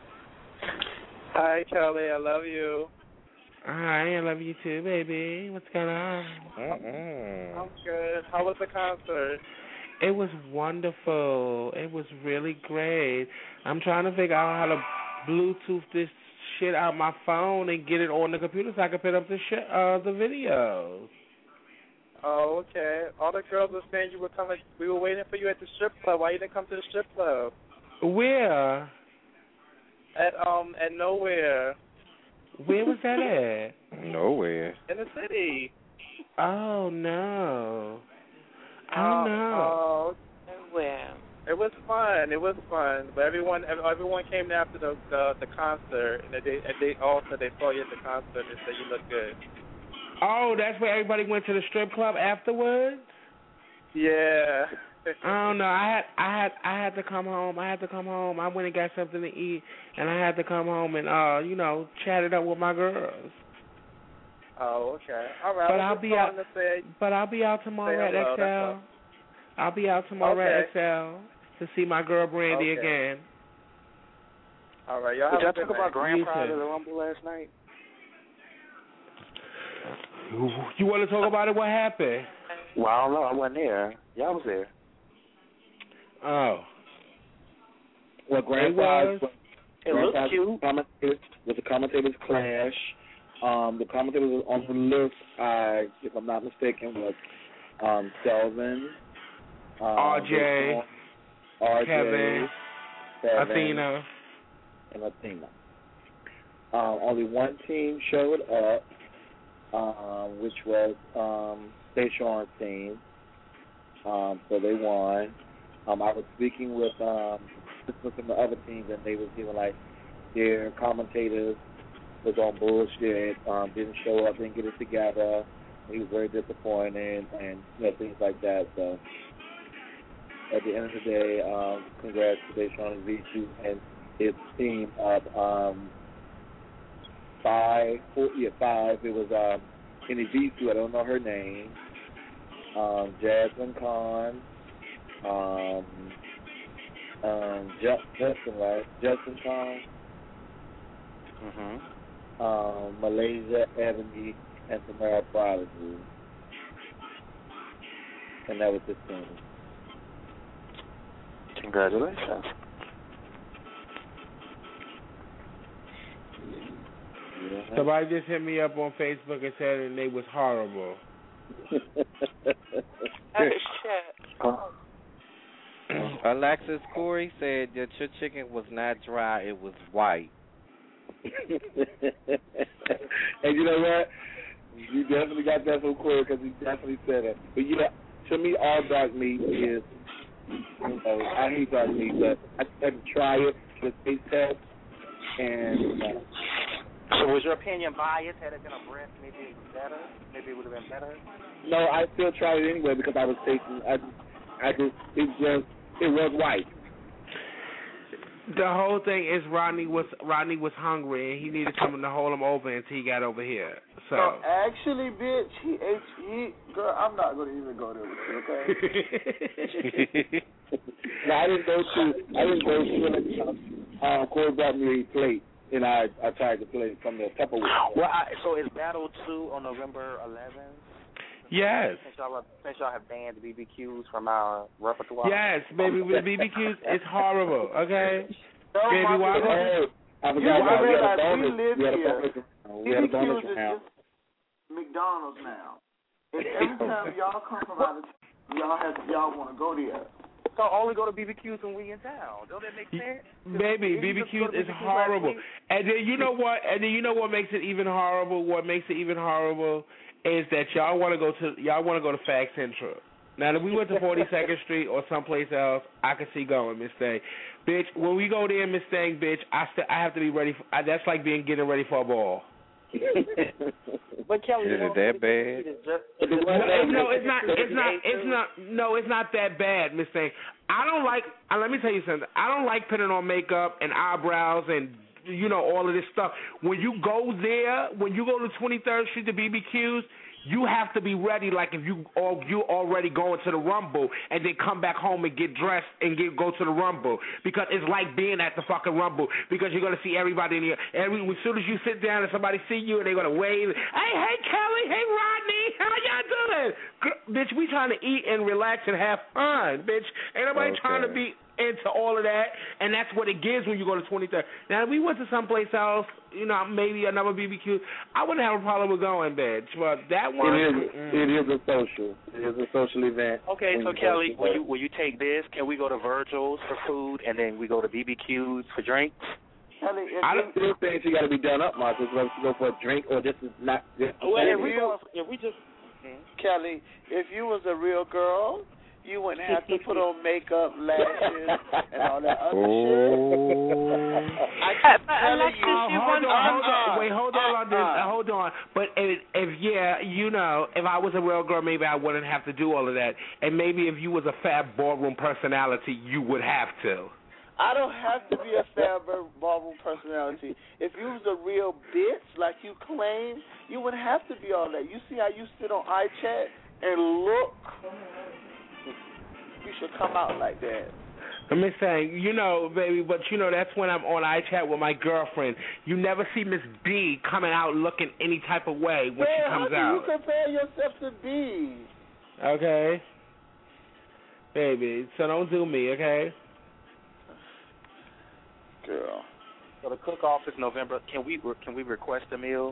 Hi, Kelly, I love you. Hi, I love you too, baby. What's going on? Uh-uh. I'm good. How was the concert? It was wonderful. It was really great. I'm trying to figure out how to Bluetooth this shit out my phone and get it on the computer so I can put up the shit, uh, the videos. Oh, okay. All the girls were saying you were coming. We were waiting for you at the strip club. Why you didn't come to the strip club? Where? At um at nowhere. Where was that at? Nowhere. In the city. Oh no. Oh uh, no. Oh, where? It was fun. It was fun. But everyone, everyone came after the the, the concert, and they and they all said they saw you at the concert and said you look good. Oh, that's where everybody went to the strip club afterwards? Yeah. I don't know. I had I had I had to come home. I had to come home. I went and got something to eat, and I had to come home and uh, you know, chat it up with my girls. Oh, okay. All right. But I'll be out. Say, but I'll be out tomorrow at hello, X L. I'll be out tomorrow okay. at X L to see my girl Brandy okay. again. All right, y'all. Did y'all have a talk good about night. grand prize of the Rumble last night? You want to talk about it? What happened? Well, I don't know. I wasn't there. Y'all was there. Oh. Well, grand it prize was. It grand looked prize cute. Commentators, with the commentators clash. Um, the commentators on the list, I, if I'm not mistaken, was um, Selvin, um, R J, R J, Kevin, Kevin, Athena, and Athena. Um, only one team showed up, um, which was um, Deshaun's team. Um, so they won. Um, I was speaking with um, with the other teams, and they was giving like their commentators was on bullshit, um, didn't show up, didn't get it together. He was very disappointed, and you know, things like that. So at the end of the day, um, congrats to Deshaun and V two and his team of um, five, four, yeah, five. It was um, in the V two. I don't know her name. Um, Jasmine Khan, um, um, Justin, right? Justin Khan. Mm-hmm. Um, Malaysia, Ebony, and Tamara Prodigy. And that was his team. Congratulations. Yeah. Somebody just hit me up on Facebook and said they was horrible. Oh, shit. Alexis Corey said that your chicken was not dry, it was white. And you know what? You definitely got that from Corey because he definitely said it. But you know, to me, all dark meat is, you know, I hate dark meat, but I just had to try it for the taste test. And uh, so, was your opinion biased? Had it been a breast, maybe it was better. Maybe it would have been better. no, I still tried it anyway because I was tasting. I, I just, it just, it was white. The whole thing is Rodney was Rodney was hungry and he needed something to hold him over until he got over here. So no, actually, bitch, he ate. He girl, I'm not gonna even go there with you, okay? No, I didn't go to. I didn't go to. Um, Corey brought me a plate, and I I tried the plate from the Tupperware. Well, I, so is Battle two on November eleventh? Yes. Since y'all, have, since y'all have banned the B B Qs from our repertoire. Yes, baby, with B B Qs, it's horrible. Okay, No, baby, my why? hey, I you forgot about we had a realize bonus. we live We had a here. bonus. We had a bonus B B Qs is round. just McDonald's now. And every time y'all come from out of town, y'all have y'all want to go there. So only go to B B Qs when we in town. Don't that make sense? Baby, B B Qs is horrible. And then you know what? And then you know what makes it even horrible? What makes it even horrible is that y'all want to go to y'all want to go to Fag Central. Now, if we went to forty-second Street or someplace else, I could see going, Miss Thang. Bitch, when we go there, Miss Thang, bitch, I st- I have to be ready. For, I, that's like being getting ready for a ball. But Kelly, is it that bad? No, it's not. It's not. It's not. No, it's not that bad, Miss Thang. I don't like. Uh, let me tell you something. I don't like putting on makeup and eyebrows and you know all of this stuff. When you go there, when you go to twenty-third Street to B B Qs. You have to be ready, like if you or you already going to the Rumble, and then come back home and get dressed and get go to the Rumble, because it's like being at the fucking Rumble, because you're gonna see everybody in here. Every as soon as you sit down and somebody see you, and they're gonna wave. Hey, hey, Kelly. Hey, Rodney. How y'all doing? Girl, bitch, we trying to eat and relax and have fun, bitch. Ain't nobody okay. trying to be. into all of that, and that's what it gives when you go to twenty-third. Now, if we went to someplace else, you know, maybe another B B Q, I wouldn't have a problem with going, bitch. But that one, it is, mm. it is a social. It is a social event. Okay, so Kelly, will you will you take this? Can we go to Virgil's for food, and then we go to B B Q's for drinks? Kelly, if I don't still think you got to be done up, Marcus. Whether you go for a drink or just not. Just Well, if we we go, if we just Kelly, if you was a real girl, you wouldn't have to put on makeup, lashes, and all that other oh. shit. I keep telling you. Oh, hold on, hold on, uh-uh, wait, hold on, uh-uh. London, uh, hold on. But if, if yeah, you know, if I was a real girl, maybe I wouldn't have to do all of that. And maybe if you was a fab ballroom personality, you would have to. I don't have to be a fab ballroom personality. If you was a real bitch, like you claim, you wouldn't have to be all that. You see how you sit on iChat and look? You should come out like that. I'm just saying, you know, baby, but you know, that's when I'm on iChat with my girlfriend. You never see Miss B coming out looking any type of way when Man, she comes how can out. you compare yourself to B? Okay? Baby, so don't do me, okay? Girl. So the cook-off is November. Can we can we request a meal?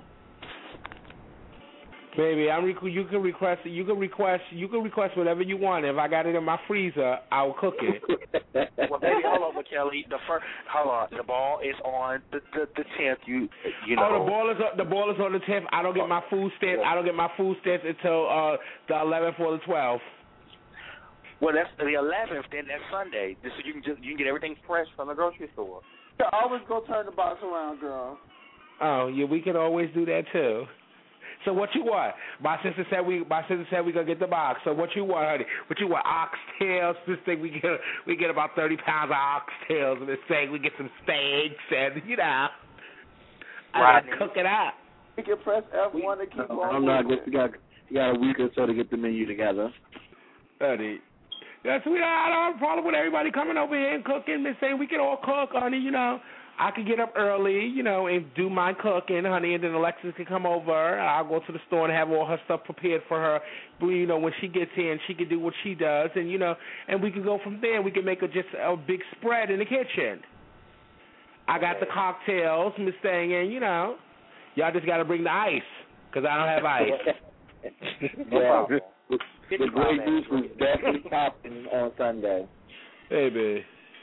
Baby, I'm rec- you can request you can request you can request whatever you want. If I got it in my freezer, I'll cook it. Well, baby, hold on, Kelly. The first, hold on. The ball is on the the, the tenth. You you know. Oh, the ball is on, the ball is on the tenth. I don't get my food stamps. I don't get my food stamps until uh, the eleventh or the twelfth. Well, that's the eleventh. Then that's Sunday. Just so you can just you can get everything fresh from the grocery store. You always go turn the box around, girl. Oh yeah, we can always do that too. So what you want? My sister said we. My sister said we gonna get the box. So what you want, honey? What you want? Oxtails. This thing we get. We get about thirty pounds of oxtails in this thing. We get some steaks and you know. I gotta cook it up. You can press F one to keep on. I'm not. Just, you got you got a week or so to get the menu together. Honey. That's sweet. I don't have a problem with everybody coming over here and cooking. Miss saying we can all cook, honey. You know. I could get up early, you know, and do my cooking, honey, and then Alexis can come over. I'll go to the store and have all her stuff prepared for her. But, you know, when she gets in, she can do what she does, and, you know, and we can go from there. We can make a, just a big spread in the kitchen. I got the cocktails, Miss Thing, and, you know, y'all just got to bring the ice, because I don't have ice. No problem. The, the Grey Goose was definitely popping on Sunday. Hey, baby.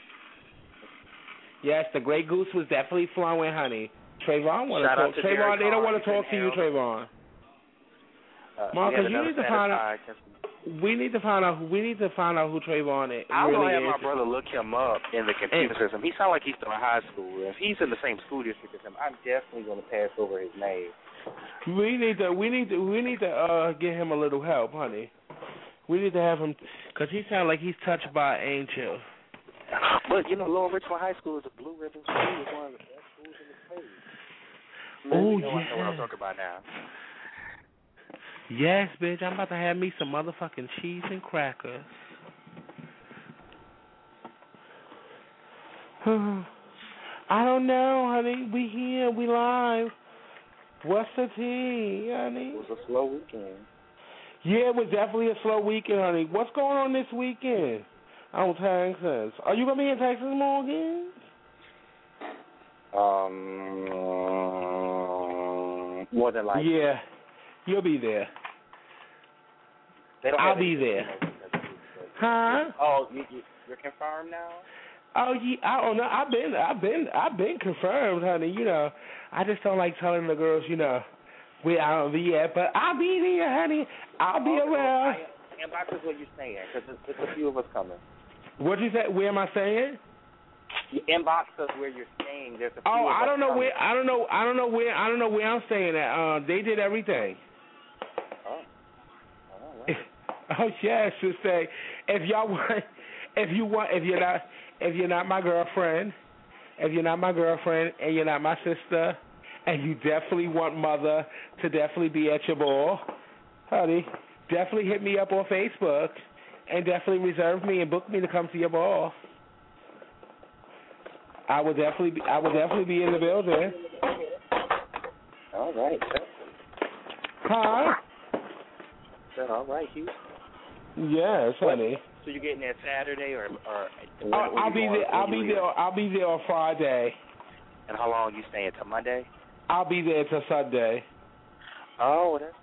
Yes, the Grey Goose was definitely flowing, honey. Trayvon want to talk. To Trayvon, they don't want to Carr, talk to you, Trayvon. Uh, Marcus, you need to find out. We need to find out. We need to find out who Trayvon is. I'm really gonna have is. my brother look him up in the computer and, system. He sounds like he's still in high school. If he's in the same school district as him, I'm definitely gonna pass over his name. We need to. We need to. We need to uh, get him a little help, honey. We need to have him because he sounds like he's touched by an angel. But, you know, Lower Richmond High School is a blue ribbon school. It's one of the best schools in the state. Oh, you know, yeah. I know what I'm talking about now. Yes, bitch. I'm about to have me some motherfucking cheese and crackers. I don't know, honey. We here. We live. What's the tea, honey? It was a slow weekend. Yeah, it was definitely a slow weekend, honey. What's going on this weekend? Oh, Texas. Are you going to be in Texas, Morgan? Um, more than likely. Yeah, you'll be there. They don't I'll be there. Huh? Oh, you, you, you're confirmed now? Oh, yeah. I don't know. I've been, I've been, I've been confirmed, honey. You know, I just don't like telling the girls, you know, where I don't be yet. But I'll be there, honey. I'll be oh, around. And back to what you're saying, because it's, it's a few of us coming. What'd you say? Where am I saying? You inbox us where you're staying. There's a few Oh, of I us don't know coming. where. I don't know. I don't know where. I don't know where I'm staying at. Uh, they did everything. Oh. Oh, right. Oh yes, to say if y'all want, if you want, if you're not, if you're not my girlfriend, if you're not my girlfriend, and you're not my sister, and you definitely want mother to definitely be at your ball, honey, definitely hit me up on Facebook. And definitely reserve me and book me to come to your ball. I would definitely be. I would definitely be in the building. All right. Huh? Said all right, Houston. Yes, honey. So you getting there Saturday or or? When, I'll, when I'll you be going, there. I'll be there. I'll be there on Friday. And how long you staying till Monday? I'll be there till Sunday. Oh, that's.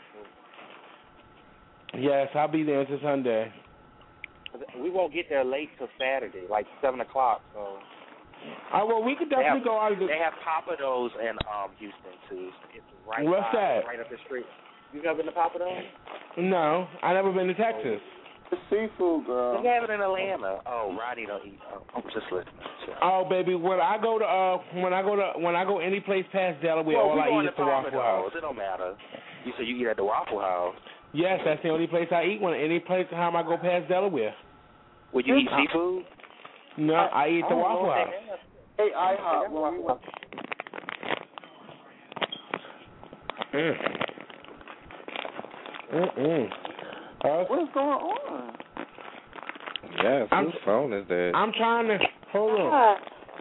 Yes, I'll be there till Sunday. We won't get there late till Saturday, like seven o'clock. So. Oh well, we could definitely have, go out. They have Papados in um Houston too. It's right. What's by, that? Right up the street. You ever been to Papados? No, I never been to Texas. The seafood, girl. They have it in Atlanta. Oh, Roddy don't eat. Oh, I'm just listening. Oh, baby, when I go to uh, when I go to when I go any place past Delaware, well, all we I eat is the Waffle House. It don't matter. You said you eat at the Waffle House. Yes, that's the only place I eat. When any place time I go past Delaware. Would you eat seafood? No, I, I eat the Waffle House. Hey, IHOP. When we went. Mm. Mm-mm. Uh, What's going on? Yes, I'm, whose phone is that? I'm trying to hold on.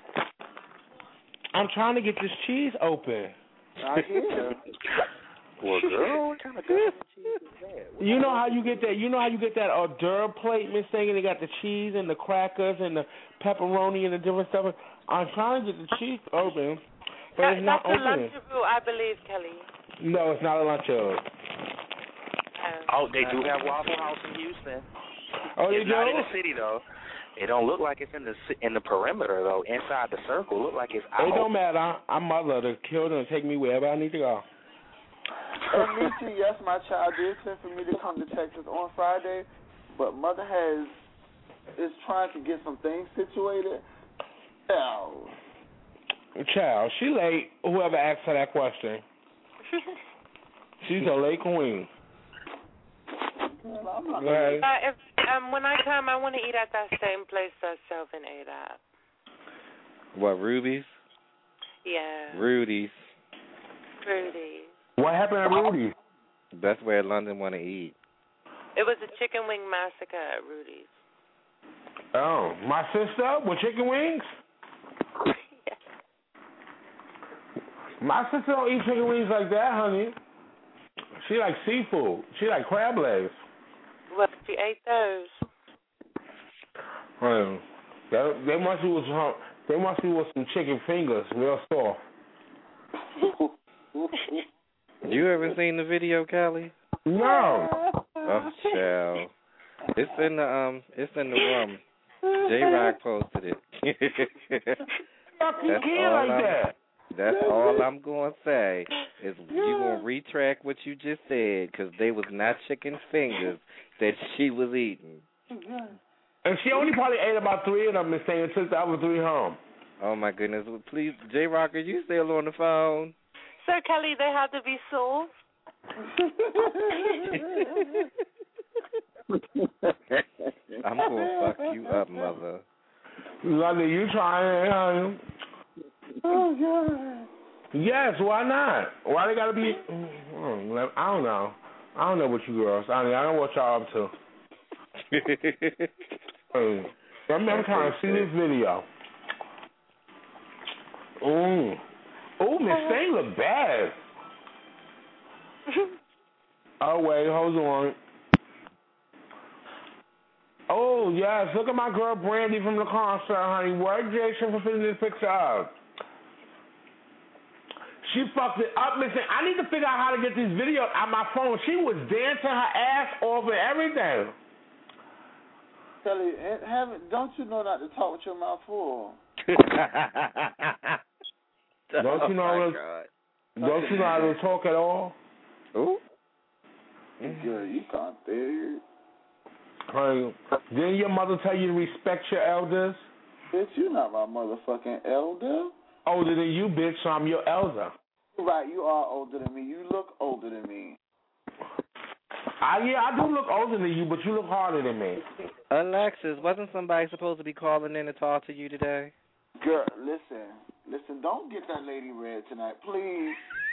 I'm trying to get this cheese open. I hear. Well, girl, what kind of good cheese is that? You know how you get that? You know how you get that hors d'oeuvre plate, Miss Thing, and they got the cheese and the crackers and the pepperoni and the different stuff. I'm trying to get the cheese open, but that, it's not that's opening. That's a Lunchable, I believe, Kelly. No, it's not a Lunchable. Oh, they do have Waffle House in Houston. Oh, it's they not do? in the city though. It don't look like it's in the in the perimeter though. Inside the circle, look like it's out. It don't matter. I'm mother to kill them and take me wherever I need to go. And me too. Yes, my child did send for me to come to Texas on Friday, but mother has is trying to get some things situated. Oh. Child, she late. Whoever asked her that question. She's a late queen. I'm not Go ahead. Uh, if, um, when I come, I want to eat at that same place that Selvin ate at. What, Ruby's? Yeah. Rudy's. Rudy's. What happened at Rudy's? That's where London want to eat. It was a chicken wing massacre at Rudy's. Oh, my sister with chicken wings? Yeah. My sister don't eat chicken wings like that, honey. She like seafood. She like crab legs. Well, she ate those. Um, they, they must be with some. They must be with some chicken fingers, real soft. You ever seen the video, Callie? No. Oh, child. It's in the um. It's in the room. J Rock posted it. Fuck you That's kid all like I'm, that. That's all I'm going to say is you going to retract what you just said because they was not chicken fingers that she was eating. And she only probably ate about three of them and saying took the other three home. Oh, my goodness. Please, J Rock, are you still on the phone? So, Kelly, they had to be sold? I'm going to fuck you up, mother. London, you trying, honey? Oh, God. Yes, why not? Why they got to be... I don't know. I don't know what you girls... I, mean, I don't know what y'all up to. um, I'm, I'm trying to see this video. Ooh. Ooh, Miss Thing look bad. Oh, wait, hold on. Oh, yes, look at my girl Brandy from the concert, honey. Word Jason for putting this picture up. She fucked it up. Listen, I need to figure out how to get this video on my phone. She was dancing her ass off and everything. Kelly, haven't, don't you know not to talk with your mouth full? Don't you know oh how to, don't you know how to talk at all? Ooh. Girl, you can't there. Honey, didn't your mother tell you to respect your elders? Bitch, you're not my motherfucking elder. Older than you, bitch, so I'm your elder. Right, you are older than me. You look older than me. I, yeah, I do look older than you, but you look harder than me. Alexis, wasn't somebody supposed to be calling in to talk to you today? Girl, listen. Listen, don't get that lady red tonight, please.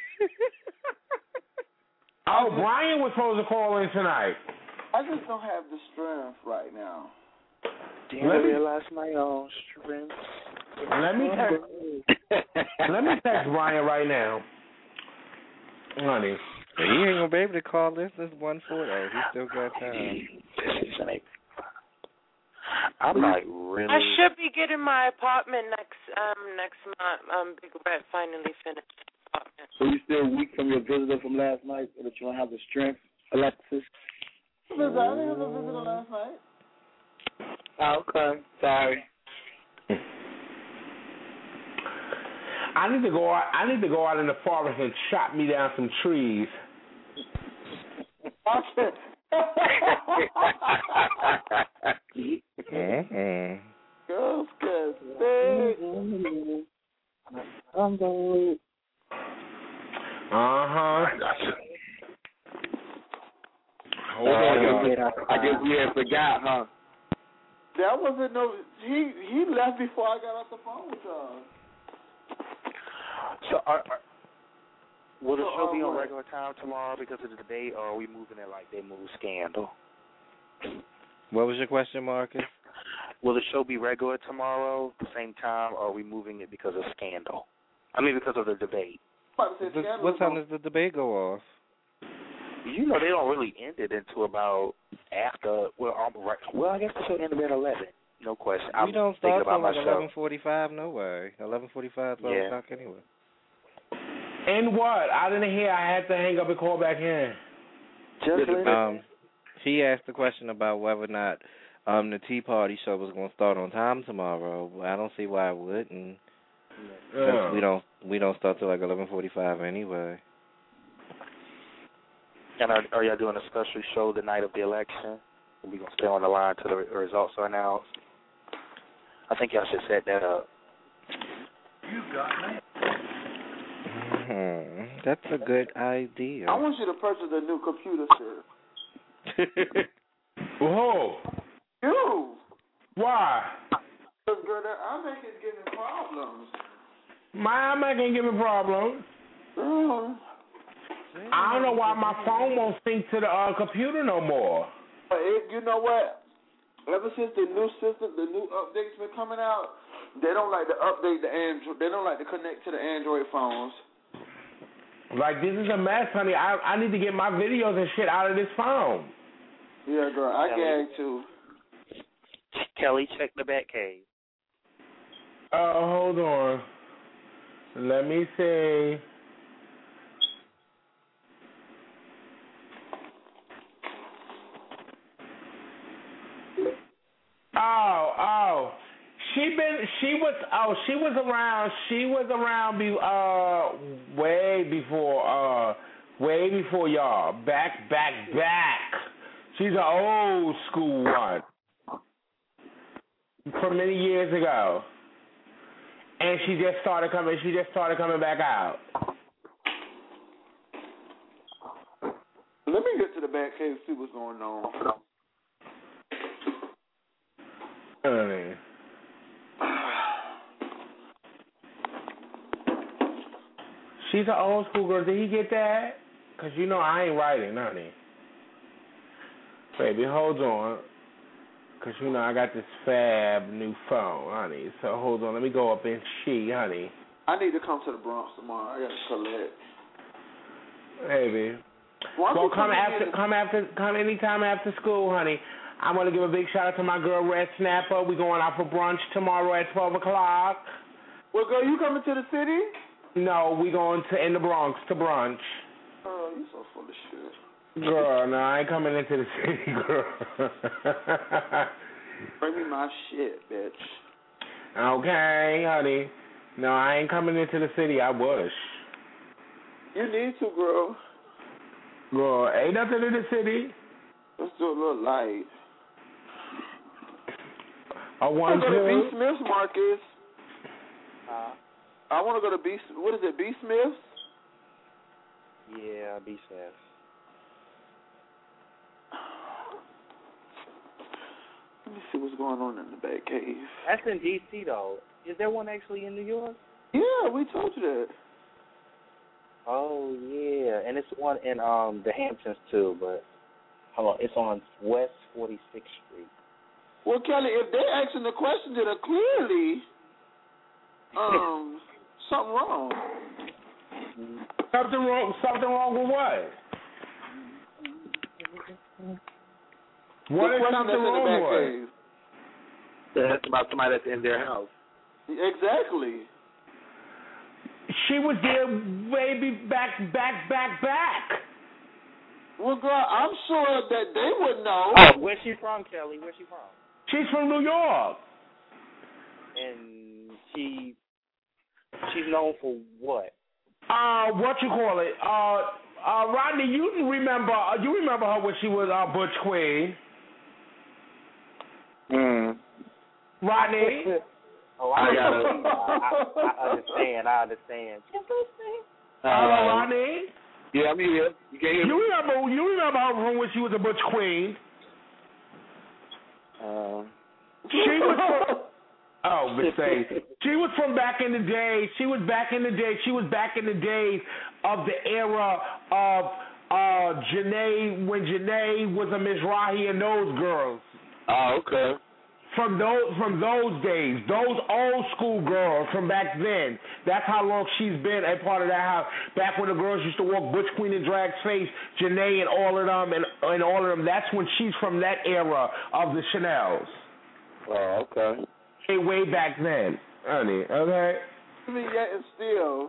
Oh, Brian was supposed to call in tonight. I just don't have the strength right now. Didn't realize my own strength. Let me text, let me text Brian right now. Honey, He ain't gonna be able to call this. This one forty. Oh, he still got time. I'm like really. I should be getting my apartment next um next month. Um, Big Red finally finished the apartment. So you still weak from your visitor from last night, so that you don't have the strength, Alexis? I didn't have a visitor last night. Oh, okay. Sorry. I need to go out. I need to go out in the forest and chop me down some trees. Mm-hmm. Girls can stay. I'm going. Uh huh. Hold on, y'all. I guess we had forgot, huh? That wasn't no. He he left before I got off the phone with y'all. So, are, are, will the So, show uh, be on what? regular time tomorrow because of the debate, or are we moving it like they moved Scandal? What was your question, Marcus? Will the show be regular tomorrow, the same time, or are we moving it because of Scandal? I mean, because of the debate. About to say What, Scandal what was time on- does the debate go off? You know, they don't really end it until about after. Well, um, right, well, I guess the show ended at eleven. No question. We I'm don't thinking start till about like my show. eleven forty-five. No way. Eleven forty-five, twelve Yeah. o'clock anyway. And what? I didn't hear. I had to hang up and call back in. Just um, he asked the question about whether or not um the Tea Party show was going to start on time tomorrow. Well, I don't see why it wouldn't. Yeah. Since we don't we don't start till like eleven forty-five anyway. And are, are y'all doing a special show the night of the election? Are we gonna stay on the line till the results are announced? I think y'all should set that up. You got me. Hmm, that's a good idea. I want you to purchase a new computer, sir. Whoa. You. Why? Because, girl, that I make it giving problems. My iMac ain't giving problems. Mm. I don't know why my phone won't sync to the uh, computer no more. But it, you know what? Ever since the new system, the new updates been coming out, they don't like to update the Android. They don't like to connect to the Android phones. Like, this is a mess, honey. I I need to get my videos and shit out of this phone. Yeah, girl, I Kelly. gag too. Kelly, check the Batcave. Uh, hold on. Let me see. Oh, oh. She been she was oh she was around she was around be uh way before uh way before y'all. Back back back. She's an old school one. From many years ago. And she just started coming she just started coming back out. Let me get to the back cave and see what's going on. Honey. She's an old school girl. Did he get that? Because you know I ain't writing, honey. Baby, hold on. Because you know I got this fab new phone, honey. So hold on. Let me go up in she, honey. I need to come to the Bronx tomorrow. I got to collect. Baby. Why Well, don't you come come after, in? come after, come anytime after school, honey. I want to give a big shout out to my girl Red Snapper. We going out for brunch tomorrow at twelve o'clock. Well, girl, you coming to the city? No, we going to in the Bronx to brunch. Oh, you so full of shit. Girl, no, I ain't coming into the city, girl. Bring me my shit, bitch. Okay, honey. No, I ain't coming into the city. I wish. You need to, girl. Girl, ain't nothing in the city. Let's do a little light. I I want want to go to B. to. Smith's, Marcus. Uh, I want to go to B. What is it, B. Smith's? yeah, B Smith. Let me see what's going on in the back cave. That's in D C though. Is there one actually in New York? Yeah, we told you that. Oh yeah, and it's one in um the Hamptons too. But hold on, it's on West forty-sixth Street. Well, Kelly, if they're asking the question, then clearly um something wrong. Something wrong? Something wrong with what? What the is question something that's in the wrong back with? cave. That's about somebody that's in their house. Exactly. She was there way back, back, back, back. Well, girl, I'm sure that they would know. Oh, where's she from, Kelly? Where's she from? She's from New York. And she she's known for what? Uh, what you call it? Uh, uh, Rodney, you remember? Uh, you remember her when she was uh, Butch Queen? Mm. Rodney. Oh, I, I got it. I, I understand. I understand. Hello, Rodney. Yeah, I'm here. You can hear me? You remember? You remember her from when she was a Butch Queen? Um. She was from, oh, mistake. She was from back in the day. She was back in the day. She was back in the days of the era of uh, Janae, when Janae was a Mizrahi and those girls. Oh, okay. From those from those days, those old school girls from back then. That's how long she's been a part of that house. Back when the girls used to walk Butch Queen and Drag Face, Janae and all of them, and and all of them. That's when she's from that era of the Chanels. Oh, okay. Hey, way back then, honey. Okay. I mean, yet and still,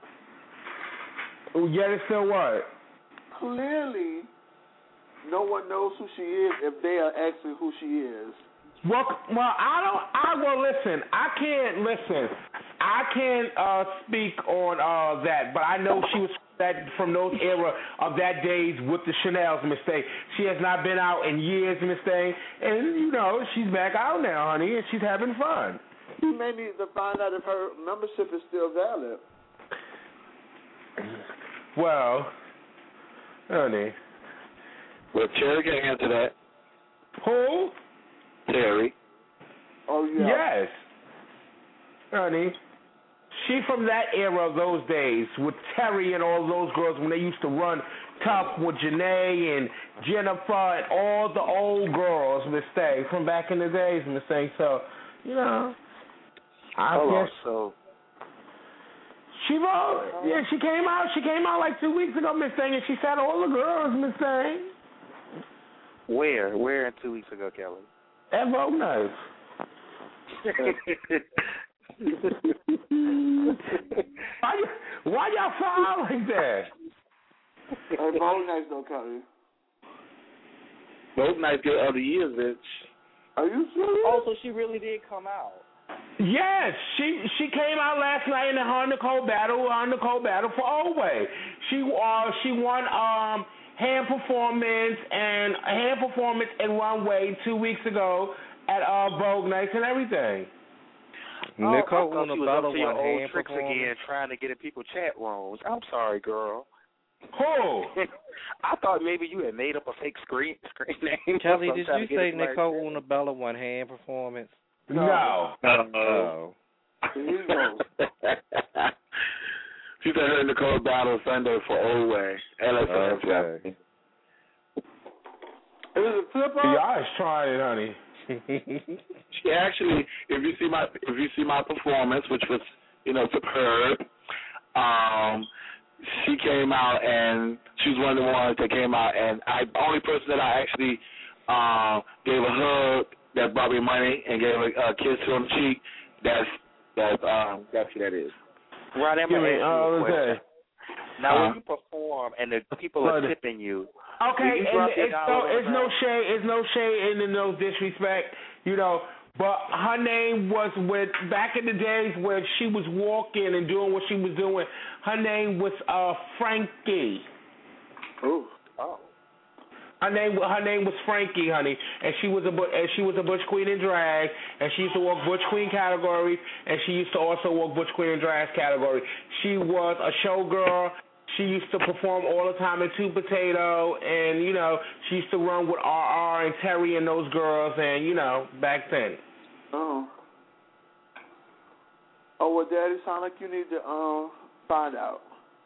Yet it's still what? clearly, no one knows who she is if they are asking who she is. Well, well, I don't. I well, listen. I can't listen. I can't uh, speak on uh, that, but I know she was that from those era of that days with the Chanel's mistake. She has not been out in years, mistake, and you know she's back out now, honey, and she's having fun. You may need to find out if her membership is still valid. Well, honey. Well, Terry can answer that. Who? Terry. Oh, yeah. Yes. Honey. She from that era of those days with Terry and all those girls when they used to run tough with Janae and Jennifer and all the old girls, Miss Stay, from back in the days, Miss Stay. So, you know, I Hold on, guess so she wrote, yeah, she came out, she came out like two weeks ago, Miss Stay, and she said all the girls, Miss Stay. Where? Where two weeks ago, Kelly? At Vogue Night. why, why y'all fall out like that? Hey, Vogue Night though, Kelly. Vogue Night get other years, bitch. Are you serious? Oh, so she really did come out. Yes, she she came out last night in the her Nicole battle, her Nicole battle for Oway. She uh she won um hand performance and hand performance and runway two weeks ago at uh Vogue Nights and everything. Oh, Nicole I thought on she the was up battle to your one old hand tricks performance. again, trying to get in people's chat rooms. I'm sorry, girl. Who? I thought maybe you had made up a fake screen screen name. Kelly, or did something you to say get it like Nicole that. Unabella one hand performance? No. Oh. She said her Nicole battle Sunday for Oway. L S F. Okay. Is it a flip up? Y'all is trying it, honey. She actually, if you see my if you see my performance, which was you know superb, um, she came out and she was one of the ones that came out, and I the only person that I actually um, gave a hug that brought me money and gave a, a kiss on the cheek. That's that's um that's who that is. Right, I'm Give gonna me, ask you uh, a what's question. that? Now, Uh, when you perform and the people are Brother. tipping you, Okay, do you and drop your it's dollar no, on the it's no ground? shade, it's no shade and no disrespect, you know. But her name was with back in the days where she was walking and doing what she was doing. Her name was uh Frankie. Ooh. Oh. Her name, her name was Frankie, honey, and she was a bu- and she was a Butch Queen in drag, and she used to walk Butch Queen categories, and she used to also walk Butch Queen in drag category. She was a showgirl. She used to perform all the time in Two Potato, and you know she used to run with R R and Terry and those girls, and you know back then. Oh. Oh well, Daddy, sound like you need to um find out.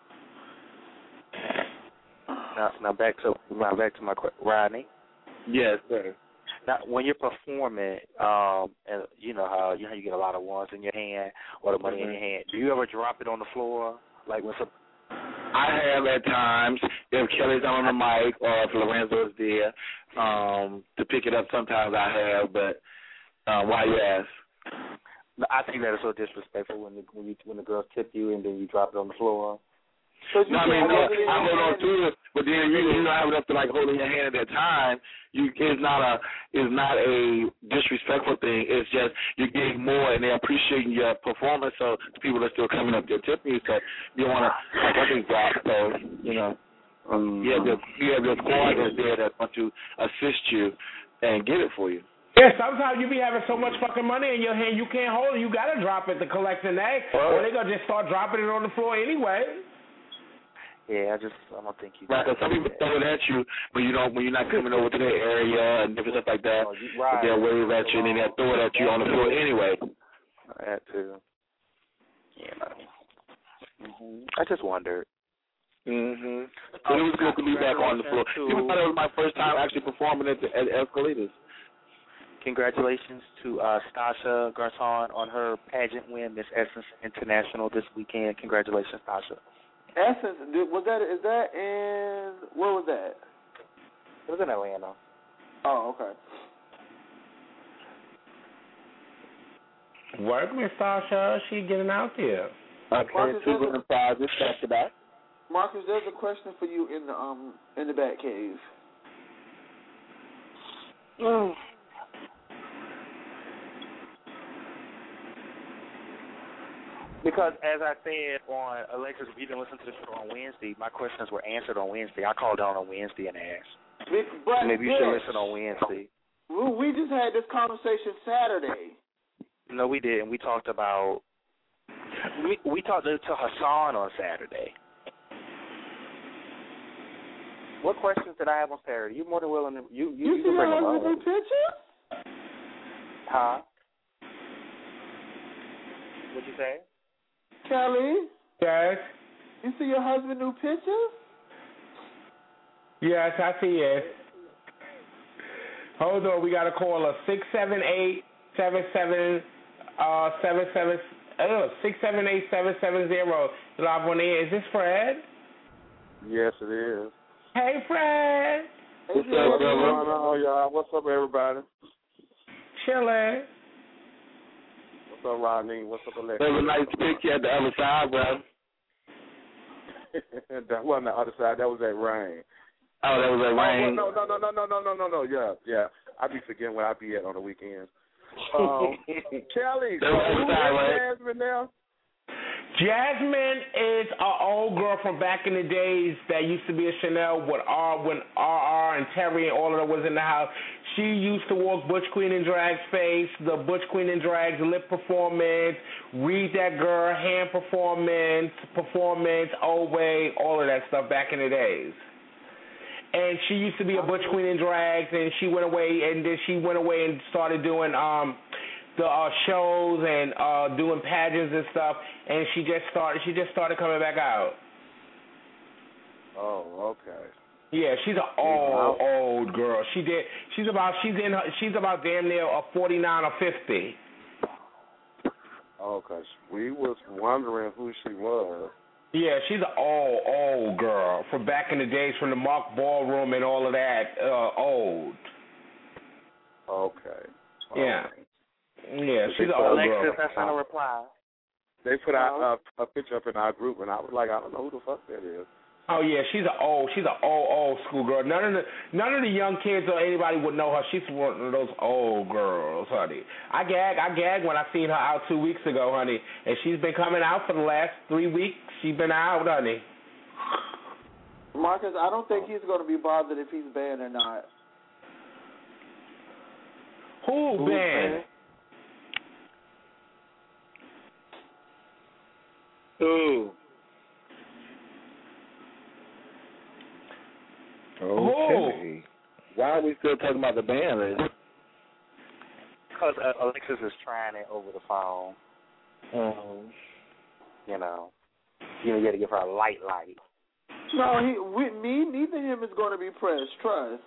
Now, now back to now back to my question, Rodney. Yes, sir. Now, when you're performing, um, and you know how you know you get a lot of ones in your hand or the money Mm-hmm. in your hand. Do you ever drop it on the floor, like when some? I have at times, if Kelly's on the mic or if Lorenzo is there, um, to pick it up. Sometimes I have, but uh, why you ask? I think that is so disrespectful when the when, you, when the girls tip you and then you drop it on the floor. No, I mean, no, I hold on to it, but then you you don't have enough to like hold in your hand at that time. You it's not a it's not a disrespectful thing. It's just you're getting more and they're appreciating your performance. So the people are still coming up there tipping you. So you want to like I think drop. So you know, um, you have your you have your squad that's there that want to assist you and get it for you. Yeah, sometimes you be having so much fucking money in your hand you can't hold it. You gotta drop it to collect an egg, or they gonna just start dropping it on the floor anyway. Yeah, I just I don't think you. Right, because some people throw it at you when you don't when you're not coming over to their area and different stuff like that. Oh, you, right. They'll wave at you and then they'll throw it at you on the floor anyway. That too. You know. Mm-hmm. I just wondered. Mhm. But it was good to be back on the floor. Even though it was my first time actually performing at the at Escalators. Congratulations to uh, Stasha Garton on her pageant win, Miss Essence International this weekend. Congratulations, Stasha. Essence, was that, is that in, where was that? It was in Atlanta. Oh, okay. Work, Miss Stasha. She getting out there. Okay, Marcus, two winning prizes back to back. Marcus, there's a question for you in the um in the back cave. Mm. Because, as I said on Alexis, if you didn't listen to the show on Wednesday, my questions were answered on Wednesday. I called down on Wednesday and asked. But Maybe you this, should listen on Wednesday. We just had this conversation Saturday. No, we didn't. We talked about. We we talked to, to Hassan on Saturday. What questions did I have on Saturday? You more than willing to you you, You, you see can bring your them husband up. new pictures? Huh? What'd you say? Kelly? Yes? You see your husband new pictures? Yes, I see it. Hold on, we got a caller. Six seven eight seven seven uh seven seven uh six seven eight seven seven zero. Live on air. Is this Fred? Yes, it is. Hey, Fred. What's up, What's going on, y'all? What's up, everybody? Chilling. What's up, Rodney? What's up, Alexis? It was nice to pick you at the other side, bro. That wasn't the other side. That was that rain. Oh, that was that rain. Oh, no, no, no, no, no, no, no, no. Yeah, yeah. I be forgetting where I be at on the weekends. Um, Kelly, so who is Jasmine now? Jasmine is an old girl from back in the days that used to be a Chanel with R when R R and Terry and all of them was in the house. She used to walk Butch Queen and Drag space, the Butch Queen and Drag's lip performance, Read That Girl, hand performance, performance, old way, all of that stuff back in the days. And she used to be a Butch Queen and Drags, and she went away, and then she went away and started doing um the uh, shows and uh, doing pageants and stuff, and she just started. She just started coming back out. Oh, okay. Yeah, she's an old, old girl. She did. She's about. She's in. Her, she's about damn near a forty-nine or fifty. Oh, cause we was wondering who she was. Yeah, she's an old, old girl from back in the days, from the Mark Ballroom and all of that. Uh, old. Okay. Yeah. Okay. Yeah, she's an old girl. Alexis, that's not a reply. They put out uh, a picture up in our group, and I was like, I don't know who the fuck that is. Oh yeah, she's an old, she's an old, old school girl. None of the, none of the young kids or anybody would know her. She's one of those old girls, honey. I gag, I gag when I seen her out two weeks ago, honey, and she's been coming out for the last three weeks. She's been out, honey. Marcus, I don't think he's going to be bothered if he's banned or not. Who Who's banned? Who? Okay. Why are we still talking about the band list? Because uh, Alexis is trying it over the phone. Um, You know, you know, you got to give her a light light. No, he, with me, neither of him is going to be pressed. Trust.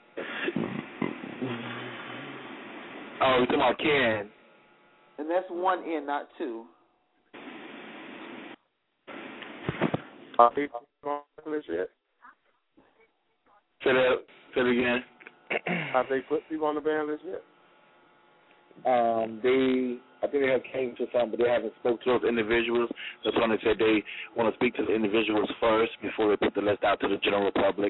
Oh, you're talking about Ken. And that's one in, not two. Uh, he list yet? Say that. Say it again. Have they put people on the ban list yet? Um, they, I think they have came to some, but they haven't spoke to those individuals. That's when they said they want to speak to the individuals first before they put the list out to the general public.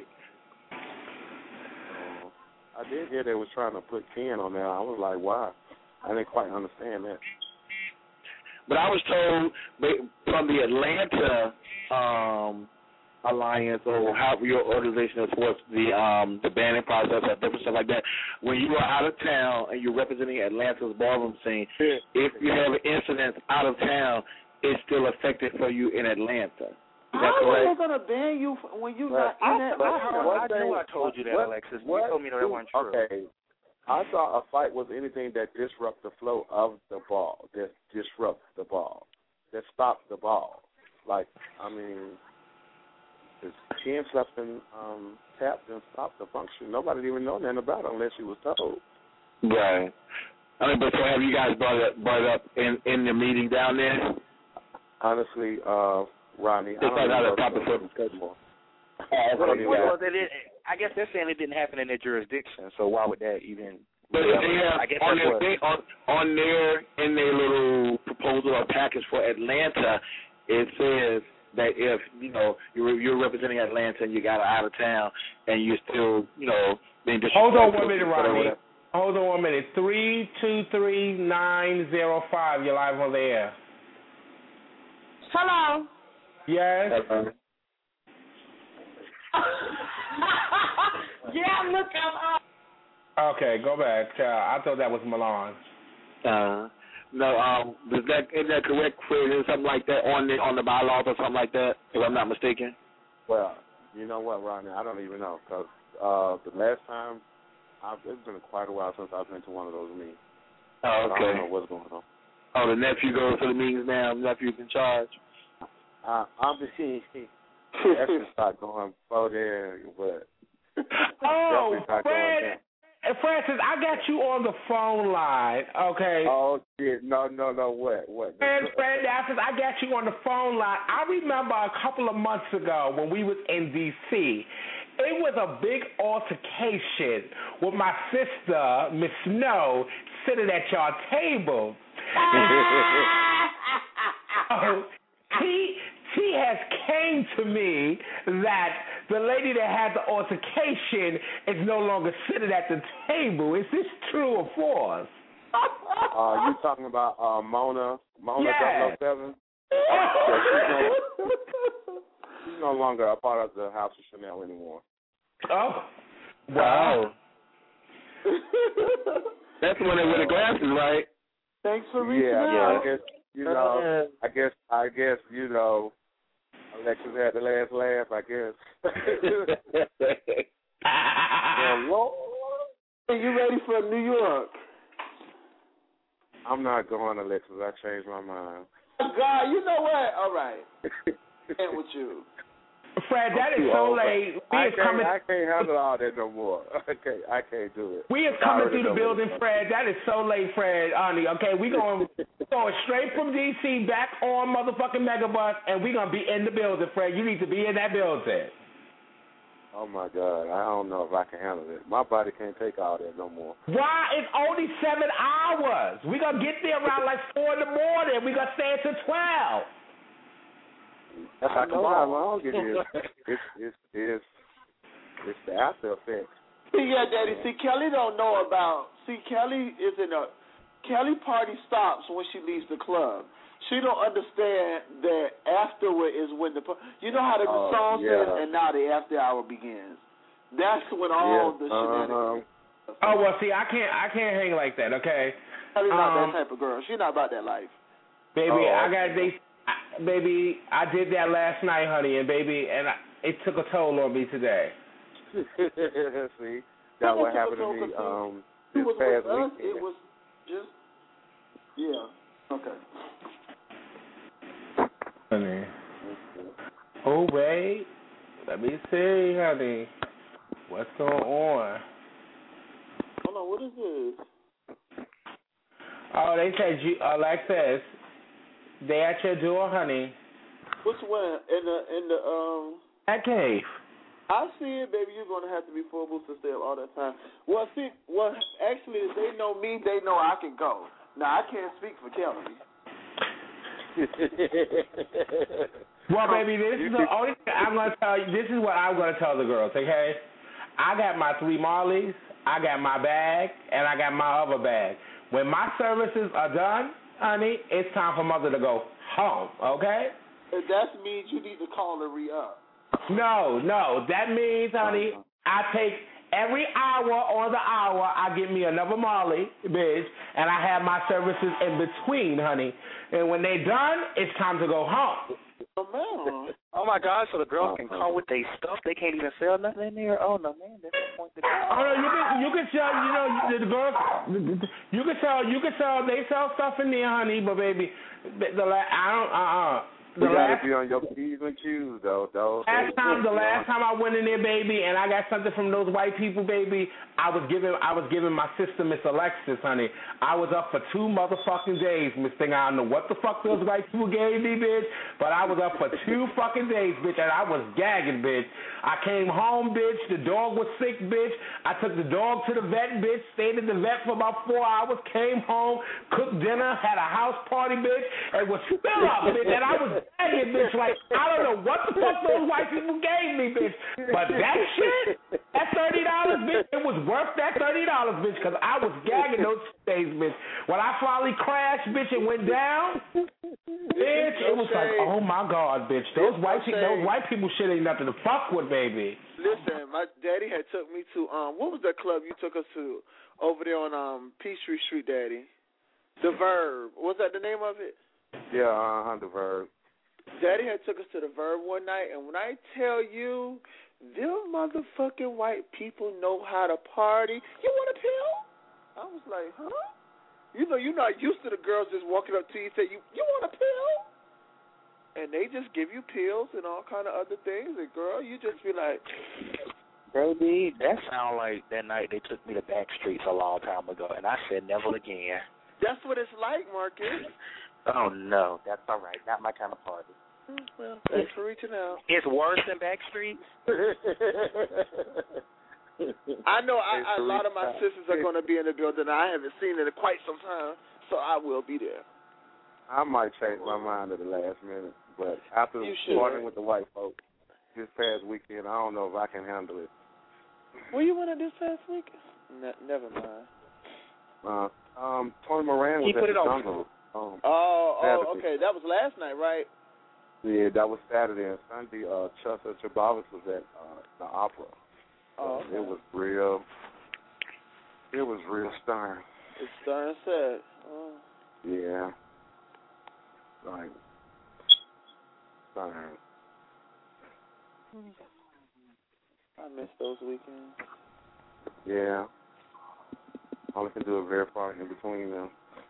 Uh, I did hear they was trying to put Ken on there. I was like, why? I didn't quite understand that. But I was told from the Atlanta um, Alliance or how your organization is towards the um, the banning process or different stuff like that. When you are out of town and you're representing Atlanta's ballroom scene, if you have an incident out of town, it's still effective for you in Atlanta. Is that How correct? are they gonna ban you when you But not in that? I, I, I, I knew I told you that, what, Alexis. What, you told me that that wasn't true. Okay. I thought a fight was anything that disrupt the flow of the ball, that disrupt the ball, that stops the ball. Like, I mean, if Ken slept and um, tapped and stopped the function, nobody didn't even know nothing about it unless he was told. Right. I mean, but so have you guys brought it, brought it up in, in the meeting down there? Honestly, uh, Rodney, It's I don't like not know a topic for discussion. Well, well, they did, I guess they're saying it didn't happen in their jurisdiction, so why would that even? But yeah, they have I guess on that's their what, thing, on, on their in their little proposal or package for Atlanta, it says that if you know you're you're representing Atlanta and you got out of town and you're still you know being disrespectful. Hold on one minute, whatever, Rodney. whatever. Hold on one minute. Three two three nine zero five. You're live on the air. Hello. Yes. Uh-huh. Yeah, look, I'm up. Okay, go back. Uh, I thought that was Milan. Uh, no, um, is that is that correct? Fred? Is something like that on the on the bylaws or something like that? If I'm not mistaken. Well, you know what, Rodney? I don't even know because uh, the last time, I've, it's been quite a while since I've been to one of those meetings. Oh, okay. I don't know what's going on. Oh, the nephew goes to the meetings now. The nephew's in charge. Uh, I'm just seeing. That's just start going for there, but. Oh, Fred, Francis, I got you on the phone line, okay? Oh, shit. No, no, no, what? What? Fred, Fred, Francis, I got you on the phone line. I remember a couple of months ago when we was in D C, it was a big altercation with my sister, Miss Snow, sitting at y'all table. So, he... He has came to me that the lady that had the altercation is no longer sitting at the table. Is this true or false? Uh, you talking about uh, Mona? Mona yeah. double oh seven? Yeah, she's, no, she's no longer a part of the House of Chanel anymore. Oh, wow. That's the one that wear the glasses, right? Thanks for reaching yeah, out. Yeah, I guess, you know, I guess, I guess, you know, Alexis had the last laugh, I guess. Well, Lord. Are you ready for New York? I'm not going, Alexis. I changed my mind. Oh, God, you know what? All right. Can't with you. Fred, that is so late. We I is can't, coming. I can't handle all that no more. Okay, I can't do it. We is coming through the building, Fred. That is so late, Fred. Honey, okay, we going going straight from D C back on motherfucking Megabus, and we gonna be in the building, Fred. You need to be in that building. Oh my God, I don't know if I can handle it. My body can't take all that no more. Why? It's only seven hours. We gonna get there around like four in the morning. We gonna stay until twelve. That's I know how long it is. It's it's it's it's the after effects. See, yeah, Daddy. See, Kelly don't know about. See, Kelly is in a. Kelly party stops when she leaves the club. She don't understand that afterward is when the. You know how the oh, song yeah. says, and now the after hour begins. That's when all yeah. the uh-huh. shenanigans. Oh well, see, I can't I can't hang like that. Okay. Kelly's not um, that type of girl. She's not about that life. Baby, oh, I got they. I, baby, I did that last night, honey, and baby, and I, it took a toll on me today. See, that's what happened to me um, this it was past with us, weekend. it was just, yeah, okay. Honey. Oh, wait. Let me see, honey. What's going on? Hold on, what is this? Oh, they said, you, Alexis, they at your door, honey. Which one? In the, in the, um... That cave. I see it, baby. You're gonna have to be full booster stay up all that time. Well, see, well, actually, if they know me, they know I can go. Now, I can't speak for Kelly. Well, baby, this is the only thing I'm gonna tell you. This is what I'm gonna tell the girls. Okay, I got my three Marleys, I got my bag, and I got my other bag. When my services are done, honey, it's time for mother to go home. Okay. If that means you need to call her re-up. No, no. That means, honey, I take every hour on the hour, I get me another Marley, bitch, and I have my services in between, honey. And when they done, it's time to go home. Oh, man. Oh, my God, so the girls can come with their stuff. They can't even sell nothing in there? Oh, no, man, that's the point. Oh, no, you can, you can sell, you know, the girls, you can sell, you can sell, they sell stuff in there, honey, but, baby, the, the I don't, uh-uh. You gotta be on your P's and Q's, though, though. Last time, the last time I went in there, baby, and I got something from those white people, baby, I was giving, I was giving my sister, Miss Alexis, honey. I was up for two motherfucking days, Miss Thing. I don't know what the fuck those white people gave me, bitch, but I was up for two fucking days, bitch, and I was gagging, bitch. I came home, bitch. The dog was sick, bitch. I took the dog to the vet, bitch. Stayed at the vet for about four hours. Came home, cooked dinner, had a house party, bitch, and was still up, bitch. And I was gagging, bitch. Like I don't know what the fuck those white people gave me, bitch. But that shit, that thirty dollars, bitch, it was worth that thirty dollars, bitch, because I was gagging those days, bitch. When I finally crashed, bitch, and went down, bitch, it was like, oh my God, bitch. Those white people, those white people shit ain't nothing to fuck with, baby. Listen, my daddy had took me to um, what was that club you took us to over there on um Peachtree Street, Daddy? The Verb. Was that the name of it? Yeah, uh-huh, the Verb. Daddy had took us to the Verb one night, and when I tell you, them motherfucking white people know how to party. You want a pill? I was like, huh? You know, you're not used to the girls just walking up to you and say, you, you want a pill? And they just give you pills and all kind of other things. And, girl, you just be like, baby, that sound like that night they took me to Backstreets a long time ago, and I said never again. That's what it's like, Marcus. Oh, no, that's all right. Not my kind of party. Well, thanks for reaching out. It's worse than Backstreets? I know I, a lot of my sisters are going to be in the building. I haven't seen it in quite some time, so I will be there. I might change my mind at the last minute, but after partying with the white folks this past weekend, I don't know if I can handle it. Where you went this past weekend? Ne- never mind. Uh, um, Tony Moran was he at put the it on. Jungle. Um, oh, Saturday. oh, okay. That was last night, right? Yeah, that was Saturday and Sunday. Uh, Chester Chabavis was at uh, the Opera. Oh, okay. It was real. It was real stern. It's stern said. Oh. Yeah. Like stern. I miss those weekends. Yeah. All I can do is very far in between them.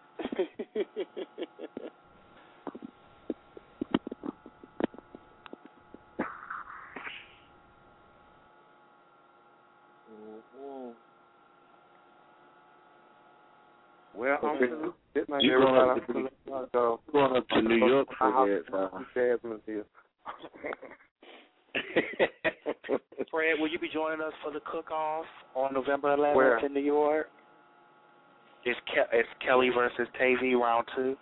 mm-hmm. Well, I'm okay. You're going up to, so, going up to New York for that. Fred, will you be joining us for the cook-off on November eleventh Where? in New York? It's, Ke- it's Kelly versus Tavy round two.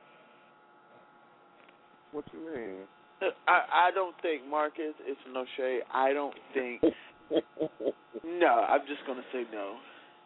What you mean? I, I don't think, Marcus, it's no shade. I don't think. No, I'm just going to say no.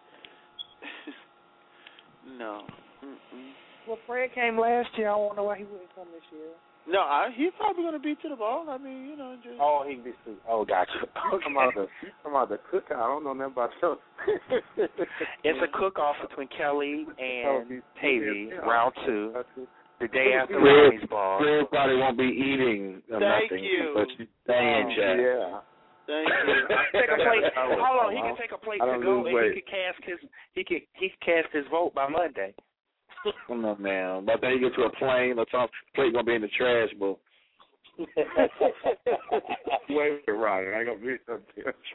No. Mm-mm. Well, Fred came last year. I don't know why he wouldn't come this year. No, I, he's probably going to be to the ball. I mean, you know, just. Oh, he can be sweet. Oh, gotcha. Come out the come out the cookout. I don't know nothing about you. It's a cook-off between Kelly and Tavy, yeah. round two, the day after Fred, Ronnie's ball. Fred probably won't be eating or Thank nothing. you. But you staying, Jack. Yeah. Thank you. Take a plate. Hold on, he can take a plate to go, and weight. he can cast his he can he can cast his vote by Monday. Come on, man. By the time you get to a plane or something, the plate gonna be in the trash, bro. Wait, right? I ain't gonna be up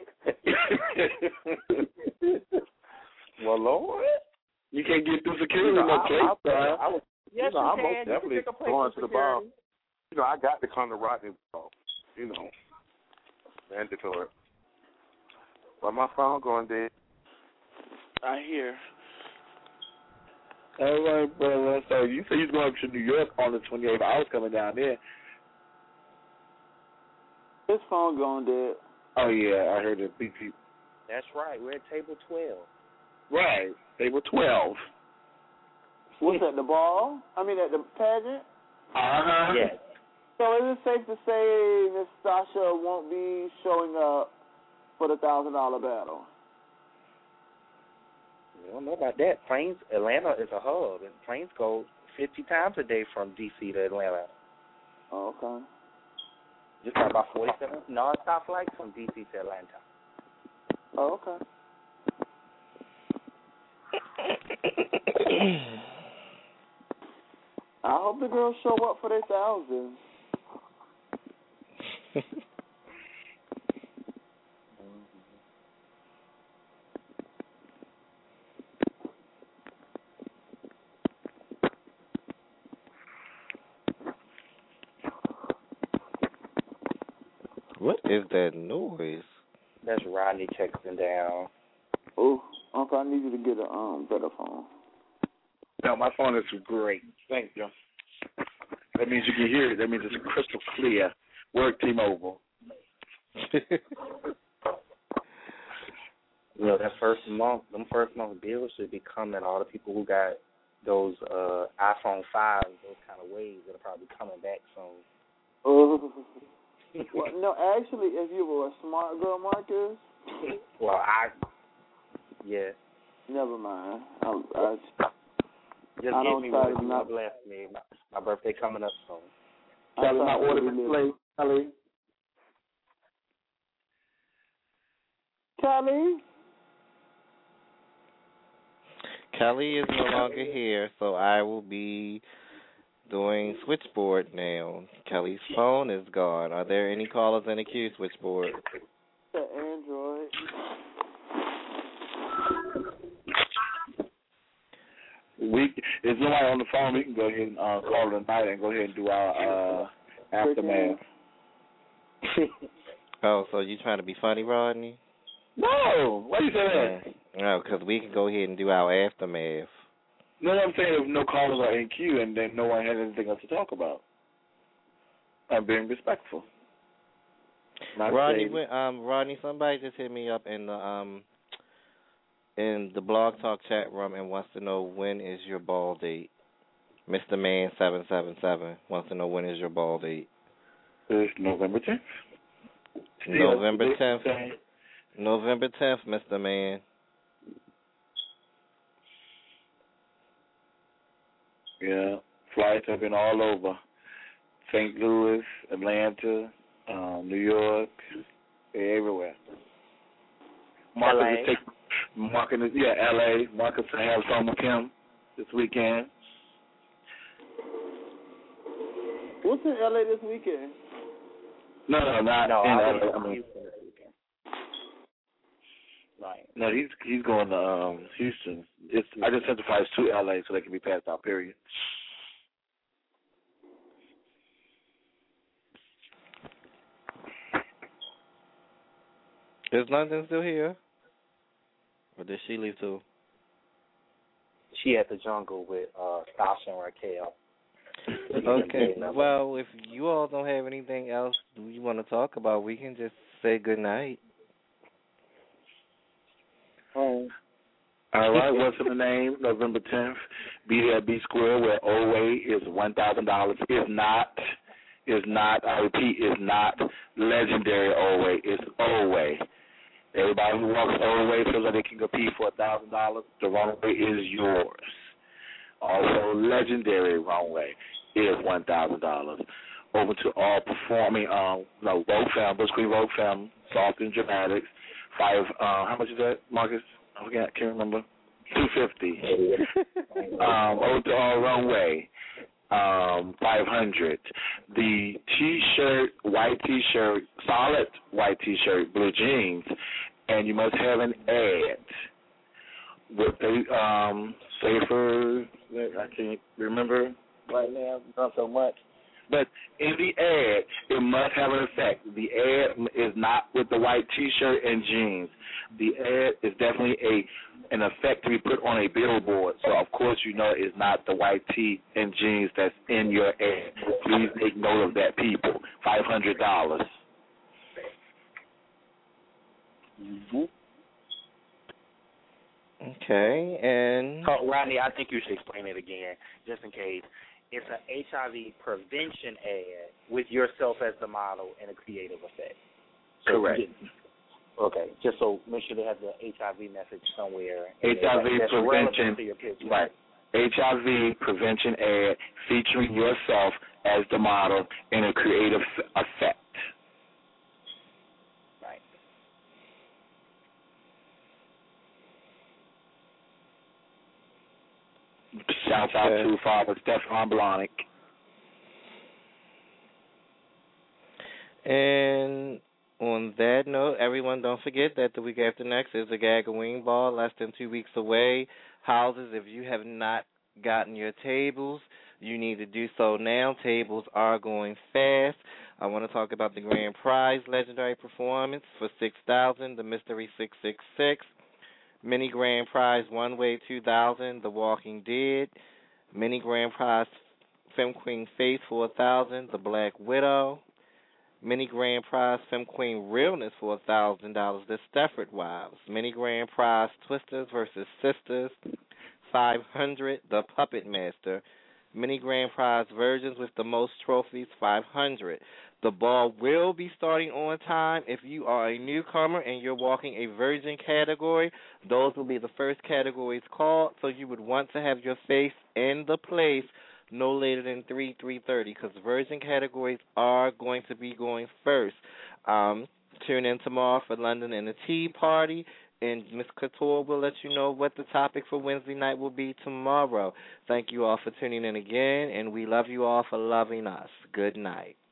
there. Well, Lord, you can't get through security you know, with no I, plate, I, bro. I, I was, Yes, you know, you I'm can. most You definitely can take a plate going for to the bar. security. You know, I got to come to Rodney ball. You know. Mandatory. Well, my phone going dead. I hear. All right, brother. So you said you're going up to New York on the twenty-eighth. I was coming down there. His phone going dead. Oh, yeah. I heard it. Beep, beep. That's right. We're at table twelve. Right. They were twelve. What's at the ball? I mean, at the pageant? Uh-huh. Yes. So is it safe to say Miss Sasha won't be showing up for the one thousand dollars battle? I don't know about that. Planes, Atlanta is a hub, and planes go fifty times a day from D C to Atlanta. Oh, okay. Just got about forty-seven non-stop flights from D C to Atlanta. Oh, okay. I hope the girls show up for their thousand. What is that noise? That's Rodney texting down. Oh, Uncle, I need you to get a um better phone. No, my phone is great. Thank you. That means you can hear it. That means it's crystal clear. Work T-Mobile. You know, that first month, them first month bills should be coming. All the people who got those uh, iPhone fives, those kind of waves, that'll probably be coming back soon. Oh. Well, no, actually, if you were a smart girl, Marcus. Well, I, yeah. Never mind. I, I, Just I give don't me try one. to You not. bless me. My, my birthday coming up soon. Kelly, my order been placed. Kelly. Kelly. Kelly is no longer here, so I will be doing switchboard now. Kelly's phone is gone. Are there any callers in the queue, switchboard? The Android. We, if nobody on the phone, we can go ahead and uh, call it a night and go ahead and do our uh, aftermath. Oh, so you trying to be funny, Rodney? No, why you say that? No, because we can go ahead and do our aftermath. No, I'm saying if no callers are in queue and then no one has anything else to talk about. I'm being respectful. Not Rodney, saying- when- um, Rodney, somebody just hit me up in the um in the Blog Talk chat room and wants to know when is your ball date. Mister Man seven seven seven wants to know when is your ball date. It's November tenth. November tenth. November tenth, Mister Man. Yeah, flights have been all over. Saint Louis, Atlanta, um, New York, they're everywhere. Marcus L A. is taking, Marcus is, yeah, L A. Marcus will have fun with him this weekend. What's in L A this weekend? No, no, not No, in I L A. was I mean, Houston this weekend. Right. no, he's he's going to um, Houston. It's I just sent the flights to L A so they can be passed out. Period. Is London still here? Or did she leave too? She at the jungle with uh, Stasha and Raquel. Okay, well, if you all don't have anything else you want to talk about, we can just say good night. Oh. All right, what's in the name? November tenth. Be there at B Square where Oway is one thousand dollars. Is not, is not, I repeat, is not legendary Oway. It's Oway. Everybody who walks Oway feels like they can compete for one thousand dollars. The runway is yours. Also, legendary runway is one thousand dollars. Open to all performing, um, no, Vogue Film, Bush Queen Vogue Film, Soft and Dramatics. Five, uh, how much is that, Marcus? I forget, I can't remember. Two fifty. um, open to all runway. Um, five hundred. The T-shirt, white T-shirt, solid white T-shirt, blue jeans, and you must have an ad with a um, safer. I can't remember right now. Not so much. But in the ad, it must have an effect. The ad is not with the white T-shirt and jeans. The ad is definitely a an effect to be put on a billboard. So, of course, you know it's not the white tee and jeans that's in your ad. Please take note of that, people. five hundred dollars. Mm-hmm. Okay, and... So, Rodney, I think you should explain it again, just in case. It's an H I V prevention ad with yourself as the model and a creative effect. So Correct. Okay, just so make sure they have the H I V message somewhere. H I V that's prevention, to your picture. right? H I V prevention ad featuring yourself as the model in a creative effect. Right. Shouts out to Father Stefan Blahnik. And on that note, everyone, don't forget that the week after next is the Gag and Wing Ball, less than two weeks away. Houses, if you have not gotten your tables, you need to do so now. Tables are going fast. I want to talk about the grand prize legendary performance for six thousand dollars, the Mystery six six six. Mini grand prize One Way two thousand dollars, The Walking Dead. Mini grand prize Femme Queen Face four thousand dollars, The Black Widow. Mini grand prize Femme Queen Realness for one thousand dollars, The Stefford Wives. Mini grand prize Twisters versus Sisters, five hundred dollars, The Puppet Master. Mini grand prize Virgins with the most trophies, five hundred dollars. The ball will be starting on time. If you are a newcomer and you're walking a virgin category, those will be the first categories called, so you would want to have your face in the place no later than three, three thirty, because virgin categories are going to be going first. Um, tune in tomorrow for London and the Tea Party, and Miss Couture will let you know what the topic for Wednesday night will be tomorrow. Thank you all for tuning in again, and we love you all for loving us. Good night.